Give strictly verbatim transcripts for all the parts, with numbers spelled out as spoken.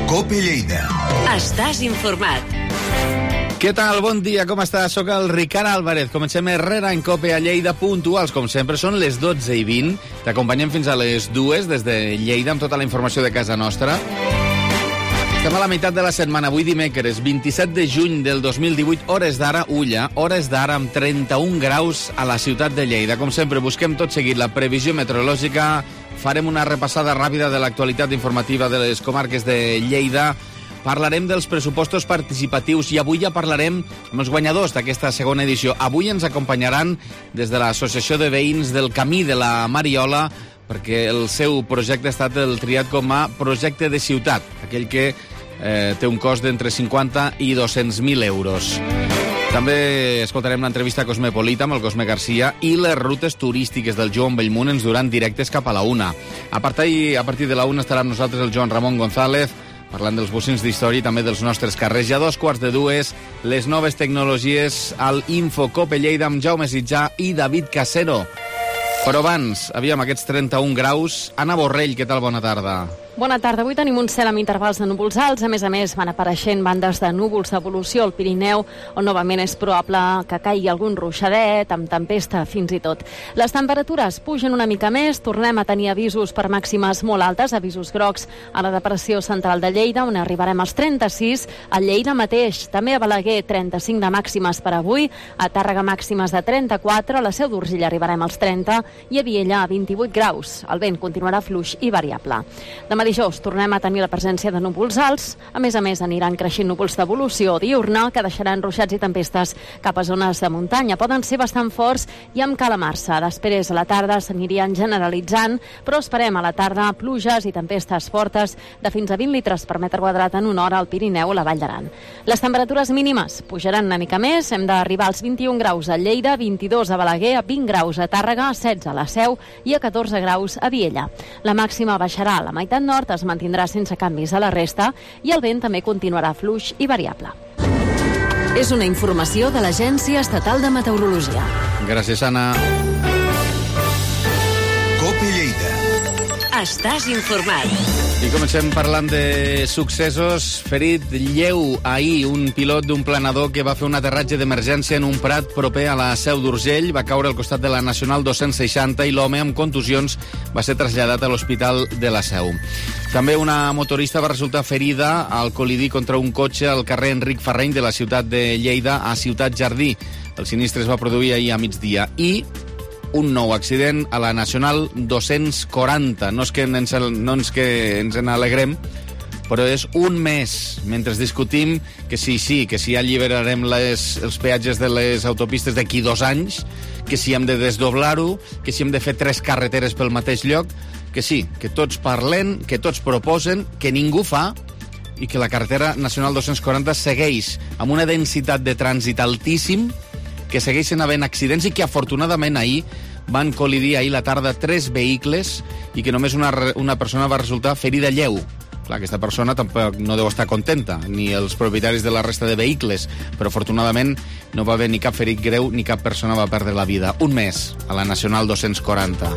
COPE Lleida. Estàs informat. Què tal? Bon dia, com estàs? Soc el Ricard Álvarez. Comencem Herrera en COPE a Lleida, puntuals, com sempre. Són les dotze i vint. T'acompanyem fins a les dues des de Lleida amb tota la informació de casa nostra. Estem a la meitat de la setmana, avui dimecres, vint-i-set de juny del dos mil divuit, hores d'ara, Ulla, hores d'ara amb trenta-un graus a la ciutat de Lleida. Com sempre, busquem tot seguit la previsió meteorològica, farem una repassada ràpida de l'actualitat informativa de les comarques de Lleida, parlarem dels pressupostos participatius i avui ja parlarem amb els guanyadors d'aquesta segona edició. Avui ens acompanyaran des de l'Associació de Veïns del Camí de la Mariola, perquè el seu projecte ha estat el triat com a projecte de ciutat, aquell que eh, té un cost d'entre cinquanta i dos-cents mil euros. També escoltarem l'entrevista Cosmopolita amb el Cosme Garcia i les rutes turístiques del Joan Bellmunt ens duran directes cap a la una. A partir, a partir de la una estarà amb nosaltres el Joan Ramon González, parlant dels bocins d'història i també dels nostres carrers. Ja a dos quarts de dues, les noves tecnologies al Info COPE Lleida amb Jaume Sitjà i David Casero. Però abans, aviam, aquests trenta-un graus. Anna Borrell, què tal? Bona tarda. Bona tarda. Avui tenim un cel amb intervals de núvols alts. A més a més, van apareixent bandes de núvols d'evolució al Pirineu, on novament és probable que caigui algun ruixadet, amb tempesta fins i tot. Les temperatures pugen una mica més. Tornem a tenir avisos per màximes molt altes, avisos grocs a la depressió central de Lleida, on arribarem als trenta-sis. A Lleida mateix, també a Balaguer, trenta-cinc de màximes per avui. A Tàrrega, màximes de trenta-quatre. A la Seu d'Urgell arribarem als trenta. I a Viella, a vint-i-vuit graus. El vent continuarà fluix i variable. Demà dijous tornem a tenir la presència de núvols alts. A més a més, aniran creixent núvols d'evolució diurna que deixaran ruixats i tempestes cap a zones de muntanya. Poden ser bastant forts i amb calamarsa. Després, a la tarda, s'anirien generalitzant, però esperem a la tarda pluges i tempestes fortes de fins a vint litres per metre quadrat en una hora al Pirineu o la Vall d'Aran. Les temperatures mínimes pujaran una mica més. Hem d'arribar als vint-i-un graus a Lleida, vint-i-dos a Balaguer, a vint graus a Tàrrega, setze a la Seu i a catorze graus a Viella. La màxima baixarà a la meitat nord, es mantindrà sense canvis a la resta i el vent també continuarà fluix i variable. És una informació de l'Agència Estatal de Meteorologia. Gràcies, Anna. COPE Lleida. Estàs informat. I comencem parlant de successos. Ferit lleu ahir un pilot d'un planador que va fer un aterratge d'emergència en un prat proper a la Seu d'Urgell. Va caure al costat de la Nacional dos-cents seixanta i l'home amb contusions va ser traslladat a l'Hospital de la Seu. També una motorista va resultar ferida al col·lidir contra un cotxe al carrer Enric Ferreny de la ciutat de Lleida a Ciutat Jardí. El sinistre es va produir ahir a migdia. I un nou accident a la Nacional dos-cents quaranta. No és que ens, no és que ens en alegrem, però és un mes mentre discutim que sí, sí, que si alliberarem les, els peatges de les autopistes d'aquí dos anys, que si hem de desdoblar-ho, que si hem de fer tres carreteres pel mateix lloc, que sí, que tots parlen, que tots proposen, que ningú fa, i que la carretera Nacional dos-cents quaranta segueix amb una densitat de trànsit altíssim, que segueixen havent accidents i que afortunadament ahir van col·lidir ahir la tarda tres vehicles i que només una, una persona va resultar ferida lleu. Clar, aquesta persona tampoc no deu estar contenta, ni els propietaris de la resta de vehicles, però afortunadament no va haver ni cap ferit greu ni cap persona va perdre la vida. Un mes a la Nacional dos-cents quaranta.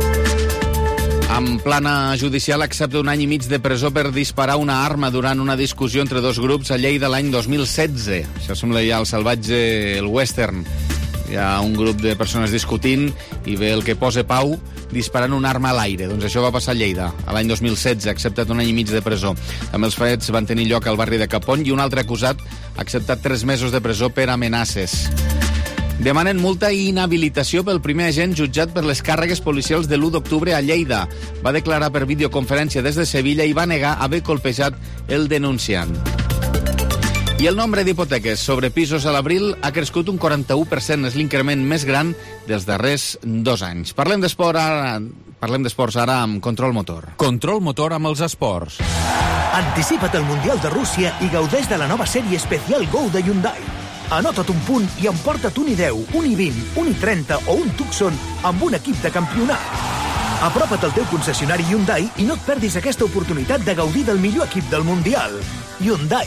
En plana judicial accepta un any i mig de presó per disparar una arma durant una discussió entre dos grups a Lleida l'any dos mil setze. Això sembla ja el salvatge, el western. Hi ha un grup de persones discutint i ve el que posa pau disparant una arma a l'aire. Doncs això va passar a Lleida a l'any dos mil setze, ha acceptat un any i mig de presó. També els fets van tenir lloc al barri de Capony i un altre acusat ha acceptat tres mesos de presó per amenaces. Demanen multa i inhabilitació pel primer agent jutjat per les càrregues policials de l'u d'octubre a Lleida. Va declarar per videoconferència des de Sevilla i va negar haver colpejat el denunciant. I el nombre d'hipoteques sobre pisos a l'abril ha crescut un quaranta-u per cent, és l'increment més gran dels darrers dos anys. Parlem d'esport ara, parlem d'esports ara amb Control Motor. Control Motor amb els esports. Anticipa't al Mundial de Rússia i gaudeix de la nova sèrie especial Go de Hyundai. Anota't un punt i emporta't un i deu, un i vint, un i trenta o un Tucson amb un equip de campionat. Apropa't al teu concessionari Hyundai i no et perdis aquesta oportunitat de gaudir del millor equip del Mundial. Hyundai.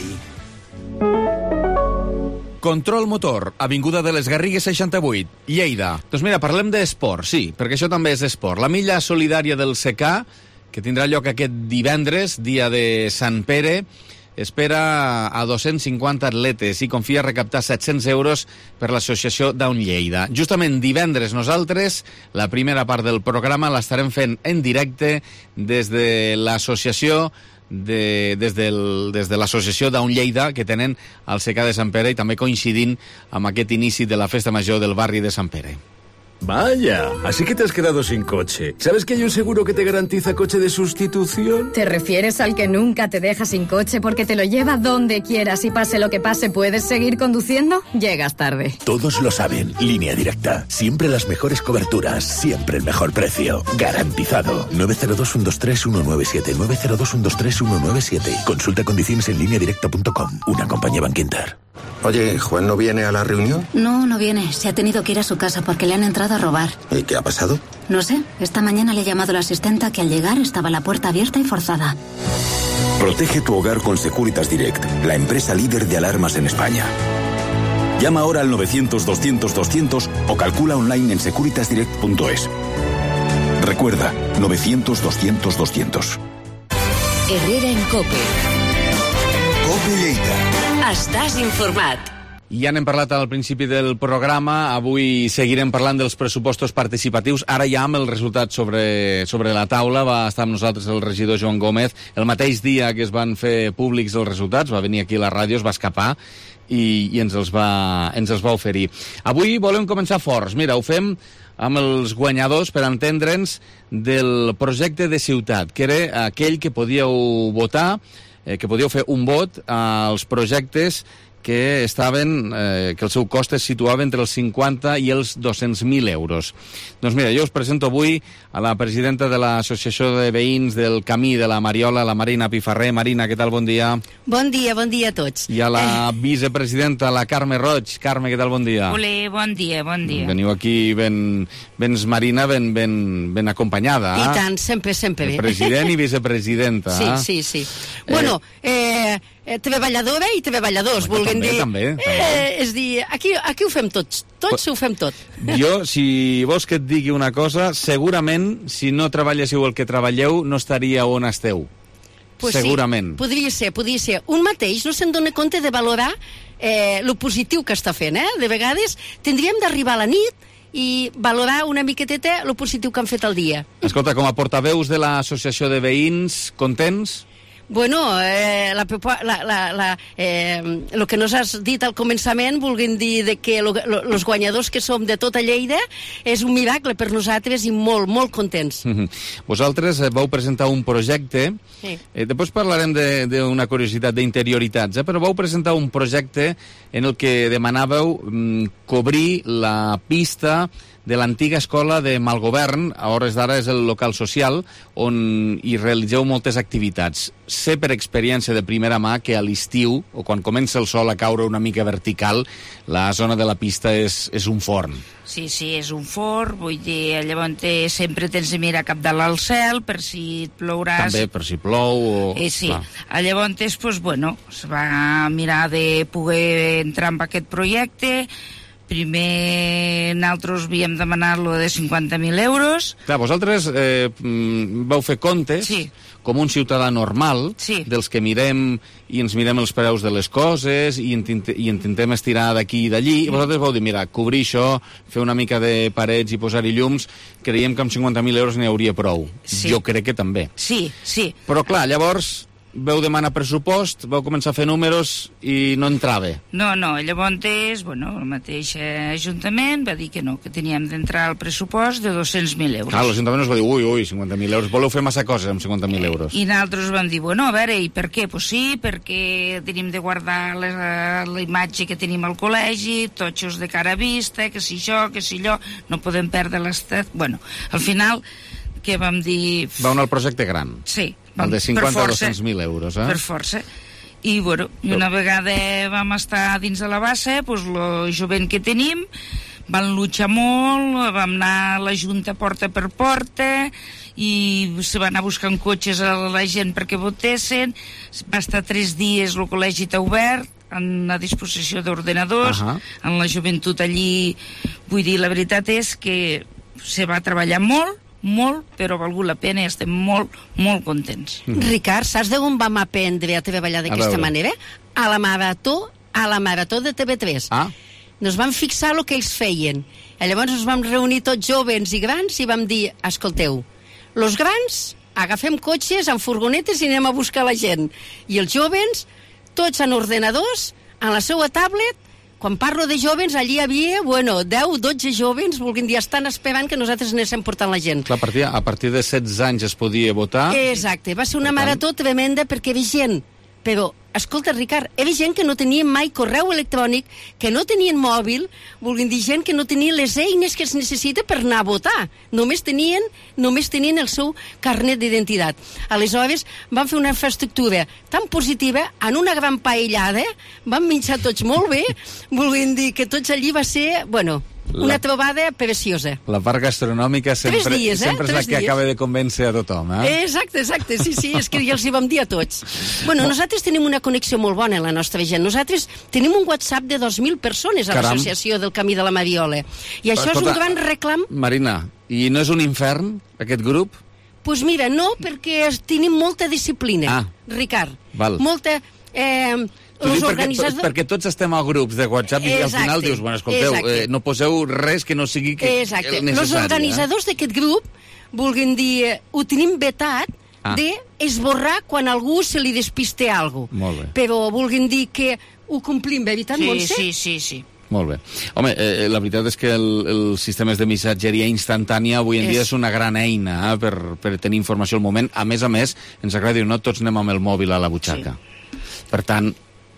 Control Motor, avinguda de les Garrigues seixanta-vuit, Lleida. Doncs mira, parlem d'esport, sí, perquè això també és esport. La milla solidària del S E C A que tindrà lloc aquest divendres, dia de Sant Pere. Espera a dos-cents cinquanta atletes i confia recaptar set-cents euros per l'associació Down Lleida. Justament divendres nosaltres, la primera part del programa l'estarem fent en directe des de l'associació de, des, del, des de l'associació Down Lleida que tenen al secà de Sant Pere i també coincidint amb aquest inici de la festa major del barri de Sant Pere. Vaya, así que te has quedado sin coche. ¿Sabes que hay un seguro que te garantiza coche de sustitución? ¿Te refieres al que nunca te deja sin coche porque te lo lleva donde quieras y pase lo que pase puedes seguir conduciendo? Llegas tarde. Todos lo saben. Línea Directa. Siempre las mejores coberturas. Siempre el mejor precio. Garantizado. nueve cero dos, uno dos tres, uno nueve siete. nueve cero dos, uno dos tres, uno nueve siete. Consulta condiciones en línea directa punto com. Una compañía Bankinter. Oye, ¿Juan no viene a la reunión? No, no viene. Se ha tenido que ir a su casa porque le han entrado a robar. ¿Y qué ha pasado? No sé. Esta mañana le he llamado a la asistenta que al llegar estaba la puerta abierta y forzada. Protege tu hogar con Securitas Direct, la empresa líder de alarmas en España. Llama ahora al novecientos, doscientos, doscientos o calcula online en securitas direct punto es. Recuerda, novecientos, doscientos, doscientos. Herrera en COPE. COPE Lleida. Estàs informat. Ja n'hem parlat al principi del programa, avui seguirem parlant dels pressupostos participatius, ara ja amb el resultat sobre, sobre la taula. Va estar amb nosaltres el regidor Joan Gómez el mateix dia que es van fer públics els resultats, va venir aquí a la ràdio, es va escapar i, i ens, els va, ens els va oferir. Avui volem començar forts, mira, ho fem amb els guanyadors, per entendre'ns, del projecte de ciutat, que era aquell que podíeu votar, eh, que podíeu fer un vot als projectes que estaven, eh, que el seu cost es situava entre els cinquanta i els dos-cents mil euros. Doncs mira, jo us presento avui a la presidenta de l'Associació de Veïns del Camí de la Mariola, la Marina Pifarré. Marina, què tal? Bon dia. Bon dia, bon dia a tots. I a la eh... vicepresidenta, la Carme Roig. Carme, què tal? Bon dia. Olé, bon dia, bon dia. Veniu aquí ben, ben Marina, ben, ben, ben acompanyada. I tant, sempre, sempre bé. El president i vicepresidenta. Sí, sí, sí. Eh... Bueno, eh... T V balladora i T V balladors, bueno, vulguem també, dir... També, també. Eh, és dir, aquí, aquí ho fem tots, tots ho fem tot. Jo, si vols que et digui una cosa, segurament, si no treballéssiu el que treballeu, no estaria on esteu. Pues segurament. Sí, podria ser, podria ser. Un mateix no se'n dona compte de valorar eh, lo positiu que està fent, eh? De vegades tindríem d'arribar a la nit i valorar una miqueteta lo positiu que han fet el dia. Escolta, com a portaveus de l'associació de veïns, contents? Bueno, eh, la, la, la, la, eh, el que nos has dit al començament, vulguin dir de que lo, lo, los guanyadors que som de tota Lleida és un miracle per nosaltres i molt, molt contents. Mm-hmm. Vosaltres eh, vau presentar un projecte, sí. eh, després parlarem d'una curiositat d'interioritats, eh, però vau presentar un projecte en el que demanàveu mm, cobrir la pista de l'antiga escola de Malgovern, a hores d'ara és el local social, on hi realitzeu moltes activitats. Sé per experiència de primera mà que a l'estiu, o quan comença el sol a caure una mica vertical, la zona de la pista és, és un forn. Sí, sí, és un forn, vull dir, llavors sempre tens de mirar cap dalt al cel per si et plouràs. També, per si plou o... Eh, sí, clar. Llavors, pues, bueno, es va mirar de poder entrar en aquest projecte. Primer nosaltres havíem demanat lo de cinquanta mil euros. Clar, vosaltres eh, vau fer comptes, sí, com un ciutadà normal, sí, dels que mirem i ens mirem els preus de les coses i, intent, i intentem estirar d'aquí i d'allí, i vosaltres vau dir, mira, cobrir això, fer una mica de parets i posar-hi llums, creiem que amb cinquanta mil euros n'hi hauria prou. Sí. Jo crec que també. Sí, sí. Però clar, llavors veu demanar pressupost, vau començar a fer números i no entrava. No, no, llavors, bueno, el mateix Ajuntament va dir que no, que teníem d'entrar al pressupost de dos-cents mil euros. Clar, l'Ajuntament ens va dir, ui, ui, cinquanta mil euros, voleu fer massa coses amb cinquanta mil euros. I nosaltres vam dir, bueno, a veure, i per què? Pues sí, perquè tenim de guardar la, la imatge que tenim al col·legi, totxos de cara a vista, que si això, que si allò, no podem perdre l'estat. Bueno, al final, que vam dir... Va anar al projecte gran. Sí. El de cinquanta a dos-cents mil euros, eh? Per força. I, bueno, i una vegada vam estar dins de la base, doncs, el jovent que tenim, van luchar molt, vam anar a la Junta porta per porta, i se van anar buscant cotxes a la gent perquè votessin, va estar tres dies el col·legi obert, en la disposició d'ordenadors, uh-huh, en la joventut allí, vull dir, la veritat és que se va treballar molt, molt, però ha valgut la pena i estem molt, molt contents. Mm. Ricard, saps d'on vam aprendre a treballar d'aquesta manera? A la marató, a la marató de T V tres. Ah. Nos vam fixar el que ells feien. I llavors ens vam reunir tots joves i grans i vam dir, escolteu, los grans agafem cotxes amb furgonetes i anem a buscar la gent. I els joves, tots en ordenadors, en la seva tablet. Quan parlo de joves, allí hi havia, bueno, deu, dotze joves, volguin dir, estan esperant que nosaltres anéssim portant la gent. Clar, a partir, a partir de setze anys es podia votar. Exacte, va ser una marató tremenda perquè hi havia gent. Però, escolta, Ricard, hi havia gent que no tenien mai correu electrònic, que no tenien mòbil, volguin dir gent que no tenien les eines que es necessita per anar a votar. Només tenien, només tenien el seu carnet d'identitat. Aleshores, van fer una infraestructura tan positiva, en una gran paellada, van menjar tots molt bé, volguin dir que tots allí va ser, bueno, una trobada preciosa. La part gastronòmica sempre, dies, eh? sempre és la que dies. acaba de convèncer a tothom. Eh? Exacte, exacte, sí, sí, és que ja els hi vam dir a tots. Bueno, nosaltres tenim una connexió molt bona amb la nostra gent. Nosaltres tenim un WhatsApp de dos mil persones a l'Associació del Camí de la Mariola. I això Escolta, és un gran reclam. Marina, i no és un infern, aquest grup? Doncs pues mira, no, perquè tenim molta disciplina, ah, Ricard. Val. Molta... Eh, Dic, organitzadors... perquè, perquè tots estem a grups de WhatsApp i exacte, al final dius, bueno, escolteu, eh, no poseu res que no sigui que exacte. necessari. Els organitzadors eh? d'aquest grup, vulguin dir, ho tenim vetat ah. d'esborrar quan algú se li despiste alguna cosa. Però vulguin dir que ho complim, veritat, sí, Montse? Sí, sí, sí. Molt bé. Home, eh, la veritat és que el, els sistemes de missatgeria instantània avui en és... dia és una gran eina eh, per, per tenir informació al moment. A més a més, ens agrada dir, no tots anem amb el mòbil a la butxaca. Sí. Per tant,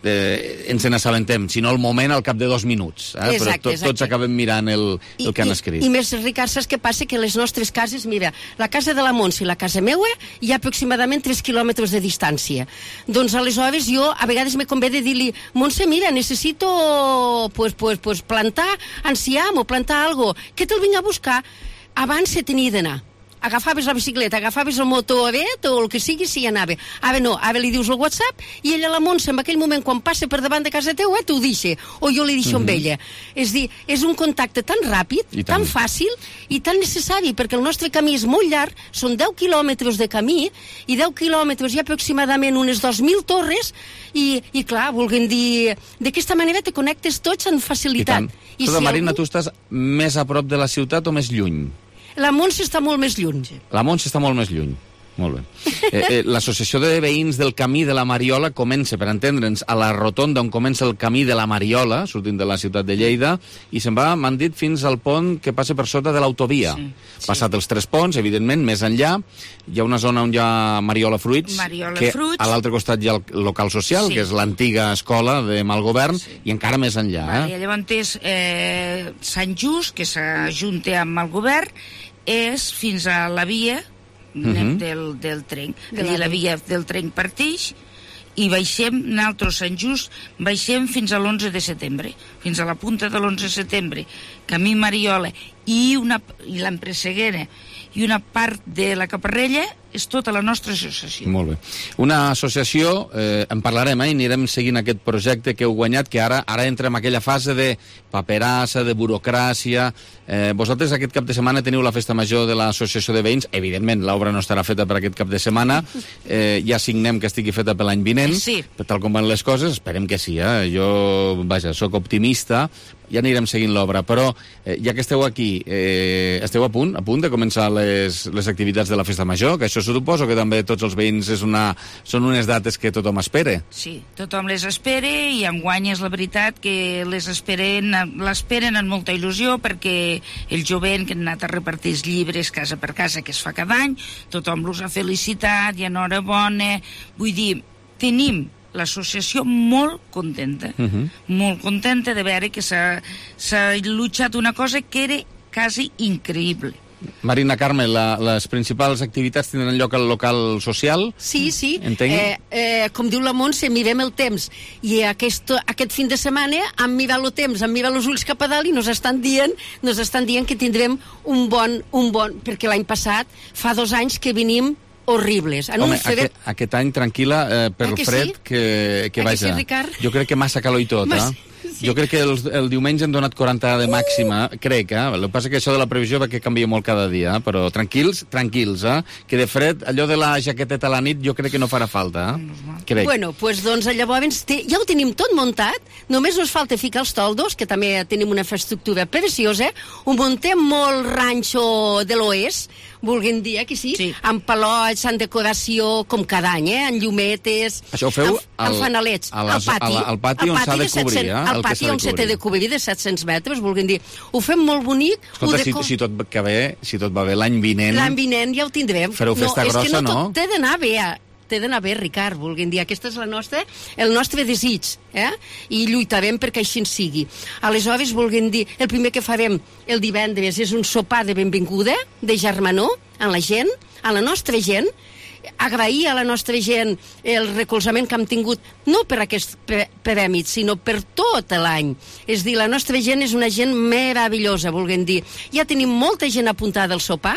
Eh, ens n'assabentem, si no al moment al cap de dos minuts, eh? Exacte, però to, tots exacte. acabem mirant el, el I, que han i, escrit. I més, Ricard, saps què passa? Que les nostres cases, mira, la casa de la Montse i la casa meua hi ha aproximadament tres quilòmetres de distància. Doncs aleshores jo a vegades me convé de dir-li, Montse, mira, necessito pues, pues, pues, plantar enciam o plantar algo, que te'l vinc a buscar. Abans se tenia d'anar. Agafaves la bicicleta, agafaves el motoret o el que sigui, si hi anava. Ara no, ara li dius el WhatsApp i ella, la Montse, en aquell moment, quan passa per davant de casa teva, t'ho deixa, o jo li deixo mm-hmm. amb ella. És dir, és un contacte tan ràpid, tan fàcil i tan necessari, perquè el nostre camí és molt llarg, són deu quilòmetres de camí, i deu quilòmetres hi ha aproximadament unes dos mil torres, i, i clar, vulguin dir, d'aquesta manera te connectes tots amb facilitat. I, I si Marina, algú... tu estàs més a prop de la ciutat o més lluny? La Montse està molt més lluny. La Montse està molt més lluny. Molt bé. Eh, eh, L'associació de veïns del Camí de la Mariola comença, per entendre'ns, a la rotonda on comença el Camí de la Mariola, sortint de la ciutat de Lleida, i se'n va, m'han dit, fins al pont que passa per sota de l'autovia. Sí, sí. Passat els tres ponts, evidentment, més enllà, hi ha una zona on hi ha Mariola Fruits, Mariola que Fruits. A l'altre costat hi ha el local social, sí. que és l'antiga escola de Malgovern, sí. i encara més enllà. Vale, eh? Llavors, eh, Sant Just, que s'ajunta amb Malgovern, és fins a la via uh-huh. del, del tren. Allí la via del tren partix i baixem, nosaltres, Sant Just, baixem fins a l'onze de setembre, fins a la punta de l'onze de setembre, camí Mariola, i, una, i l'Empresseguera, i una part de la Caparrella és tota la nostra associació. Molt bé. Una associació, eh, en parlarem, eh, i anirem seguint aquest projecte que heu guanyat, que ara ara entra en aquella fase de paperassa, de burocràcia. Eh, vosaltres aquest cap de setmana teniu la festa major de l'associació de veïns. Evidentment, l'obra no estarà feta per aquest cap de setmana. Eh, ja signem que estigui feta per l'any vinent. Sí. Tal com van les coses, esperem que sí. Eh? Jo, vaja, sóc optimista. Ja anirem seguint l'obra, però eh, ja que esteu aquí, eh, esteu a punt, a punt de començar les, les activitats de la festa major, que això suposo que també tots els veïns és una, són unes dates que tothom espera. Sí, tothom les espera i enguany és la veritat que les esperen, l'esperen amb molta il·lusió perquè el jovent que han anat a repartir els llibres casa per casa que es fa cada any, tothom los ha felicitat i enhorabona, vull dir, tenim l'associació molt contenta, uh-huh. molt contenta de veure que s'ha luchat una cosa que era quasi increïble. Marina, Carme, la, les principals activitats tindran lloc al local social? Sí, sí. Entenc? Eh, eh, com diu la Montse, mirem el temps. I aquest, aquest fin de setmana hem mirat el temps, hem mirat els ulls cap a dalt i nos estan dient, nos estan dient que tindrem un bon... Un bon perquè l'any passat, fa dos anys que venim horribles. En Home, un febrer... aquest, aquest any, tranquil·la, eh, per el fred, sí? que, que vaja. Que sí, Ricard? Jo crec que massa calor i tot, Mas... eh? Jo crec que el, el diumenge han donat quaranta de màxima, uh! crec, eh? El que passa que això de la previsió va que canvia molt cada dia, eh? Però tranquils, tranquils, eh? Que de fred, allò de la jaqueteta a la nit jo crec que no farà falta, eh? Crec. Bueno, pues, doncs llavors te, ja ho tenim tot muntat, només ens falta ficar els toldos, que també tenim una infraestructura preciosa, ho muntem molt ranxo de l'oest, vulguin dir que sí, sí, amb palots, amb decoració, com cada any, eh? amb llumetes, això ho feu amb, amb al, fanalets, a les, al pati, a la, al pati, on s'ha de cobrir, eh? Al pati on s'ha de cobrir de set-cents metres, vulguin dir. Ho fem molt bonic. Escolta, deco... si, si, tot va bé, si tot va bé, l'any vinent... L'any vinent ja ho tindrem. Fareu festa no, grossa, és que no? no? Tot té d'anar bé, té d'anar bé, Ricard, vulguin dir. Aquesta és la nostra, el nostre desig, eh? I lluitarem perquè així en sigui. Aleshores, vulguin dir, el primer que farem el divendres és un sopar de benvinguda, de germanor, a la gent, a la nostra gent, agrair a la nostra gent el recolzament que hem tingut, no per aquest perèmit, sinó per tot l'any. És dir, la nostra gent és una gent meravellosa, vulguem dir. Ja tenim molta gent apuntada al sopar,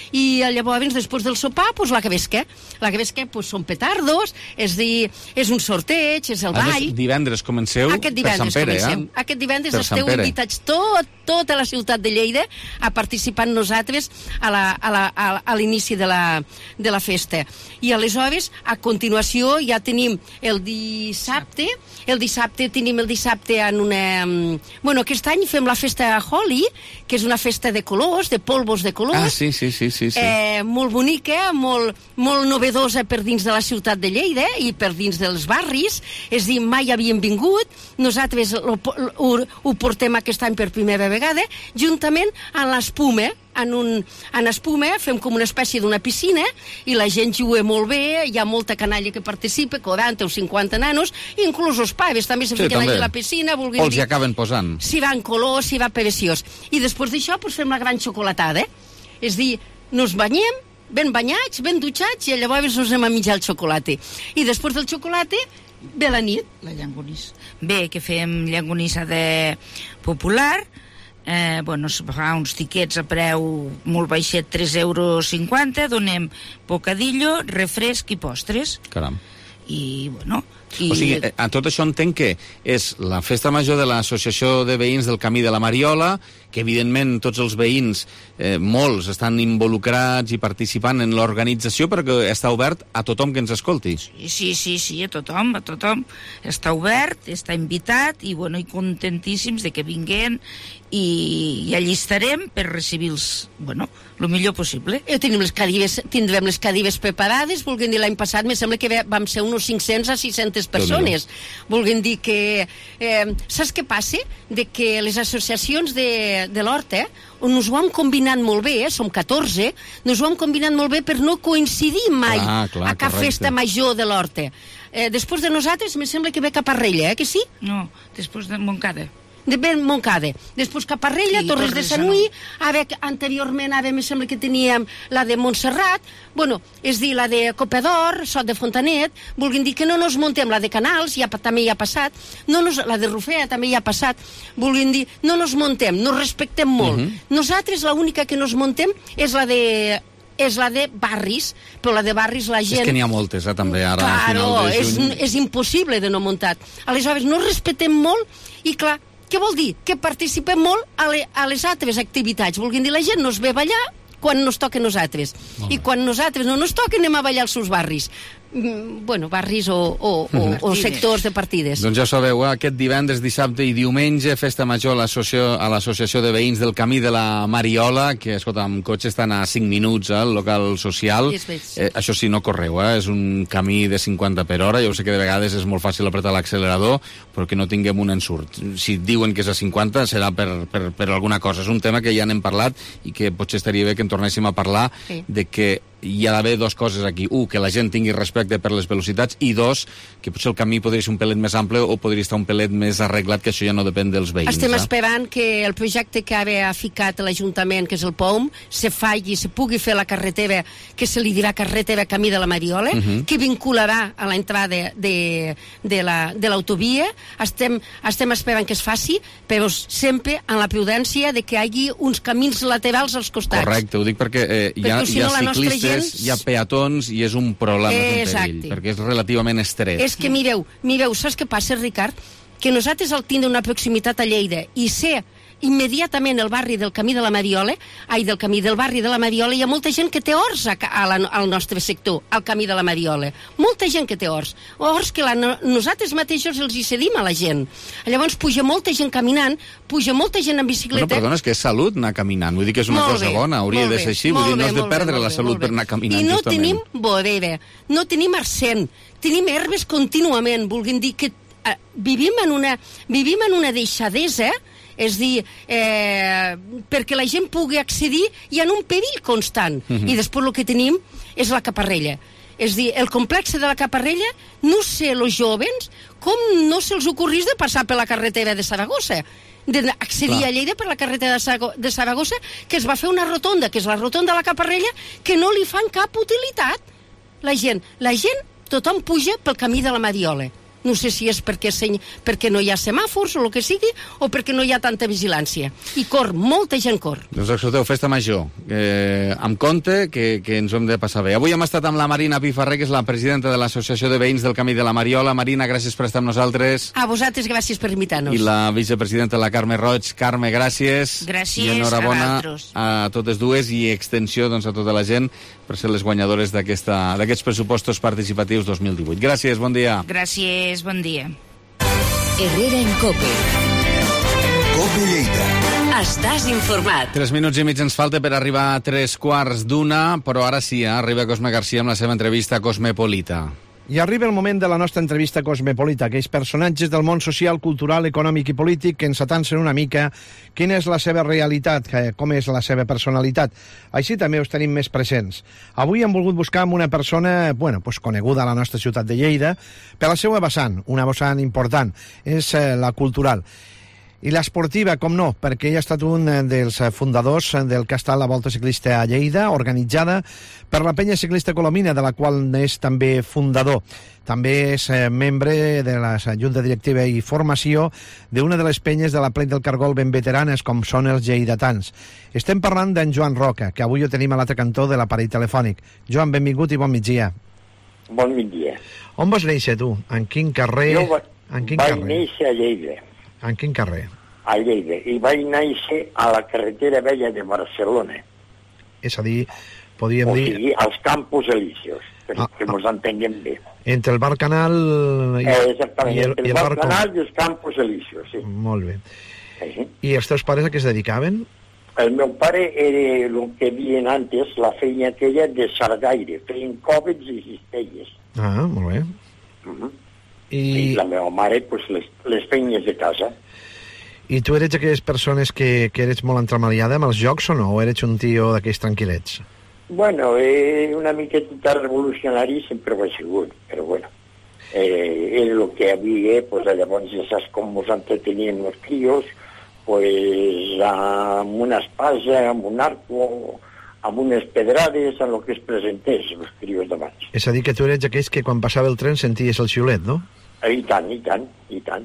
i llavors, després del sopar, pues, la gavesca. La gavesca pues, són petardos, és dir, és un sorteig, és el ball. Divendres comenceu Aquest divendres per Sant Pere, comencem. eh? Aquest divendres per esteu invitats tot, tota la ciutat de Lleida a participar amb nosaltres a la, a la, a, a l'inici de la, de la festa. I aleshores, a continuació, ja tenim el dissabte, el dissabte tenim el dissabte en una... Bueno, aquest any fem la festa Holi, que és una festa de colors, de polvos de colors. Ah, sí, sí, sí, sí, sí. Eh, molt bonica, molt, molt novedosa per dins de la ciutat de Lleida i per dins dels barris. És dir, mai havíem vingut. Nosaltres ho, ho, ho portem aquest any per primera vegada, juntament amb l'espuma, en, un, en espuma, fem com una espècie d'una piscina, i la gent juga molt bé, hi ha molta canalla que participa, quaranta o cinquanta nanos, i inclús els paves també se sí, fiquen també. allà a la piscina. O els hi acaben posant. Si va en color, si va preciós. I després d'això pues, fem la gran xocolatada. És dir, nos banyem, ben banyats, ben dutxats, i llavors ens anem a menjar el xocolata. I després del xocolata ve la nit. La llangonissa. Bé, que fem llangonissa de popular, eh, bueno, es fa uns tiquets a preu molt baixet, tres euros cinquanta, donem bocadillo, refresc i postres. Caram. I, bueno... I... O sigui, a tot això entenc que és la festa major de l'Associació de Veïns del Camí de la Mariola, que evidentment tots els veïns, eh, molts, estan involucrats i participant en l'organització, perquè està obert a tothom que ens escolti. Sí, sí, sí, sí, a tothom, a tothom. Està obert, està invitat, i, bueno, i contentíssims de que vinguin, i, i allí estarem per recibir-los, bueno, el millor possible. Eh, tenim les cadives, tindrem les cadives preparades, volguem dir, l'any passat, me sembla que vam ser uns cinc-cents a sis-centes persones. Volguem dir que... Eh, saps què passa? De que les associacions de, de l'Horta, on nos ho hem combinat molt bé, eh, som catorze, nos ho hem combinat molt bé per no coincidir mai ah, clar, a cap correcte. festa major de l'Horta. Eh, després de nosaltres, me sembla que ve Caparrella, eh, que sí? No, després de Montcada. De Ben Montcada. Després Caparrella, sí, Torres de Sant Ui, anteriorment, ara me sembla que teníem la de Montserrat, bueno, és dir, la de Copedor, Sot de Fontanet, vulguin dir que no nos muntem la de Canals, ja, també hi ha passat, no nos, la de Rufea també hi ha passat, vulguin dir, no nos muntem, nos respectem molt. Uh -huh. Nosaltres l'única que nos muntem és la de és la de barris, però la de barris la gent... És que n'hi ha moltes, eh, també, ara. Claro, és, és impossible de no muntar. Aleshores, no respectem molt i, clar, què vol dir? Que participem molt a, le, a les altres activitats. Volguin dir, la gent no es ve a ballar quan nos toca a nosaltres. I quan nosaltres no nos toca, anem a ballar als seus barris. Mm, bueno, barris o, o, o, o sectors de partides. Doncs ja sabeu, aquest divendres, dissabte i diumenge, festa major a l'Associació de Veïns del Camí de la Mariola, que, escolta, amb cotxe estan a cinc minuts eh, al local social. Eh, això sí, no correu, eh? És un camí de cinquanta per hora. Jo sé que de vegades és molt fàcil apretar l'accelerador, però que no tinguem un ensurt. Si diuen que és a cinquanta, serà per, per, per alguna cosa. És un tema que ja n'hem parlat i que potser estaria bé que en tornéssim a parlar, sí, de que hi ha d'haver dues coses aquí. Un, que la gent tingui respecte per les velocitats, i dos, que potser el camí podria ser un pelet més ample o podria estar un pelet més arreglat, que això ja no depèn dels veïns. Estem eh? esperant que el projecte que ha ficat l'Ajuntament, que és el P O M, se faci, se pugui fer la carretera, que se li dirà carretera Camí de la Mariola, uh -huh, que vincularà a l'entrada de, de l'autovia. La, estem, estem esperant que es faci, però sempre amb la prudència de que hi hagi uns camins laterals als costats. Correcte, ho dic perquè eh, hi ha, hi ha ciclistes, hi ha peatons i és un problema, és un perill, perquè és relativament estret. És que mireu, mireu, saps què passa, Ricard? que nosaltres al tindre una proximitat a Lleida i ser immediatament el barri del Camí de la Mariola, ai, del Camí del barri de la Mariola, hi ha molta gent que té horts a, a la, al nostre sector, al Camí de la Mariola. Molta gent que té horts. Horts que la, nosaltres mateixos els hi cedim a la gent. Llavors puja molta gent caminant, puja molta gent en bicicleta... Bueno, perdona, és que és salut anar caminant. Vull dir que és una molt cosa bé, bona, hauria de ser així. Vull dir, no has de perdre bé, la salut bé, per anar caminant, I no justament. tenim vorera, no tenim arsèn, tenim herbes contínuament, vulguin dir que eh, vivim en una, vivim en una deixadesa, és dir, eh, perquè la gent pugui accedir i en un perill constant. Uh-huh. I després el que tenim és la Caparrella. És dir, el complex de la Caparrella, no sé, els jovens, com no se'ls ocorrís de passar per la carretera de Saragossa, d'accedir a Lleida per la carretera de Saragossa, que es va fer una rotonda, que és la rotonda de la Caparrella, que no li fan cap utilitat. La gent, la gent, tothom puja pel Camí de la Mariola. No sé si és perquè, perquè no hi ha semàfors o el que sigui, o perquè no hi ha tanta vigilància. I cor, molta gent cor. Doncs escolteu, festa major. Eh, amb compte que, que ens ho hem de passar bé. Avui hem estat amb la Marina Pifarré, que és la presidenta de l'Associació de Veïns del Camí de la Mariola. Marina, gràcies per estar amb nosaltres. A vosaltres, gràcies per invitar-nos. I la vicepresidenta, la Carme Roig. Carme, gràcies. Gràcies, I enhorabona a vosaltres. A totes dues i extensió doncs, a tota la gent per ser les guanyadores d'aquests pressupostos participatius dos mil divuit. Gràcies, bon dia. Gràcies, bon dia. Herrera en Cope. Cope Lleida. Estàs informat. Tres minuts i mig ens falta per arribar a tres quarts d'una, però ara sí, eh? Arriba Cosme Garcia amb la seva entrevista a Cosmopolita. I arriba el moment de la nostra entrevista cosmopolita, aquells personatges del món social, cultural, econòmic i polític que ens atancen una mica quina és la seva realitat, com és la seva personalitat. Així també us tenim més presents. Avui hem volgut buscar amb una persona, bueno, pues coneguda a la nostra ciutat de Lleida, per la seva vessant, una vessant important, és eh, la cultural. I l'esportiva, com no, perquè ell ha estat un dels fundadors del que ha estat la Volta Ciclista a Lleida, organitzada per la Penya Ciclista Colomina, de la qual és també fundador. També és membre de la Junta Directiva i Formació d'una de les penyes de la Plec del Cargol ben veteranes, com són els lleidatans. Estem parlant d'en Joan Roca, que avui ho tenim a l'altre cantó de l'aparell telefònic. Joan, benvingut i bon migdia. Bon migdia. On vas néixer, tu? En quin carrer? Jo va, en quin vaig carrer? néixer a Lleida. En quin carrer? A Lleida. I vaig néixer a la carretera vella de Barcelona. És a dir, podríem o dir... O sigui, als Campos Elíseos, per ah, que ens ah. entenguem bé. Entre el bar Canal i, eh, exactament, i el, entre el, i el bar, bar Canal i els Campos Elíseos, sí. Molt bé. Sí. I els teus pares a què es dedicaven? El meu pare era el que havien antes, la feina aquella de sargaire, feien còvets i cistelles. Ah, molt bé. Uh -huh. I... I la meva mare, pues, les, les feines de casa. I tu eres aquelles persones que, que eres molt entremaliada amb els jocs o no? O eres un tio d'aquells tranquil·lets? Bueno, eh, una miqueta revolucionari sempre ho he sigut, però bueno. Eh, era el que havia, pues, llavors ja saps com ens entretenien els crios, pues, amb una espasa, amb un arco, amb unes pedrades, en el que es presentés, els crios d'abans. És a dir, que tu eres aquells que quan passava el tren senties el xiulet, no? I tant, i tant, i tant.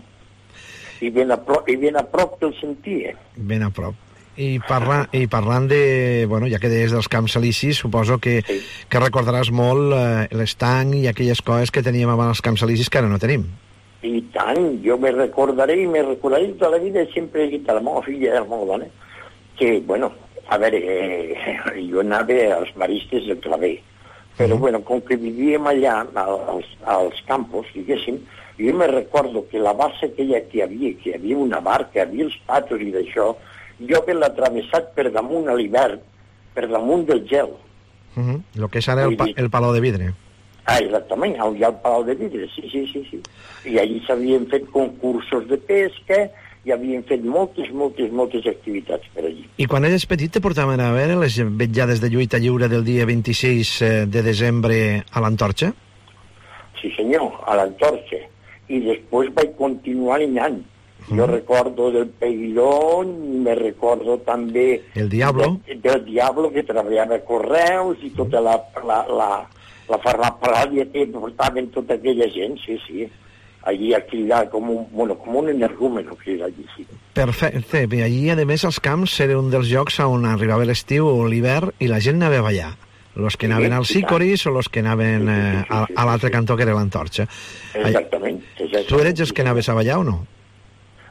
I ben a prop, i ben a prop te'l sentia. Ben a prop. I, parla, i parlant de... Bueno, ja que deies dels camps alicis, suposo que, sí. que recordaràs molt eh, l'estanc i aquelles coses que teníem abans als camps alicis que ara no tenim. I tant, jo me recordaré i me recordaré tota la vida, sempre he dit a la meva filla i a la meva dona, que, bueno, a veure, eh, jo anava als maristes del Claver, però, uh-huh. bueno, com que vivíem allà als, als campos, diguéssim, jo me recordo que la bassa aquella que hi havia, que hi havia una barca, hi havia els patos i d'això, jo haver-la travessat per damunt a l'hivern, per damunt del gel. Uh-huh. Lo que és ara el, pa, el Palau de Vidre. Ah, exactament, hi ha el Palau de Vidre, sí, sí, sí, sí. I allí s'havien fet concursos de pesca, i havien fet moltes, moltes, moltes activitats per allí. I quan eres petit te portaven a veure les vetllades de lluita lliure del dia vint-i-sis de desembre a l'Antorxa? Sí, senyor, a l'Antorxa. I després vaig continuar anant. Mm. Jo recordo del Peguirón, me recordo també... El Diablo. De, del Diablo, que treballava a Correus, i tota la, la, la, la farmapalàdia que portaven tota aquella gent, sí, sí. Allí a cridar com un, bueno, com un energúmeno, cridar allí, sí. Perfecte. I allí, a més, els camps era un dels llocs on arribava l'estiu o l'hivern i la gent anava a ballar. Los que anaven als Sícoris o los que anaven eh, a, a l'altre cantó, que era l'Antorxa. Exactament, exactament. Tu eres els que anaves a ballar o no?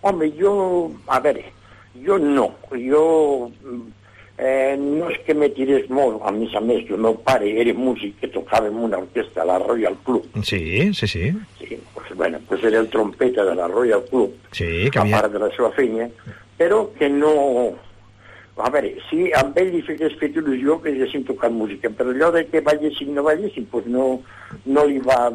Home, jo, a veure, jo no. Jo, eh, no és que me tirés molt, a més a més, el meu pare era músic que tocava en una orquestra a la Royal Club. Sí, sí, sí. Sí, pues, bueno, pues era el trompeta de la Royal Club, sí, que havia... a part de la seva feina, però que no... A veure, sí, amb ell li feia fet il·lusió que haguessin tocat música, però allò de que ballessin o no ballessin, pues no, no li va...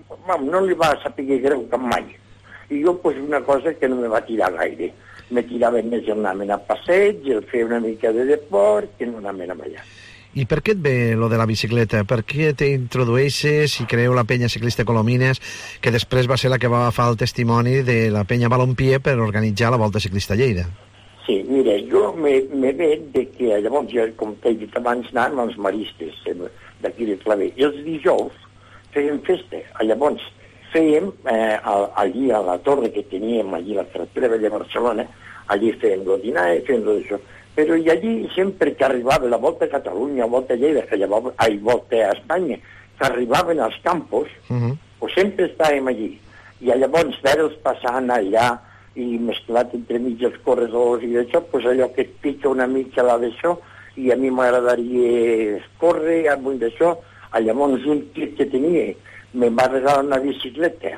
no li va saber greu cap mai. I jo, pues, una cosa que no me va tirar gaire. Me tirava més en anar a passeig, el fer una mica de deport, que no anar a ballar. I per què et ve lo de la bicicleta? Per què t'introdueixes i creeu la penya ciclista Colomines, que després va ser la que va agafar el testimoni de la penya Balompié per organitzar la Volta Ciclista a Lleida? Sí, mira, jo me, me ve de que llavors, ja, com t'he dit abans, anàvem als maristes d'aquí de Clavé. I els dijous fèiem festa. Llavors fèiem eh, allí a la torre que teníem, allí a la carretera Vella Barcelona, allí fèiem lo dinar i fèiem lo d'això. Però i allí sempre que arribava la Volta a Catalunya, Volta a Lleida, que llavors, ai, Volta a Espanya, que arribaven als campos, uh -huh. pues sempre estàvem allí. I llavors veure'ls passant allà i mesclat entre mig els corredors i d'això, pues allò que et pica una mica la d'això, i a mi m'agradaria córrer amunt d'això. Llavors un tit que tenia me'n va regalar una bicicleta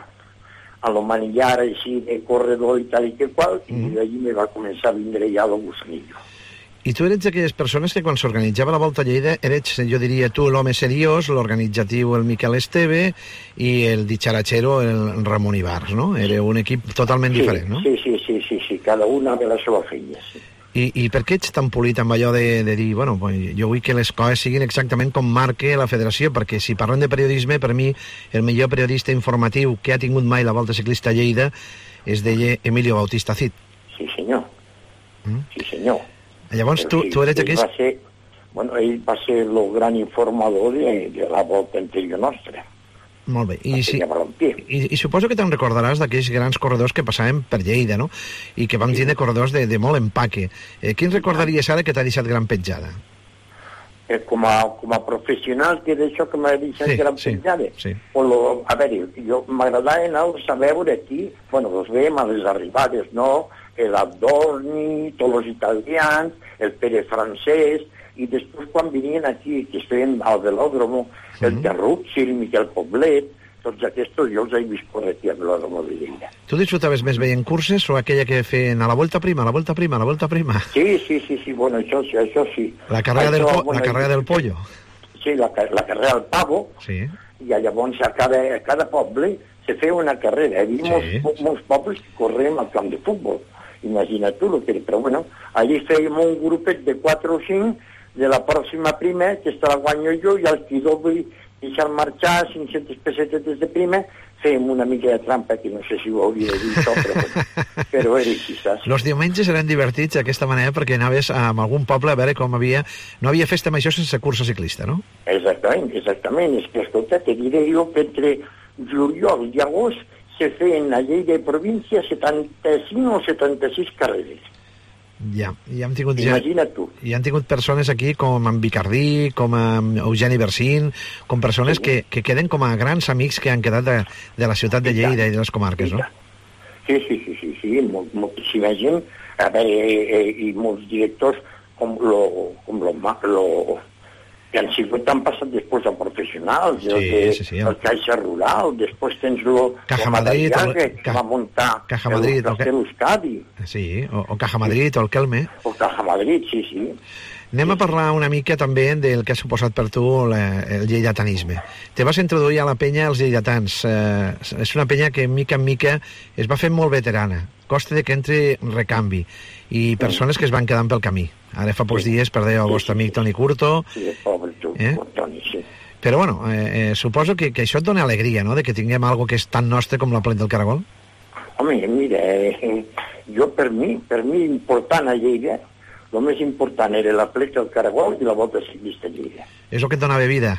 a lo manillar així de corredor i tal i que qual, mm. i d'allí me va començar a vindre ja el gusanillo. I tu eres d'aquelles persones que quan s'organitzava la Volta a Lleida eres, jo diria, tu l'home seriós, l'organitzatiu el Miquel Esteve i el ditxaratxero el Ramon Ibars, no? Era un equip totalment sí, diferent, no? Sí, sí, sí, sí, sí, cada una de la seva feina, sí. I, I per què ets tan polit amb allò de, de dir, bueno, jo vull que les coses siguin exactament com marque la federació, perquè si parlem de periodisme, per mi el millor periodista informatiu que ha tingut mai la Volta Ciclista a Lleida es deia Emilio Bautista Cid. Sí, senyor. Mm? Sí, senyor. Llavors tu, sí, tu eres d'aquells... Ser, bueno, ell va ser el gran informador de, de la Volta anterior nostra. Molt bé. I, si, i, i suposo que te'n recordaràs d'aquells grans corredors que passaven per Lleida, no? I que vam sí. tindre corredors de, de molt empaque. Eh, quin recordaries ara que t'ha deixat gran petjada? Eh, com, a, com a professional que d'això que m'ha deixat sí, gran sí, petjada? Sí. Lo, a veure, jo m'agradava anar-los a veure aquí, bueno, els veiem a les arribades, no? El Adorni, tots els italians, el Pere Francès, i després quan venien aquí, que es feien al velòdromo, el Terruzzi, el Miquel Poblet, tots aquests jo els he vist córrer aquí al velòdromo de Lleida. Tu disfrutaves més veient curses o aquella que feien a la Volta Prima, a la Volta Prima, a la Volta Prima? Sí, sí, sí, sí, bueno, això, això sí. La carrera, això, del, po bueno, la carrera del pollo. Sí, la, la carrera del pavo, sí. I llavors a cada, a cada poble se feia una carrera. Hi havia sí. molts, molts pobles que correm al camp de futbol. Imagina't tu el que era, però bueno, allí fèiem un grupet de quatre o cinc de la pròxima prima, que esta la guanyo jo, i al qui dobli deixar marxar cinc-centes pessetes de prima, fèiem una mica de trampa, que no sé si ho hauria de dir això, però, bueno, però era així, saps? Los diumenges eren divertits d'aquesta manera perquè anaves a algun poble a veure com havia... No havia festa major sense cursa ciclista, no? Exactament, exactament. És que, escolta, te diré jo que entre juliol i agost se feien a Lleida de província setanta-cinc o setanta-sis carreres. Ja, i hem tingut... Imagina't tu. I han tingut persones aquí com en Vicardí, com en Eugeni Bersín, com persones sí. que, que queden com a grans amics que han quedat de, de la ciutat de Lleida i de les comarques, no? Sí, sí, sí, sí, sí, molt, moltíssima gent, a veure, eh, eh, i molts directors com lo, com lo, lo que han sigut, han passat després a professionals, sí, el, que, sí, sí, el Caixa Rural, després tens lo, Caja Madrid, el, que Ca... va muntar Caja Madrid, el Castell Euskadi. Sí, o, o Caja Madrid, sí. O el Kelme. O Caja Madrid, sí, sí. Anem a parlar una mica també del que ha suposat per tu la, el lleidatanisme. Te vas introduir a la penya als lleidatans. Eh, és una penya que mica en mica es va fent molt veterana. Costa de que entre recanvi i persones que es van quedant pel camí. Ara fa pocs dies perdeu el vostre amic Toni Curto. Sí, el pobre eh? Toni, sí. Però bueno, eh, eh, suposo que, que això et dona alegria, no?, de que tinguem algo que és tan nostre com la Plec del Caragol. Home, mira, eh, jo per mi, per mi important a Lleida, el més important era la Plec del Caragol i la Volta Ciclista a Lleida. És el que et donava vida?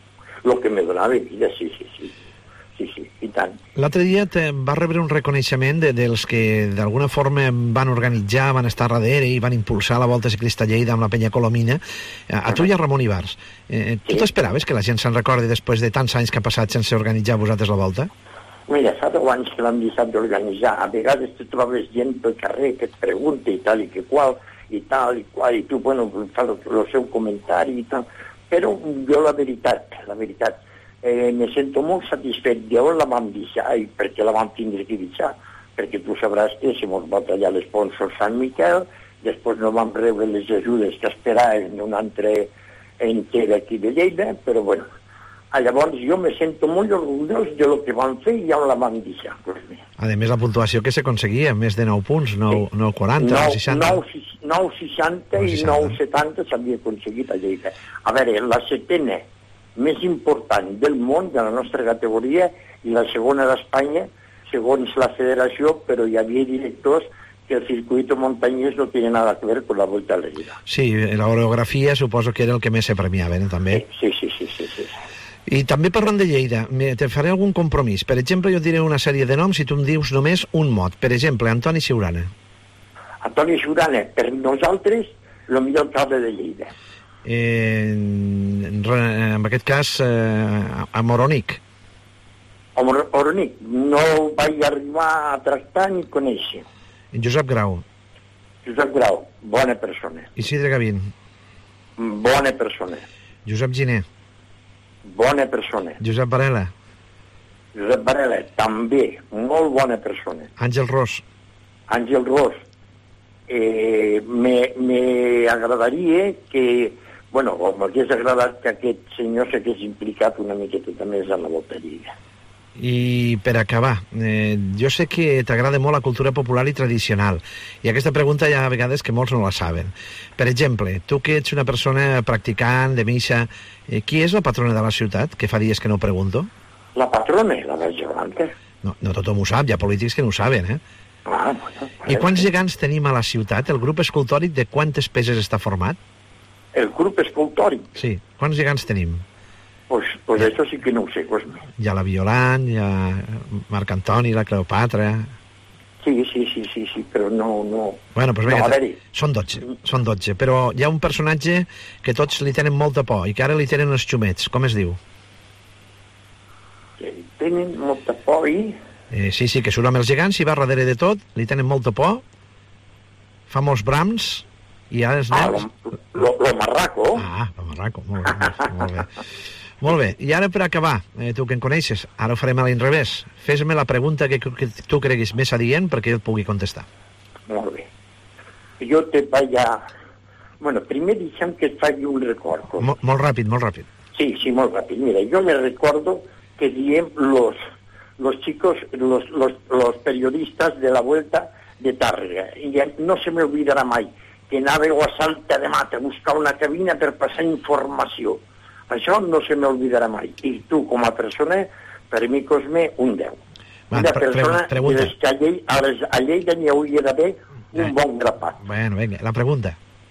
El que me donava vida, sí, sí, sí. Sí, sí, i tant. L'altre dia te va rebre un reconeixement de, dels que d'alguna forma van organitzar, van estar darrere i van impulsar la Volta Ciclista a Lleida amb la penya Colomina, a, a tu i a Ramon Ibars. Eh, tu sí. t'esperaves que la gent se'n recordi després de tants anys que ha passat sense organitzar vosaltres la Volta? Mira, fa deu anys que l'hem deixat d'organitzar. A vegades tu trobes gent pel carrer que et pregunta i tal i que qual, i tal i qual, i tu, bueno, fa el, el seu comentari i tal. Però jo la veritat, la veritat, eh, me sento molt satisfet d'on la vam deixar i perquè la vam tindre que deixar. Perquè tu sabràs que se mos va tallar l'esponsor Sant Miquel, després no vam rebre les ajudes que esperàvem d'un altre ente d'aquí de Lleida, però bueno, llavors jo me sento molt orgullós de lo que vam fer i on la vam deixar. A més, la puntuació que s'aconseguia, més de nou punts, nou quaranta, nou seixanta. nou seixanta i nou setanta s'havia aconseguit a Lleida. A veure, la setena més important del món, de la nostra categoria, i la segona d'Espanya, segons la federació, però hi havia directors que el circuito montañés no tiene nada que ver con la Volta a Lleida. Sí, la orografia suposo que era el que més se premiava, eh, també. Sí, sí, sí, sí, sí. I també parlant de Lleida, te faré algun compromís. Per exemple, jo diré una sèrie de noms i tu em dius només un mot. Per exemple, Antoni Siurana. Antoni Siurana, per nosaltres, el millor alcalde de Lleida. Eh, en aquest cas, eh, a Moronic. A Moronic. No vaig arribar a tractar ni conèixer. Josep Grau. Josep Grau, bona persona. Isidre Gavín. Bona persona. Josep Giner. Bona persona. Josep Varela. Josep Varela, també, molt bona persona. Àngel Ros. Àngel Ros. Eh, me, me agradaria que, bueno, m'hagués agradat que aquest senyor s'hagués implicat una miqueta més en la Volta a Lleida. I per acabar, eh, jo sé que t'agrada molt la cultura popular i tradicional, i aquesta pregunta hi ha vegades que molts no la saben. Per exemple, tu que ets una persona practicant de missa, eh, qui és la patrona de la ciutat? Que fa dies que no pregunto. La patrona, la Verge Blanca. No, no tothom ho sap, hi ha polítics que no ho saben, eh? Ah, bueno, I quants gegants tenim a la ciutat? El grup escultòric de quantes peces està format? El grup escultòric? Sí, quants gegants tenim? Pues, pues això sí que no ho sé, Cosme. Hi ha la Violant, hi ha Marc Antoni, la Cleopatra... Sí, sí, sí, sí, sí, però no... no... Bueno, doncs vinga, no, són dotze, són dotze, però hi ha un personatge que tots li tenen molta por i que ara li tenen els xumets, com es diu? Que li tenen molta por i... Eh, sí, sí, que surt amb els gegants i va darrere de tot, li tenen molta por, fa molts brams i ara els nens... Ah, lo, lo marraco. Ah, lo marraco, molt bé, molt bé. Molt bé, i ara per acabar, eh, tu que em coneixes, ara ho farem a l'inrevés. Fes-me la pregunta que, que tu creguis més adient perquè jo et pugui contestar. Molt bé. Jo te vaig a... Bueno, primer deixem que et faci un record. Mol, molt ràpid, molt ràpid. Sí, sí, molt ràpid. Mira, jo me recordo que diem los, los chicos, los, los, los periodistas de la Vuelta de Tàrrega. I no se me olvidarà mai que anàveu a Salta de Mata a buscar una cabina per passar informació. Això no se m'olvidarà mai. I tu, com a persona, per mi, Cosme, un deu. Va, una pre persona pre pregunta. que a Lleida, a, les, a Lleida n'hi hauria d'haver un eh. bon grapat. Bueno, vinga, la pregunta.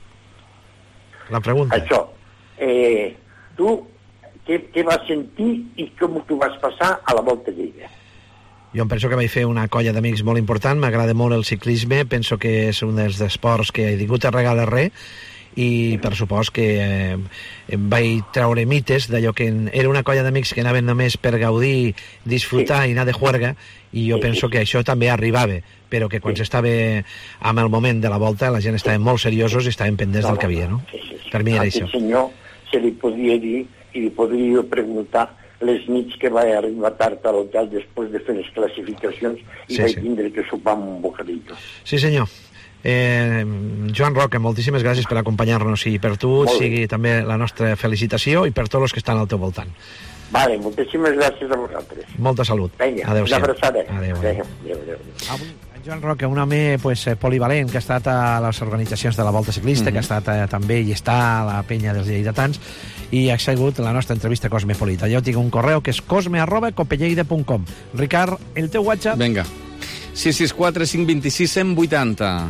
La pregunta. Això. Eh, tu, què, què vas sentir i com t'ho vas passar a la Volta a Lleida? Jo em penso que vaig fer una colla d'amics molt important, m'agrada molt el ciclisme, penso que és un dels esports que he tingut a regalar res, i per supost que eh, vaig treure mites d'allò que era una colla d'amics que anaven només per gaudir, disfrutar sí. i anar de juerga, i jo sí, penso sí. que això també arribava, però que quan s'estava sí. amb el moment de la volta la gent estava molt seriosos i estaven pendents no, del que havia, no? Sí, sí, sí. Per mi era això. això. Senyor se li podia dir i li podria preguntar les nits que vaig arribar tard a l'hotel després de fer les classificacions i sí, vaig sí. tindre que sopar amb un bocadillo. Sí, senyor. Eh, Joan Roca, moltíssimes gràcies per acompanyar-nos i per tu sigui també la nostra felicitació i per tots els que estan al teu voltant. Vale, moltíssimes gràcies a vosaltres. Molta salut. Vinga, una abraçada. Adéu, adéu. adéu, adéu. Avui, en Joan Roca, un home pues, polivalent que ha estat a les organitzacions de la Volta Ciclista, mm-hmm. que ha estat eh, també i està a la penya dels lleidatans, i ha sigut la nostra entrevista cosmopolita. Jo tinc un correu que és cosme arroba copelleida punt com. Ricard, el teu WhatsApp? Vinga. sis sis quatre cinc dos sis cent vuitanta.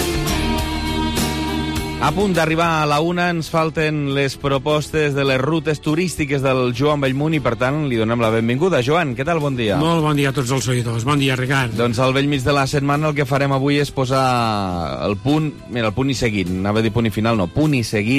A punt d'arribar a la una, ens falten les propostes de les rutes turístiques del Joan Bellmunt i, per tant, li donem la benvinguda. Joan, què tal? Bon dia. Molt bon dia a tots els oïdors. Bon dia, Ricard. Doncs al vell mig de la setmana el que farem avui és posar el punt, mira, el punt i seguit, anava a dir punt i final, no, punt i seguit,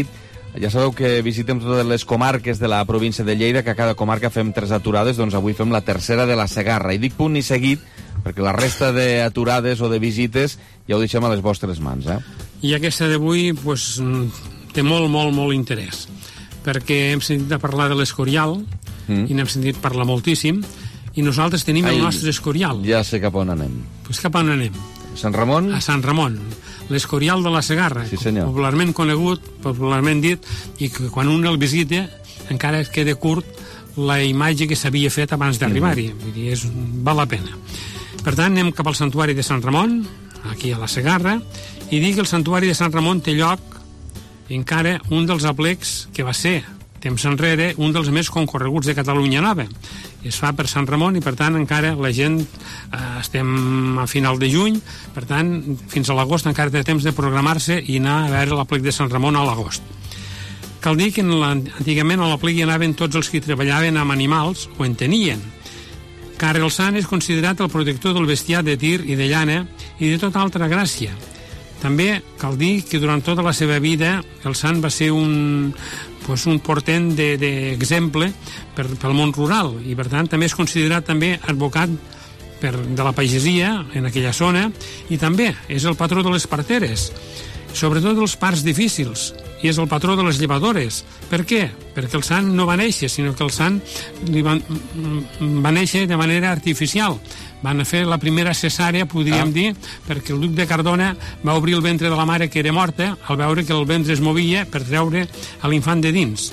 Ja sabeu que visitem totes les comarques de la província de Lleida, que a cada comarca fem tres aturades, doncs avui fem la tercera de la Segarra. I dic punt i seguit, perquè la resta d'aturades o de visites ja ho deixem a les vostres mans, eh? I aquesta d'avui pues, té molt, molt, molt interès, perquè hem sentit a parlar de l'Escorial, mm. i n'hem sentit parlar moltíssim, i nosaltres tenim Ai, el nostre Escorial. Ja sé cap on anem. Pues cap on anem? Sant Ramon? A Sant Ramon, l'Escorial de la Segarra, sí, popularment conegut, popularment dit, i que quan un el visita encara es queda curt la imatge que s'havia fet abans d'arribar-hi. Mm-hmm. Vull dir, és, val la pena. Per tant, anem cap al santuari de Sant Ramon, aquí a la Segarra, i dic que el santuari de Sant Ramon té lloc encara un dels aplecs que va ser, temps enrere, un dels més concorreguts de Catalunya Nova. Es fa per Sant Ramon i, per tant, encara la gent, eh, estem a final de juny, per tant, fins a l'agost encara té temps de programar-se i anar a veure l'aplec de Sant Ramon a l'agost. Cal dir que en la, antigament a l'aplec hi anaven tots els que treballaven amb animals o en tenien. Car el sant és considerat el protector del bestiar de tir i de llana i de tota altra gràcia. També cal dir que durant tota la seva vida el sant va ser un, pues, un portent d'exemple de, per, pel món rural i per tant també és considerat també advocat per, de la pagesia en aquella zona i també és el patró de les parteres, sobretot dels parts difícils, i és el patró de les llevadores. Per què? Perquè el sant no va néixer, sinó que el sant li va, va néixer de manera artificial. Van fer la primera cesàrea, podríem ah. dir, perquè el duc de Cardona va obrir el ventre de la mare que era morta al veure que el ventre es movia per treure a l'infant de dins.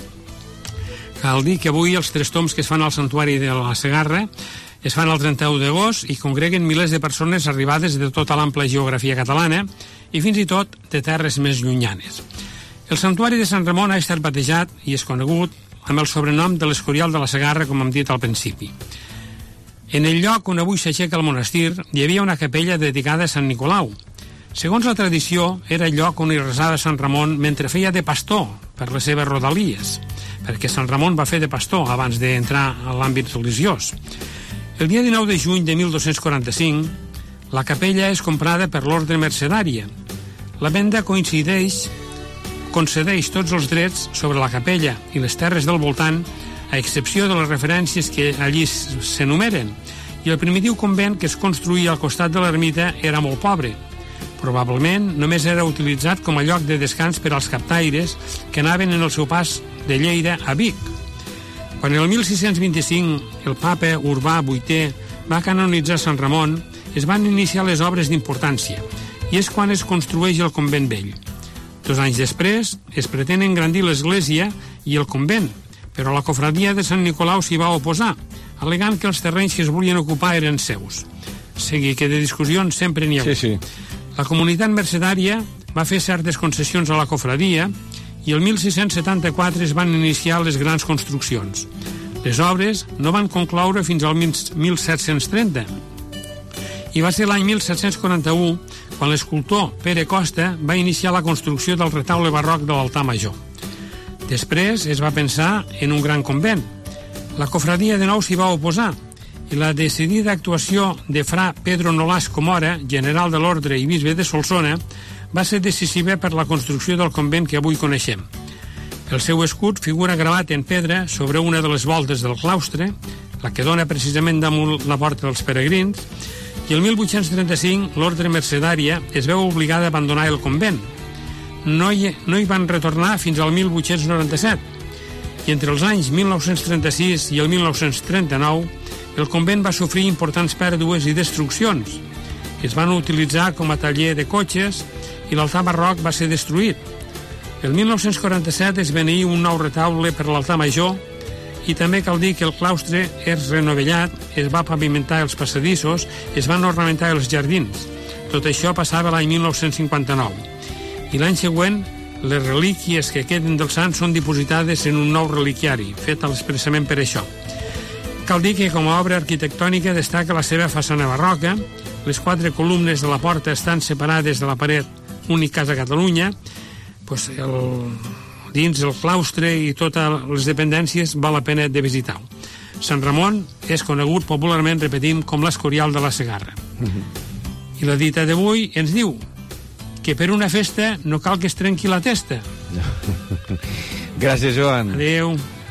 Cal dir que avui els tres tombs que es fan al santuari de la Segarra es fan el trenta-u d'agost i congreguen milers de persones arribades de tota l'ampla geografia catalana i fins i tot de terres més llunyanes. El santuari de Sant Ramon ha estat batejat i és conegut amb el sobrenom de l'Escorial de la Segarra, com hem dit al principi. En el lloc on avui s'aixeca el monestir hi havia una capella dedicada a Sant Nicolau. Segons la tradició, era el lloc on hi resava Sant Ramon mentre feia de pastor per les seves rodalies, perquè Sant Ramon va fer de pastor abans d'entrar a l'àmbit religiós. El dia dinou de juny de mil dos-cents quaranta-cinc, la capella és comprada per l'Ordre Mercedària. La venda coincideix concedeix tots els drets sobre la capella i les terres del voltant, a excepció de les referències que allí s'enumeren, i el primitiu convent que es construïa al costat de l'ermita era molt pobre. Probablement només era utilitzat com a lloc de descans per als captaires que anaven en el seu pas de Lleida a Vic. Quan el mil sis-cents vint-i-cinc el papa Urbà vuitè va canonitzar Sant Ramon, es van iniciar les obres d'importància, i és quan es construeix el convent vell. Dos anys després es pretén engrandir l'església i el convent, però la cofradia de Sant Nicolau s'hi va oposar, al·legant que els terrenys que es volien ocupar eren seus. Sigui que de discussions sempre n'hi ha hagut. Sí, sí. La comunitat mercedària va fer certes concessions a la cofradia i el mil sis-cents setanta-quatre es van iniciar les grans construccions. Les obres no van concloure fins al mil set-cents trenta. I va ser l'any mil set-cents quaranta-u quan l'escultor Pere Costa va iniciar la construcció del retaule barroc de l'altar major. Després es va pensar en un gran convent. La cofradia de nou s'hi va oposar i la decidida actuació de fra Pedro Nolasco Mora, general de l'ordre i bisbe de Solsona, va ser decisiva per la construcció del convent que avui coneixem. El seu escut figura gravat en pedra sobre una de les voltes del claustre, la que dona precisament damunt la porta dels peregrins, i el mil vuit-cents trenta-cinc l'ordre mercedària es veu obligada a abandonar el convent. No hi, no hi van retornar fins al mil vuit-cents noranta-set, i entre els anys mil nou-cents trenta-sis i el mil nou-cents trenta-nou el convent va sofrir importants pèrdues i destruccions. Es van utilitzar com a taller de cotxes i l'altar barroc va ser destruït. El mil nou-cents quaranta-set es beneí un nou retaule per l'altar major i també cal dir que el claustre és renovellat, es va pavimentar els passadissos, es van ornamentar els jardins. Tot això passava l'any mil nou-cents cinquanta-nou. I l'any següent, les relíquies que queden dels sants són dipositades en un nou reliquiari, fet expressament per això. Cal dir que com a obra arquitectònica destaca la seva façana barroca, les quatre columnes de la porta estan separades de la paret únic casa Catalunya, pues el... dins el claustre i totes les dependències val la pena de visitar-ho. Sant Ramon és conegut popularment, repetim, com l'Escorial de la Segarra. Uh-huh. I la dita d'avui ens diu que per una festa no cal que es trenqui la testa, Gràcies, Joan. Adéu.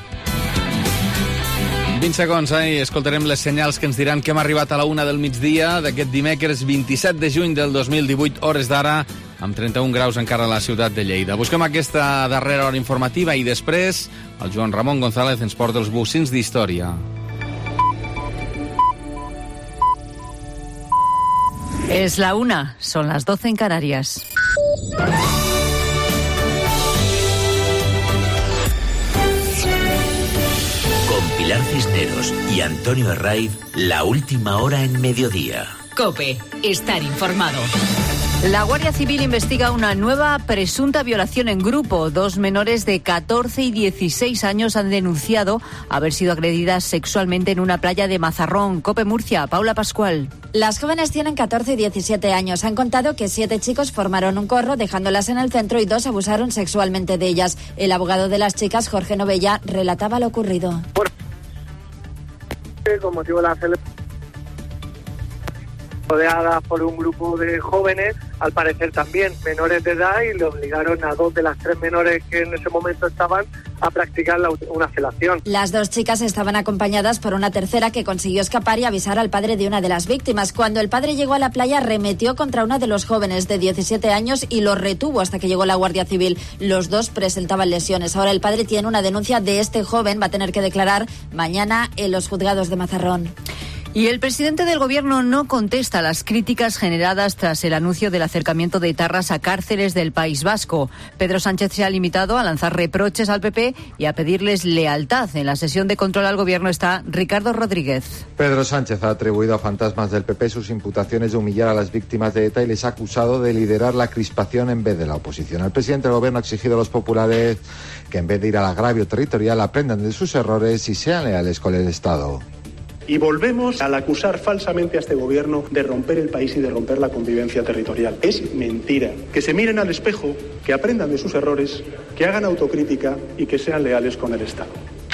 vint segons, eh? Escoltarem les senyals que ens diran que hem arribat a la una del migdia d'aquest dimecres vint-i-set de juny del dos mil divuit, hores d'ara, amb trenta-un graus encara a la ciutat de Lleida. Busquem aquesta darrera hora informativa i després el Joan Ramon González ens porta els bocins d'història. Es la una, son las doce en Canarias. Pilar Cisneros y Antonio Herraiz, la última hora en mediodía. COPE, estar informado. La Guardia Civil investiga una nueva presunta violación en grupo. Dos menores de catorce y dieciséis años han denunciado haber sido agredidas sexualmente en una playa de Mazarrón. COPE Murcia, Paula Pascual. Las jóvenes tienen catorce y diecisiete años. Han contado que siete chicos formaron un corro dejándolas en el centro y dos abusaron sexualmente de ellas. El abogado de las chicas, Jorge Novella, relataba lo ocurrido. Con motivo de la celebración, rodeada por un grupo de jóvenes, al parecer también menores de edad, y le obligaron a dos de las tres menores que en ese momento estaban a practicar la, una felación. Las dos chicas estaban acompañadas por una tercera que consiguió escapar y avisar al padre de una de las víctimas. Cuando el padre llegó a la playa, arremetió contra uno de los jóvenes de diecisiete años y lo retuvo hasta que llegó la Guardia Civil. Los dos presentaban lesiones. Ahora el padre tiene una denuncia de este joven, va a tener que declarar mañana en los juzgados de Mazarrón. Y el presidente del Gobierno no contesta las críticas generadas tras el anuncio del acercamiento de etarras a cárceles del País Vasco. Pedro Sánchez se ha limitado a lanzar reproches al P P y a pedirles lealtad. En la sesión de control al Gobierno está Ricardo Rodríguez. Pedro Sánchez ha atribuido a fantasmas del P P sus imputaciones de humillar a las víctimas de ETA y les ha acusado de liderar la crispación en vez de la oposición. El presidente del Gobierno ha exigido a los populares que en vez de ir al agravio territorial aprendan de sus errores y sean leales con el Estado. Y volvemos al acusar falsamente a este gobierno de romper el país y de romper la convivencia territorial. Es mentira. Que se miren al espejo, que aprendan de sus errores, que hagan autocrítica y que sean leales con el Estado.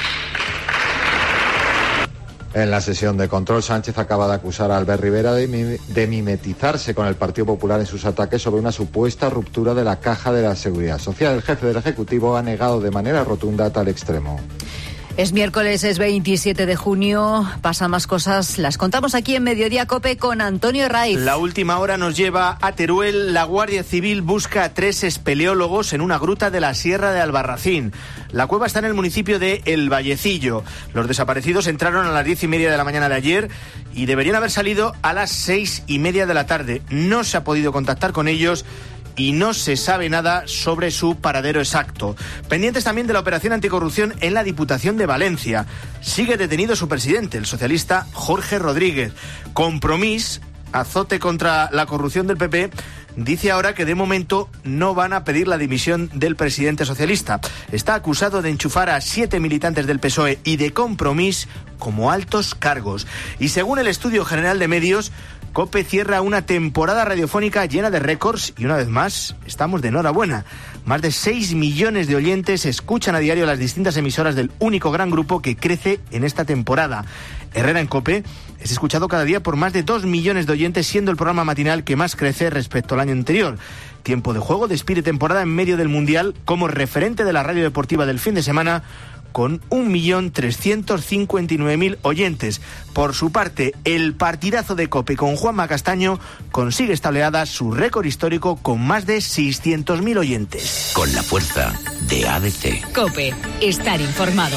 En la sesión de control, Sánchez acaba de acusar a Albert Rivera de, mi- de mimetizarse con el Partido Popular en sus ataques sobre una supuesta ruptura de la Caja de la Seguridad Social. El jefe del Ejecutivo ha negado de manera rotunda tal extremo. Es miércoles, es veintisiete de junio, pasan más cosas, las contamos aquí en Mediodía COPE con Antonio Herraiz. La última hora nos lleva a Teruel. La Guardia Civil busca a tres espeleólogos en una gruta de la Sierra de Albarracín. La cueva está en el municipio de El Vallecillo. Los desaparecidos entraron a las diez y media de la mañana de ayer y deberían haber salido a las seis y media de la tarde. No se ha podido contactar con ellos y no se sabe nada sobre su paradero exacto. Pendientes también de la operación anticorrupción en la Diputación de Valencia. Sigue detenido su presidente, el socialista Jorge Rodríguez. Compromís, azote contra la corrupción del P P, dice ahora que de momento no van a pedir la dimisión del presidente socialista. Está acusado de enchufar a siete militantes del P S O E y de Compromís como altos cargos. Y según el Estudio General de Medios, COPE cierra una temporada radiofónica llena de récords y una vez más estamos de enhorabuena. Más de seis millones de oyentes escuchan a diario las distintas emisoras del único gran grupo que crece en esta temporada. Herrera en COPE es escuchado cada día por más de dos millones de oyentes, siendo el programa matinal que más crece respecto al año anterior. Tiempo de Juego despide temporada en medio del Mundial como referente de la radio deportiva del fin de semana, con un millón trescientos cincuenta y nueve mil oyentes. Por su parte, el partidazo de COPE con Juanma Castaño consigue esta oleada su récord histórico con más de seiscientos mil oyentes. Con la fuerza de A D C. COPE, estar informado.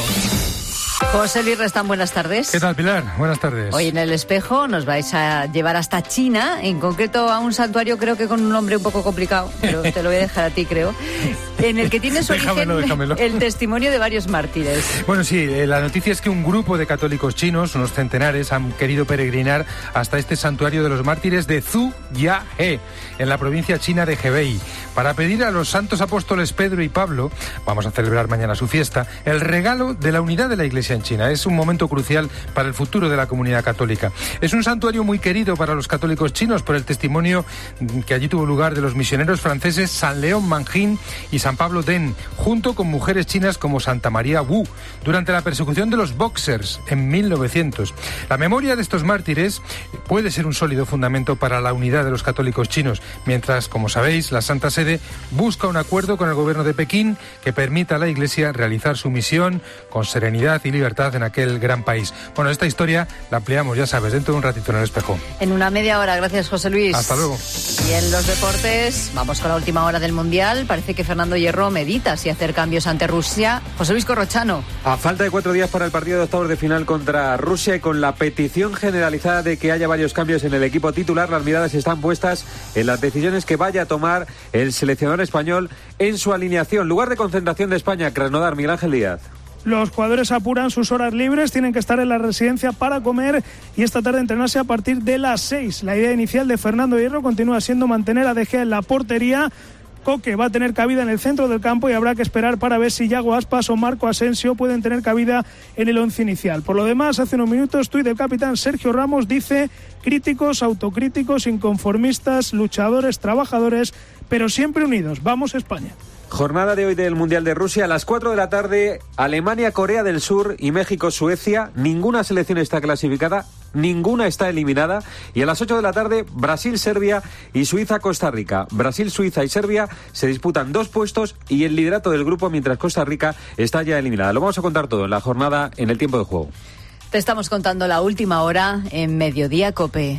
José Luis Restán, buenas tardes. ¿Qué tal, Pilar? Buenas tardes. Hoy en El Espejo nos vais a llevar hasta China, en concreto a un santuario creo que con un nombre un poco complicado, pero te lo voy a dejar a ti, creo, en el que tiene su origen Déjamelo, déjamelo. el testimonio de varios mártires. Bueno, sí, eh, la noticia es que un grupo de católicos chinos, unos centenares, han querido peregrinar hasta este santuario de los mártires de Zhujiahe, en la provincia china de Hebei, para pedir a los santos apóstoles Pedro y Pablo, vamos a celebrar mañana su fiesta, el regalo de la unidad de la Iglesia en China. Es un momento crucial para el futuro de la comunidad católica. Es un santuario muy querido para los católicos chinos por el testimonio que allí tuvo lugar de los misioneros franceses San León Manjin y San Pablo Den, junto con mujeres chinas como Santa María Wu, durante la persecución de los Boxers en mil novecientos. La memoria de estos mártires puede ser un sólido fundamento para la unidad de los católicos chinos, mientras, como sabéis, la Santa Sede busca un acuerdo con el gobierno de Pekín que permita a la Iglesia realizar su misión con serenidad y libertad en aquel gran país. Bueno, esta historia la ampliamos, ya sabes, dentro de un ratito en El Espejo. En una media hora, gracias José Luis. Hasta luego. Y en los deportes, vamos con la última hora del Mundial. Parece que Fernando Hierro medita si hacer cambios ante Rusia. José Luis Corrochano. A falta de cuatro días para el partido de octavos de final contra Rusia y con la petición generalizada de que haya varios cambios en el equipo titular, las miradas están puestas en las decisiones que vaya a tomar el seleccionador español en su alineación. Lugar de concentración de España, Krasnodar, Miguel Ángel Díaz. Los jugadores apuran sus horas libres, tienen que estar en la residencia para comer y esta tarde entrenarse a partir de las seis. La idea inicial de Fernando Hierro continúa siendo mantener a De Gea en la portería. Coque va a tener cabida en el centro del campo y habrá que esperar para ver si Yago Aspas o Marco Asensio pueden tener cabida en el once inicial. Por lo demás, hace unos minutos, tuit del capitán Sergio Ramos dice: críticos, autocríticos, inconformistas, luchadores, trabajadores, pero siempre unidos. Vamos, España. Jornada de hoy del Mundial de Rusia. A las cuatro de la tarde, Alemania, Corea del Sur y México, Suecia. Ninguna selección está clasificada, ninguna está eliminada. Y a las ocho de la tarde, Brasil, Serbia y Suiza, Costa Rica. Brasil, Suiza y Serbia se disputan dos puestos y el liderato del grupo, mientras Costa Rica está ya eliminada. Lo vamos a contar todo en la jornada en el tiempo de juego. Te estamos contando la última hora en Mediodía Cope.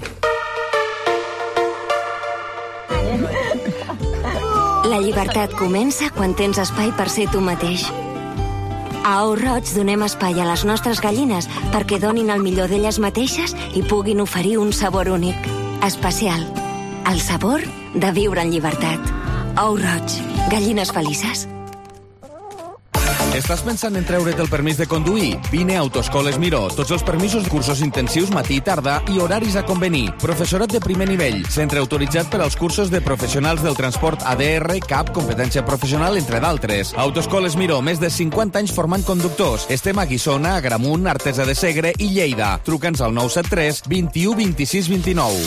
La llibertat comença quan tens espai per ser tu mateix. A Ou Roig donem espai a les nostres gallines perquè donin el millor d'elles mateixes i puguin oferir un sabor únic, especial. El sabor de viure en llibertat. Ou Roig, gallines felices. Estàs pensant en treure't el permís de conduir? Vine a Autoescoles Miró. Tots els permisos, cursos intensius, matí i tarda i horaris a convenir. Professorat de primer nivell. Centre autoritzat per als cursos de professionals del transport A D R, C A P, competència professional, entre d'altres. Autoescoles Miró, més de cinquanta anys formant conductors. Estem a Guissona, Agramunt, Artesa de Segre i Lleida. Truca'ns al nou set tres, vint-i-u, vint-i-sis, vint-i-nou.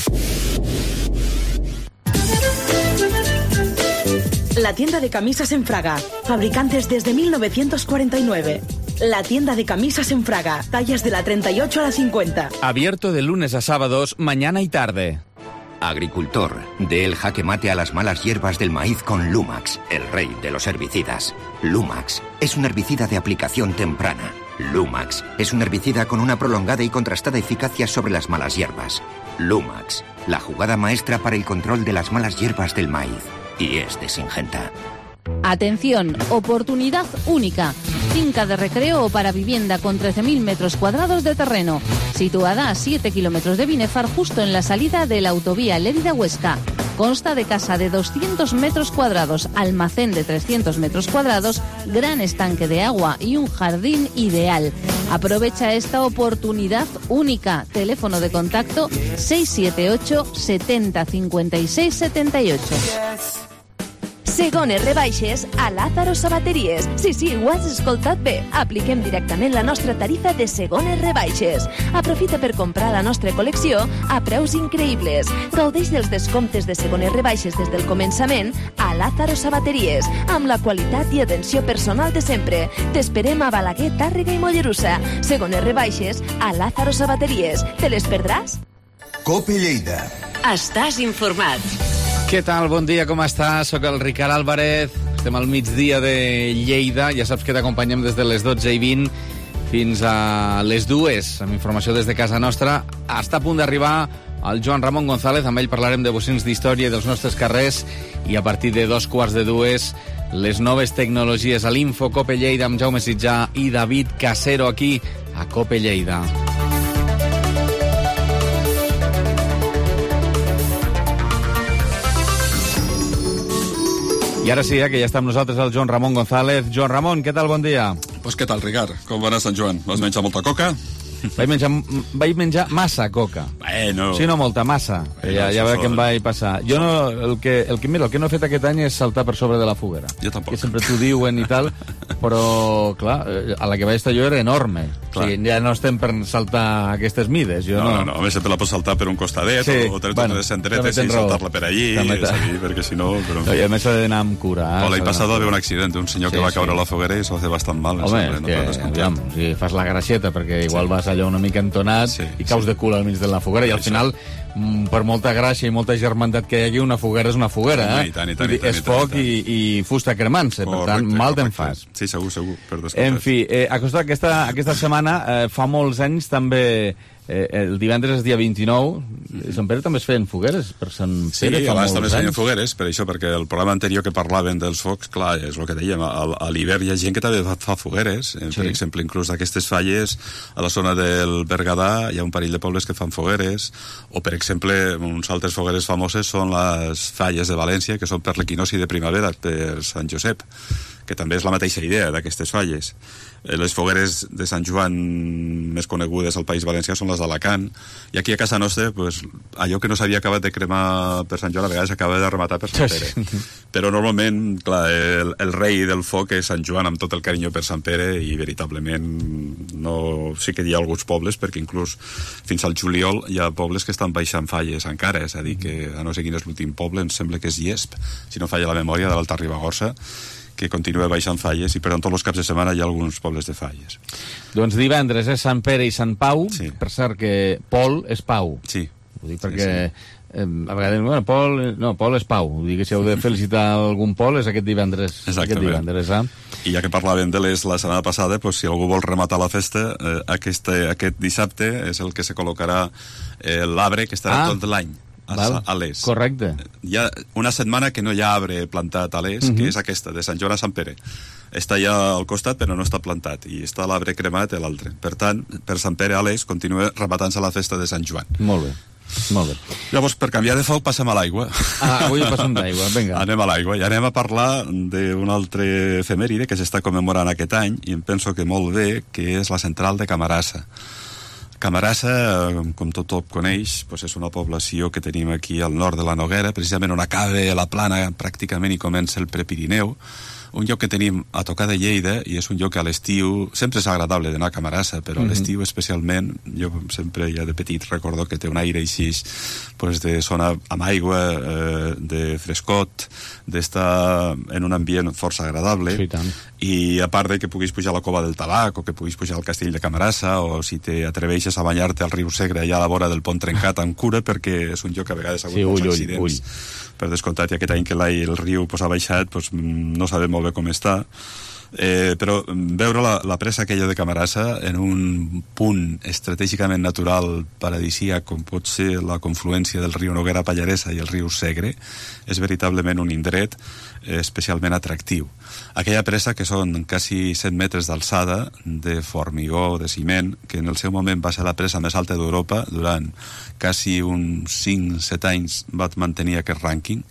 La tienda de camisas en Fraga, fabricantes desde mil novecientos cuarenta y nueve. La tienda de camisas en Fraga, tallas de la treinta y ocho a la cincuenta. Abierto de lunes a sábados, mañana y tarde. Agricultor, dé el jaque mate a las malas hierbas del maíz con Lumax, el rey de los herbicidas. Lumax es un herbicida de aplicación temprana. Lumax es un herbicida con una prolongada y contrastada eficacia sobre las malas hierbas. Lumax, la jugada maestra para el control de las malas hierbas del maíz. Y es de Syngenta. Atención, oportunidad única. Finca de recreo o para vivienda con trece mil metros cuadrados de terreno, situada a siete kilómetros de Binefar, justo en la salida de la autovía Lérida-Huesca. Consta de casa de doscientos metros cuadrados, almacén de trescientos metros cuadrados, gran estanque de agua y un jardín ideal. Aprovecha esta oportunidad única. Teléfono de contacto seis siete ocho, setenta, cincuenta y seis, setenta y ocho. Segones rebaixes a Lázaro Sabateries. Sí, sí, ho has escoltat bé. Apliquem directament la nostra tarifa de segones rebaixes. Aprofita per comprar la nostra col·lecció a preus increïbles. Gaudeix dels descomptes de segones rebaixes des del començament a Lázaro Sabateries, amb la qualitat i atenció personal de sempre. T'esperem a Balaguer, Tàrrega i Mollerussa. Segones rebaixes a Lázaro Sabateries. Te les perdràs? Cope Lleida. Estàs informat. Què tal? Bon dia, com estàs? Soc el Ricard Álvarez, estem al migdia de Lleida, ja saps que t'acompanyem des de les dotze i vint fins a les dues, amb informació des de casa nostra. Està a punt d'arribar el Joan Ramon González, amb ell parlarem de bocins d'història dels nostres carrers, i a partir de dos quarts de dues, les noves tecnologies a l'Info Cope Lleida amb Jaume Sitjà i David Casero aquí a Cope Lleida. I ara sí, eh, que ja està amb nosaltres el Joan Ramon González. Joan Ramon, què tal? Bon dia. Pues què tal, Ricard? Com va anar Sant Joan? Vas menjar molta coca? Vaig menjar, vaig menjar massa coca. Bueno. Sí, no, molta massa. Bueno, ja ja això veig que em són- vaig passar. Jo no, el que, el que, mira, el que no he fet aquest any és saltar per sobre de la foguera. Jo tampoc. Que sempre t'ho diuen i tal, però, clar, eh, a la que vaig estar jo era enorme. Clar. O sigui, ja no estem per saltar aquestes mides. Jo No, no, no, no, a més sempre la pots saltar per un costadet Sí, o, o tenir bueno, bueno, de també centretes i tens raó. saltar-la per allí, També és te- a dir, perquè si no... Però... I a més s'ha d'anar amb cura. Eh? O l'any S'ha d'anar passat va amb haver un cura. accident, un senyor Sí, que va caure sí. a la foguera i s'ho va fer bastant mal. em Home, sembla, és no que, per descomptat. aviam, o sigui, fas la gracieta, perquè igual vas allò una mica entonat sí, i caus sí. de cul al mig de la foguera, i al final, mm, per molta gràcia i molta germandat que hi hagi, una foguera és una foguera, Home, eh? i tant, i tant, Vull dir, i tant, és i tant, foc i, i fusta cremant-se, per tant, mal te'n fas. Sí, segur, segur, per descomptat. En fi, eh, acosta, aquesta, aquesta setmana, eh, fa molts anys també, eh, el divendres és dia vint-i-nou, a Sant Pere també es feien fogueres per Sant Sí, Pere fa abans molts també es feien anys. fogueres, per això, perquè el programa anterior que parlaven dels focs, clar, és el que dèiem, a, a l'hivern hi ha gent que també fa, fa fogueres, eh, per Sí. exemple, inclús d'aquestes falles, a la zona del Berguedà hi ha un parell de pobles que fan fogueres, o per exemple, uns altres fogueres famoses són les falles de València, que són per l'equinoci de primavera, per Sant Josep, que també és la mateixa idea d'aquestes falles. Eh, Les fogueres de Sant Joan més conegudes al País Valencià són les d'Alacant, i aquí a casa nostra, pues, allò que no s'havia acabat de cremar per Sant Joan, a vegades s'acaba de rematar per Sant Pere. Però normalment, clar, el, el rei del foc és Sant Joan, amb tot el carinyo per Sant Pere, i veritablement no... sí que hi ha alguns pobles, perquè inclús fins al juliol hi ha pobles que estan baixant falles encara, és a dir, que a no sé quin és l'últim poble, em sembla que és Llesp, si no falla la memòria, de l'Alta Ribagorça, que continua baixant falles, i per tant tots els caps de setmana hi ha alguns pobles de falles. Doncs divendres és Sant Pere i Sant Pau, sí. Per cert que Pol és Pau. Sí. Ho dic perquè sí, sí. Eh, a vegades, bueno, Pol, no, Pol és Pau. Ho dic que si heu de felicitar algun Pol és aquest divendres. Aquest divendres, eh? I ja que parlàvem de les la setmana passada, pues, si algú vol rematar la festa, eh, aquest, aquest dissabte és el que se col·locarà eh, l'arbre que estarà Ah. tot l'any a, Val. a l'Es. Correcte. Hi ha una setmana que no hi ha arbre plantat a l'Es, Mhm. que és aquesta, de Sant Joan a Sant Pere. Està ja al costat, però no està plantat, i està l'arbre cremat a l'altre. Per tant, per Sant Pere a l'Es continua rematant-se la festa de Sant Joan. Molt bé. Molt bé. Llavors, per canviar de foc, passem a l'aigua. Ah, avui passem d'aigua, vinga. Anem a l'aigua, i anem a parlar d'un altre efemèride que s'està commemorant aquest any, i em penso que molt bé, que és la central de Camarasa. Camarasa, com tothom coneix, doncs és una població que tenim aquí al nord de la Noguera, precisament on acaba la plana pràcticament i comença el Prepirineu, un lloc que tenim a tocar de Lleida, i és un lloc que a l'estiu sempre és agradable d'anar a Camarasa, però a Mhm. l'estiu especialment, jo sempre ja de petit recordo que té un aire així, pues, de zona amb aigua, eh, de frescot, d'estar en un ambient força agradable. Sí, tant. I a part de que puguis pujar a la Cova del Tabac, o que puguis pujar al Castell de Camarasa, o si t'atreveixes a banyar-te al riu Segre allà a la vora del pont trencat amb cura, perquè és un lloc que a vegades ha hagut Sí, molts ull, ull, accidents. ull. Per descomptat, i aquest any que l'ai- el riu pues, ha baixat, pues, mm, no sabem molt bé com està. Eh, però mm, veure la, la presa aquella de Camarasa en un punt estratègicament natural paradisíac com pot ser la confluència del riu Noguera Pallaresa i el riu Segre és veritablement un indret eh, especialment atractiu. Aquella presa que són quasi cent metres d'alçada de formigó, de ciment, que en el seu moment va ser la presa més alta d'Europa, durant quasi uns cinc set anys va mantenir aquest rànquing,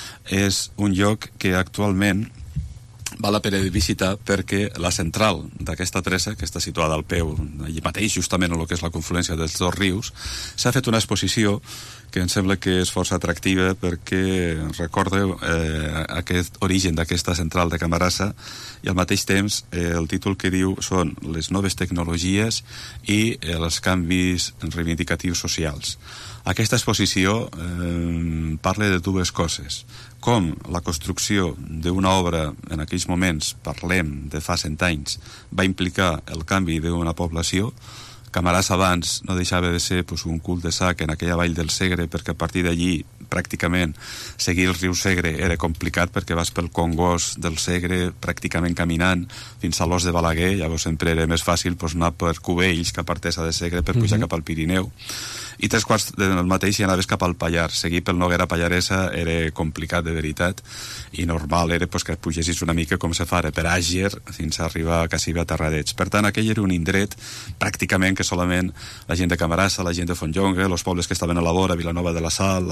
és un lloc que actualment val la pena de visitar perquè la central d'aquesta presa, que està situada al peu, allà mateix, justament en el que és la confluència dels dos rius, s'ha fet una exposició que em sembla que és força atractiva perquè recordeu eh, aquest origen d'aquesta central de Camarasa, i al mateix temps eh, el títol que diu són les noves tecnologies i eh, els canvis reivindicatius socials. Aquesta exposició eh, parla de dues coses, com la construcció d'una obra en aquells moments, parlem de fa cent anys, va implicar el canvi d'una població. Camarasa abans no deixava de ser pues, un cul de sac en aquella vall del Segre, perquè a partir d'allí pràcticament seguir el riu Segre era complicat perquè vas pel Congost del Segre pràcticament caminant fins a l'Os de Balaguer, llavors sempre era més fàcil pues, anar per Cubells cap a Artesa de Segre per pujar mm-hmm. cap al Pirineu, i tres quarts del mateix si anaves cap al Pallars. Seguir pel Noguera Pallaresa era complicat de veritat, i normal era pues, que pugessis una mica com se fa per Àger fins a arribar quasi a Terradets. Per tant, aquell era un indret pràcticament que solament la gent de Camarasa, la gent de Fontjonga, els pobles que estaven a la vora, Vilanova de la Sal, la Massana,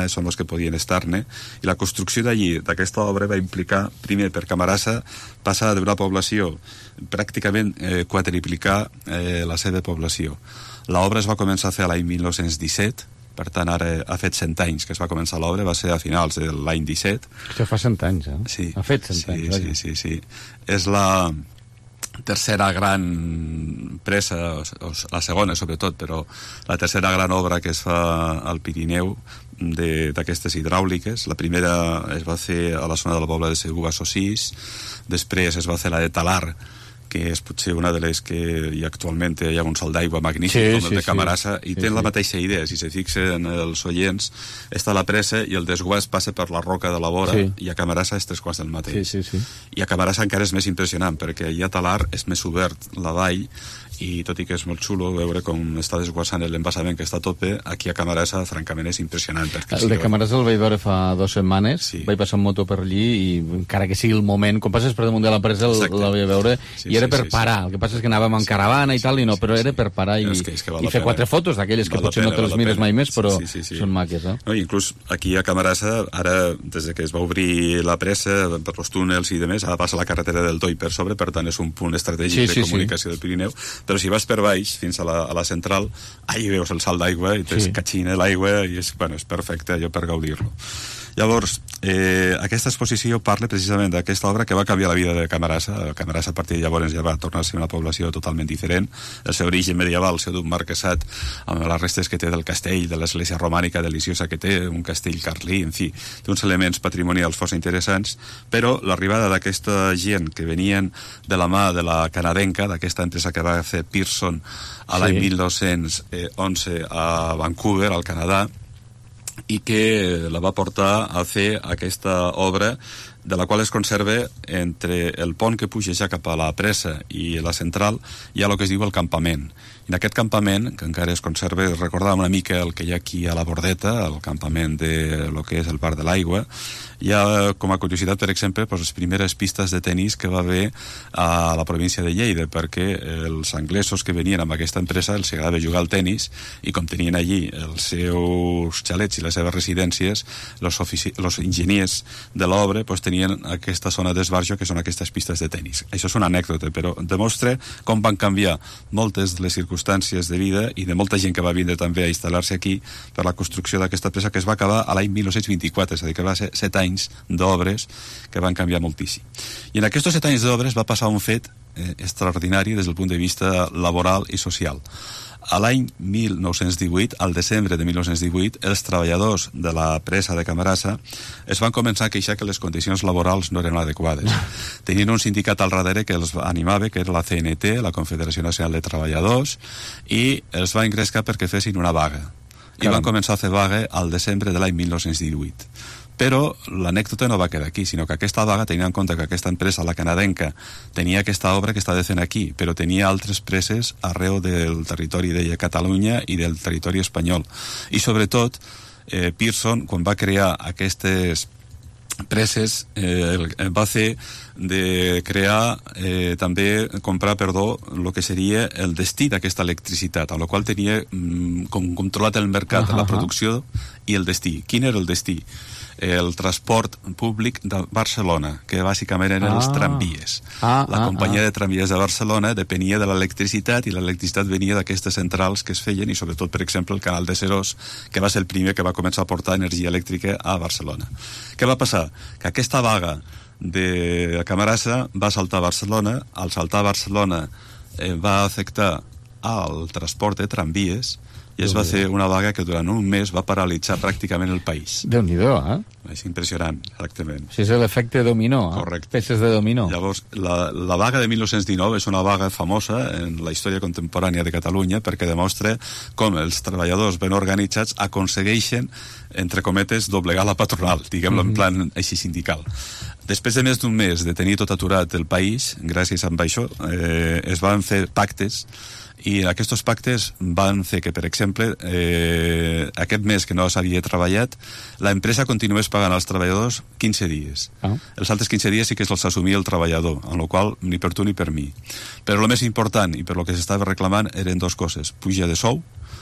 zona són els que podien estar-ne, i la construcció d'allí, d'aquesta obra, va implicar, primer, per Camarasa, passar d'una població pràcticament eh, quadriplicar eh, la seva població. L'obra es va començar a fer l'any mil nou-cents disset, per tant ara ha fet cent anys que es va començar l'obra, va ser a finals de l'any disset. Això fa cent anys, eh? Sí. Ha fet cent sí, anys. Sí, sí, sí. És la tercera gran presa, o la segona sobretot, però la tercera gran obra que es fa al Pirineu d'aquestes hidràuliques. La primera es va fer a la zona del poble de Segur a Sossís, després es va fer la de Talar, que és potser una de les que hi actualment hi ha un salt d'aigua magnífic, sí, com el sí, de Camarasa, sí. i sí, té sí. la mateixa idea. Si se fixen els oients, està la presa i el desguàs passa per la roca de la vora, sí. i a Camarasa és tres quarts del mateix. Sí, sí, sí. I a Camarasa encara és més impressionant, perquè allà a Talar és més obert la vall, i tot i que és molt xulo veure com està desguassant l'embassament que està a tope, aquí a Camarasa francament és impressionant. El de Camarasa el vaig veure fa dues setmanes, sí. vaig passar en moto per allí i encara que sigui el moment, quan passes per damunt de la presa el, el vaig veure, sí, i era sí, per sí, parar, sí. el que passa és que anàvem en caravana i tal, i no, però era per parar i, que, que i fer quatre fotos d'aquelles que potser no te les mires mai més, però sí, sí, sí. són maques. Eh? No, inclús aquí a Camarasa, ara, des de que es va obrir la presa, per els túnels i demés, ara passa la carretera del Toi per sobre, per tant és un punt estratègic sí, sí, de comunicació sí. del Pirineu, però si vas per baix fins a la, a la central, ahí veus el salt d'aigua i es sí. catxina l'aigua i és, bueno, és perfecte allò per gaudir-lo. Llavors, eh, aquesta exposició parla precisament d'aquesta obra que va canviar la vida de Camarasa. Camarasa a partir de llavors ja va tornar a ser una població totalment diferent. El seu origen medieval, el seu d'un marquesat, amb les restes que té del castell, de l'església romànica deliciosa que té, un castell carlí, en fi, té uns elements patrimonials força interessants, però l'arribada d'aquesta gent que venien de la mà de la canadenca, d'aquesta empresa que va fer Pearson a l'any sí. mil nou-cents onze a Vancouver, al Canadà, i que la va portar a fer aquesta obra de la qual es conserva entre el pont que puja ja cap a la presa i la central, hi ha el que es diu el campament. I en aquest campament, que encara es conserva, recordava una mica el que hi ha aquí a la Bordeta, el campament de lo que és el Parc de l'Aigua, hi ha, com a curiositat, per exemple, pues, les primeres pistes de tenis que va haver a la província de Lleida, perquè els anglesos que venien amb aquesta empresa els agradava jugar al tenis, i com tenien allí els seus xalets i les seves residències, els, els enginyers de l'obra pues, tenien aquesta zona d'esbarjo que són aquestes pistes de tenis. Això és una anècdota, però demostra com van canviar moltes de les circumstàncies de vida i de molta gent que va vindre també a instal·lar-se aquí per la construcció d'aquesta presa, que es va acabar a l'any mil nou-cents vint-i-quatre, és a dir, que va ser set anys d'obres que van canviar moltíssim. I en aquests set anys d'obres va passar un fet eh, extraordinari des del punt de vista laboral i social. A l'any mil nou-cents divuit, al desembre de mil nou-cents divuit, els treballadors de la presa de Camarasa es van començar a queixar que les condicions laborals no eren adequades. Tenien un sindicat al darrere que els animava, que era la C N T, la Confederació Nacional de Treballadors, i els va engrescar perquè fessin una vaga. I van començar a fer vaga al desembre de l'any mil nou-cents divuit. Però l'anècdota no va quedar aquí, sinó que aquesta vaga, tenint en compte que aquesta empresa, la canadenca, tenia aquesta obra que està fent aquí, però tenia altres preses arreu del territori de Catalunya i del territori espanyol. I sobretot, eh, Pearson, quan va crear aquestes preses, eh, va fer de crear, eh, també comprar, perdó, el que seria el destí d'aquesta electricitat, amb la qual tenia mm, com controlat el mercat, uh -huh. la producció i el destí. Quin era el destí? El transport públic de Barcelona, que bàsicament eren ah. els tramvies. Ah, la companyia ah, ah. de tramvies de Barcelona depenia de l'electricitat, i l'electricitat venia d'aquestes centrals que es feien, i sobretot, per exemple, el canal de Serós, que va ser el primer que va començar a portar energia elèctrica a Barcelona. Què va passar? Que aquesta vaga de Camarasa va saltar a Barcelona. Al saltar a Barcelona eh, va afectar al transport de tramvies, i es va fer una vaga que durant un mes va paralitzar pràcticament el país. Déu-n'hi-do, eh? És impressionant, exactament. Això és l'efecte dominó, eh? Correcte. Peces de dominó. Llavors, la, la vaga de mil nou-cents dinou és una vaga famosa en la història contemporània de Catalunya, perquè demostra com els treballadors ben organitzats aconsegueixen, entre cometes, doblegar la patronal, diguem-lo mm-hmm. en plan així sindical. Després de més d'un mes de tenir tot aturat el país, gràcies a això, eh, es van fer pactes, i aquests pactes van fer que, per exemple, eh, aquest mes que no s'havia treballat, l'empresa continués pagant als treballadors quinze dies. Ah. Els altres quinze dies sí que se'ls assumia el treballador, amb la qual ni per tu ni per mi. Però el més important, i per lo que s'estava reclamant, eren dues coses: puja de sou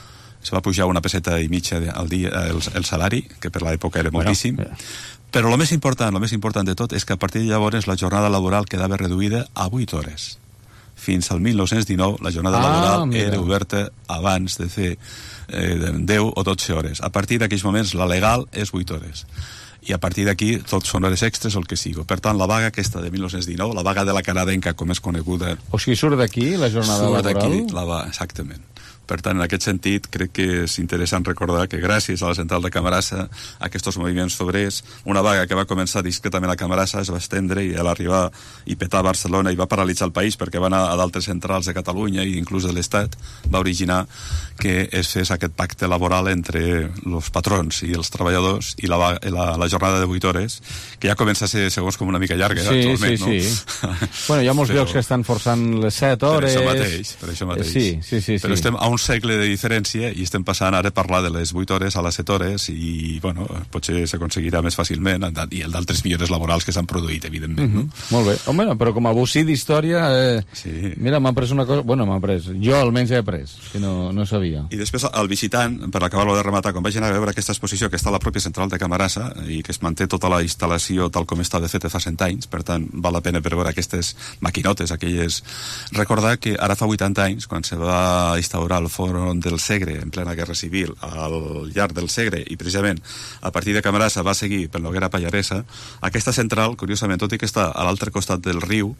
se va pujar una peseta i mitja al dia el, el salari, que per l'època era moltíssim. Bueno, però el més important, el més important de tot és que a partir de llavors la jornada laboral quedava reduïda a vuit hores. Fins al mil nou-cents dinou la jornada ah, laboral mira. era oberta abans de fer eh, deu o dotze hores. A partir d'aquells moments la legal és vuit hores. I a partir d'aquí tot són hores extres o el que sigui. Per tant, la vaga aquesta de mil nou-cents dinou, la vaga de la canadenca, com és coneguda... O sigui, surt d'aquí la jornada surt laboral? Surt d'aquí, la va, exactament. Per tant, en aquest sentit, crec que és interessant recordar que gràcies a la central de Camarasa, a aquests moviments obrers, una vaga que va començar discretament a Camarasa es va estendre i a l'arribar i petar a Barcelona i va paralitzar el país perquè va anar a d'altres centrals de Catalunya i inclús de l'Estat, va originar que es fes aquest pacte laboral entre els patrons i els treballadors i la, la, la jornada de vuit hores, que ja comença a ser, segons com una mica llarga, sí, actualment, sí, no? Sí. Bueno, hi ha molts Però, llocs que estan forçant les set hores... Per això mateix, per això mateix. Sí, sí, sí. Però sí. estem a un segle de diferència i estem passant ara a parlar de les vuit hores a les set hores i, bueno, potser s'aconseguirà més fàcilment i el d'altres millores laborals que s'han produït, evidentment, mm -hmm. no? Molt bé. Home, però com a bocí d'història, eh, sí. mira, m'ha pres una cosa... Bueno, m'ha pres... Jo almenys he après, que no, no sabia. I després el visitant, per acabar-lo de rematar, quan vaig anar a veure aquesta exposició que està a la pròpia central de Camarasa i que es manté tota la instal·lació tal com està de fet fa cent anys, per tant, val la pena per veure aquestes maquinotes, aquelles... Recordar que ara fa vuitanta anys, quan se va instaurar el Fòrum del Segre en plena guerra civil al llarg del Segre i precisament a partir de Camarasa va seguir per l'Hoguera Pallaresa, aquesta central, curiosament, tot i que està a l'altre costat del riu,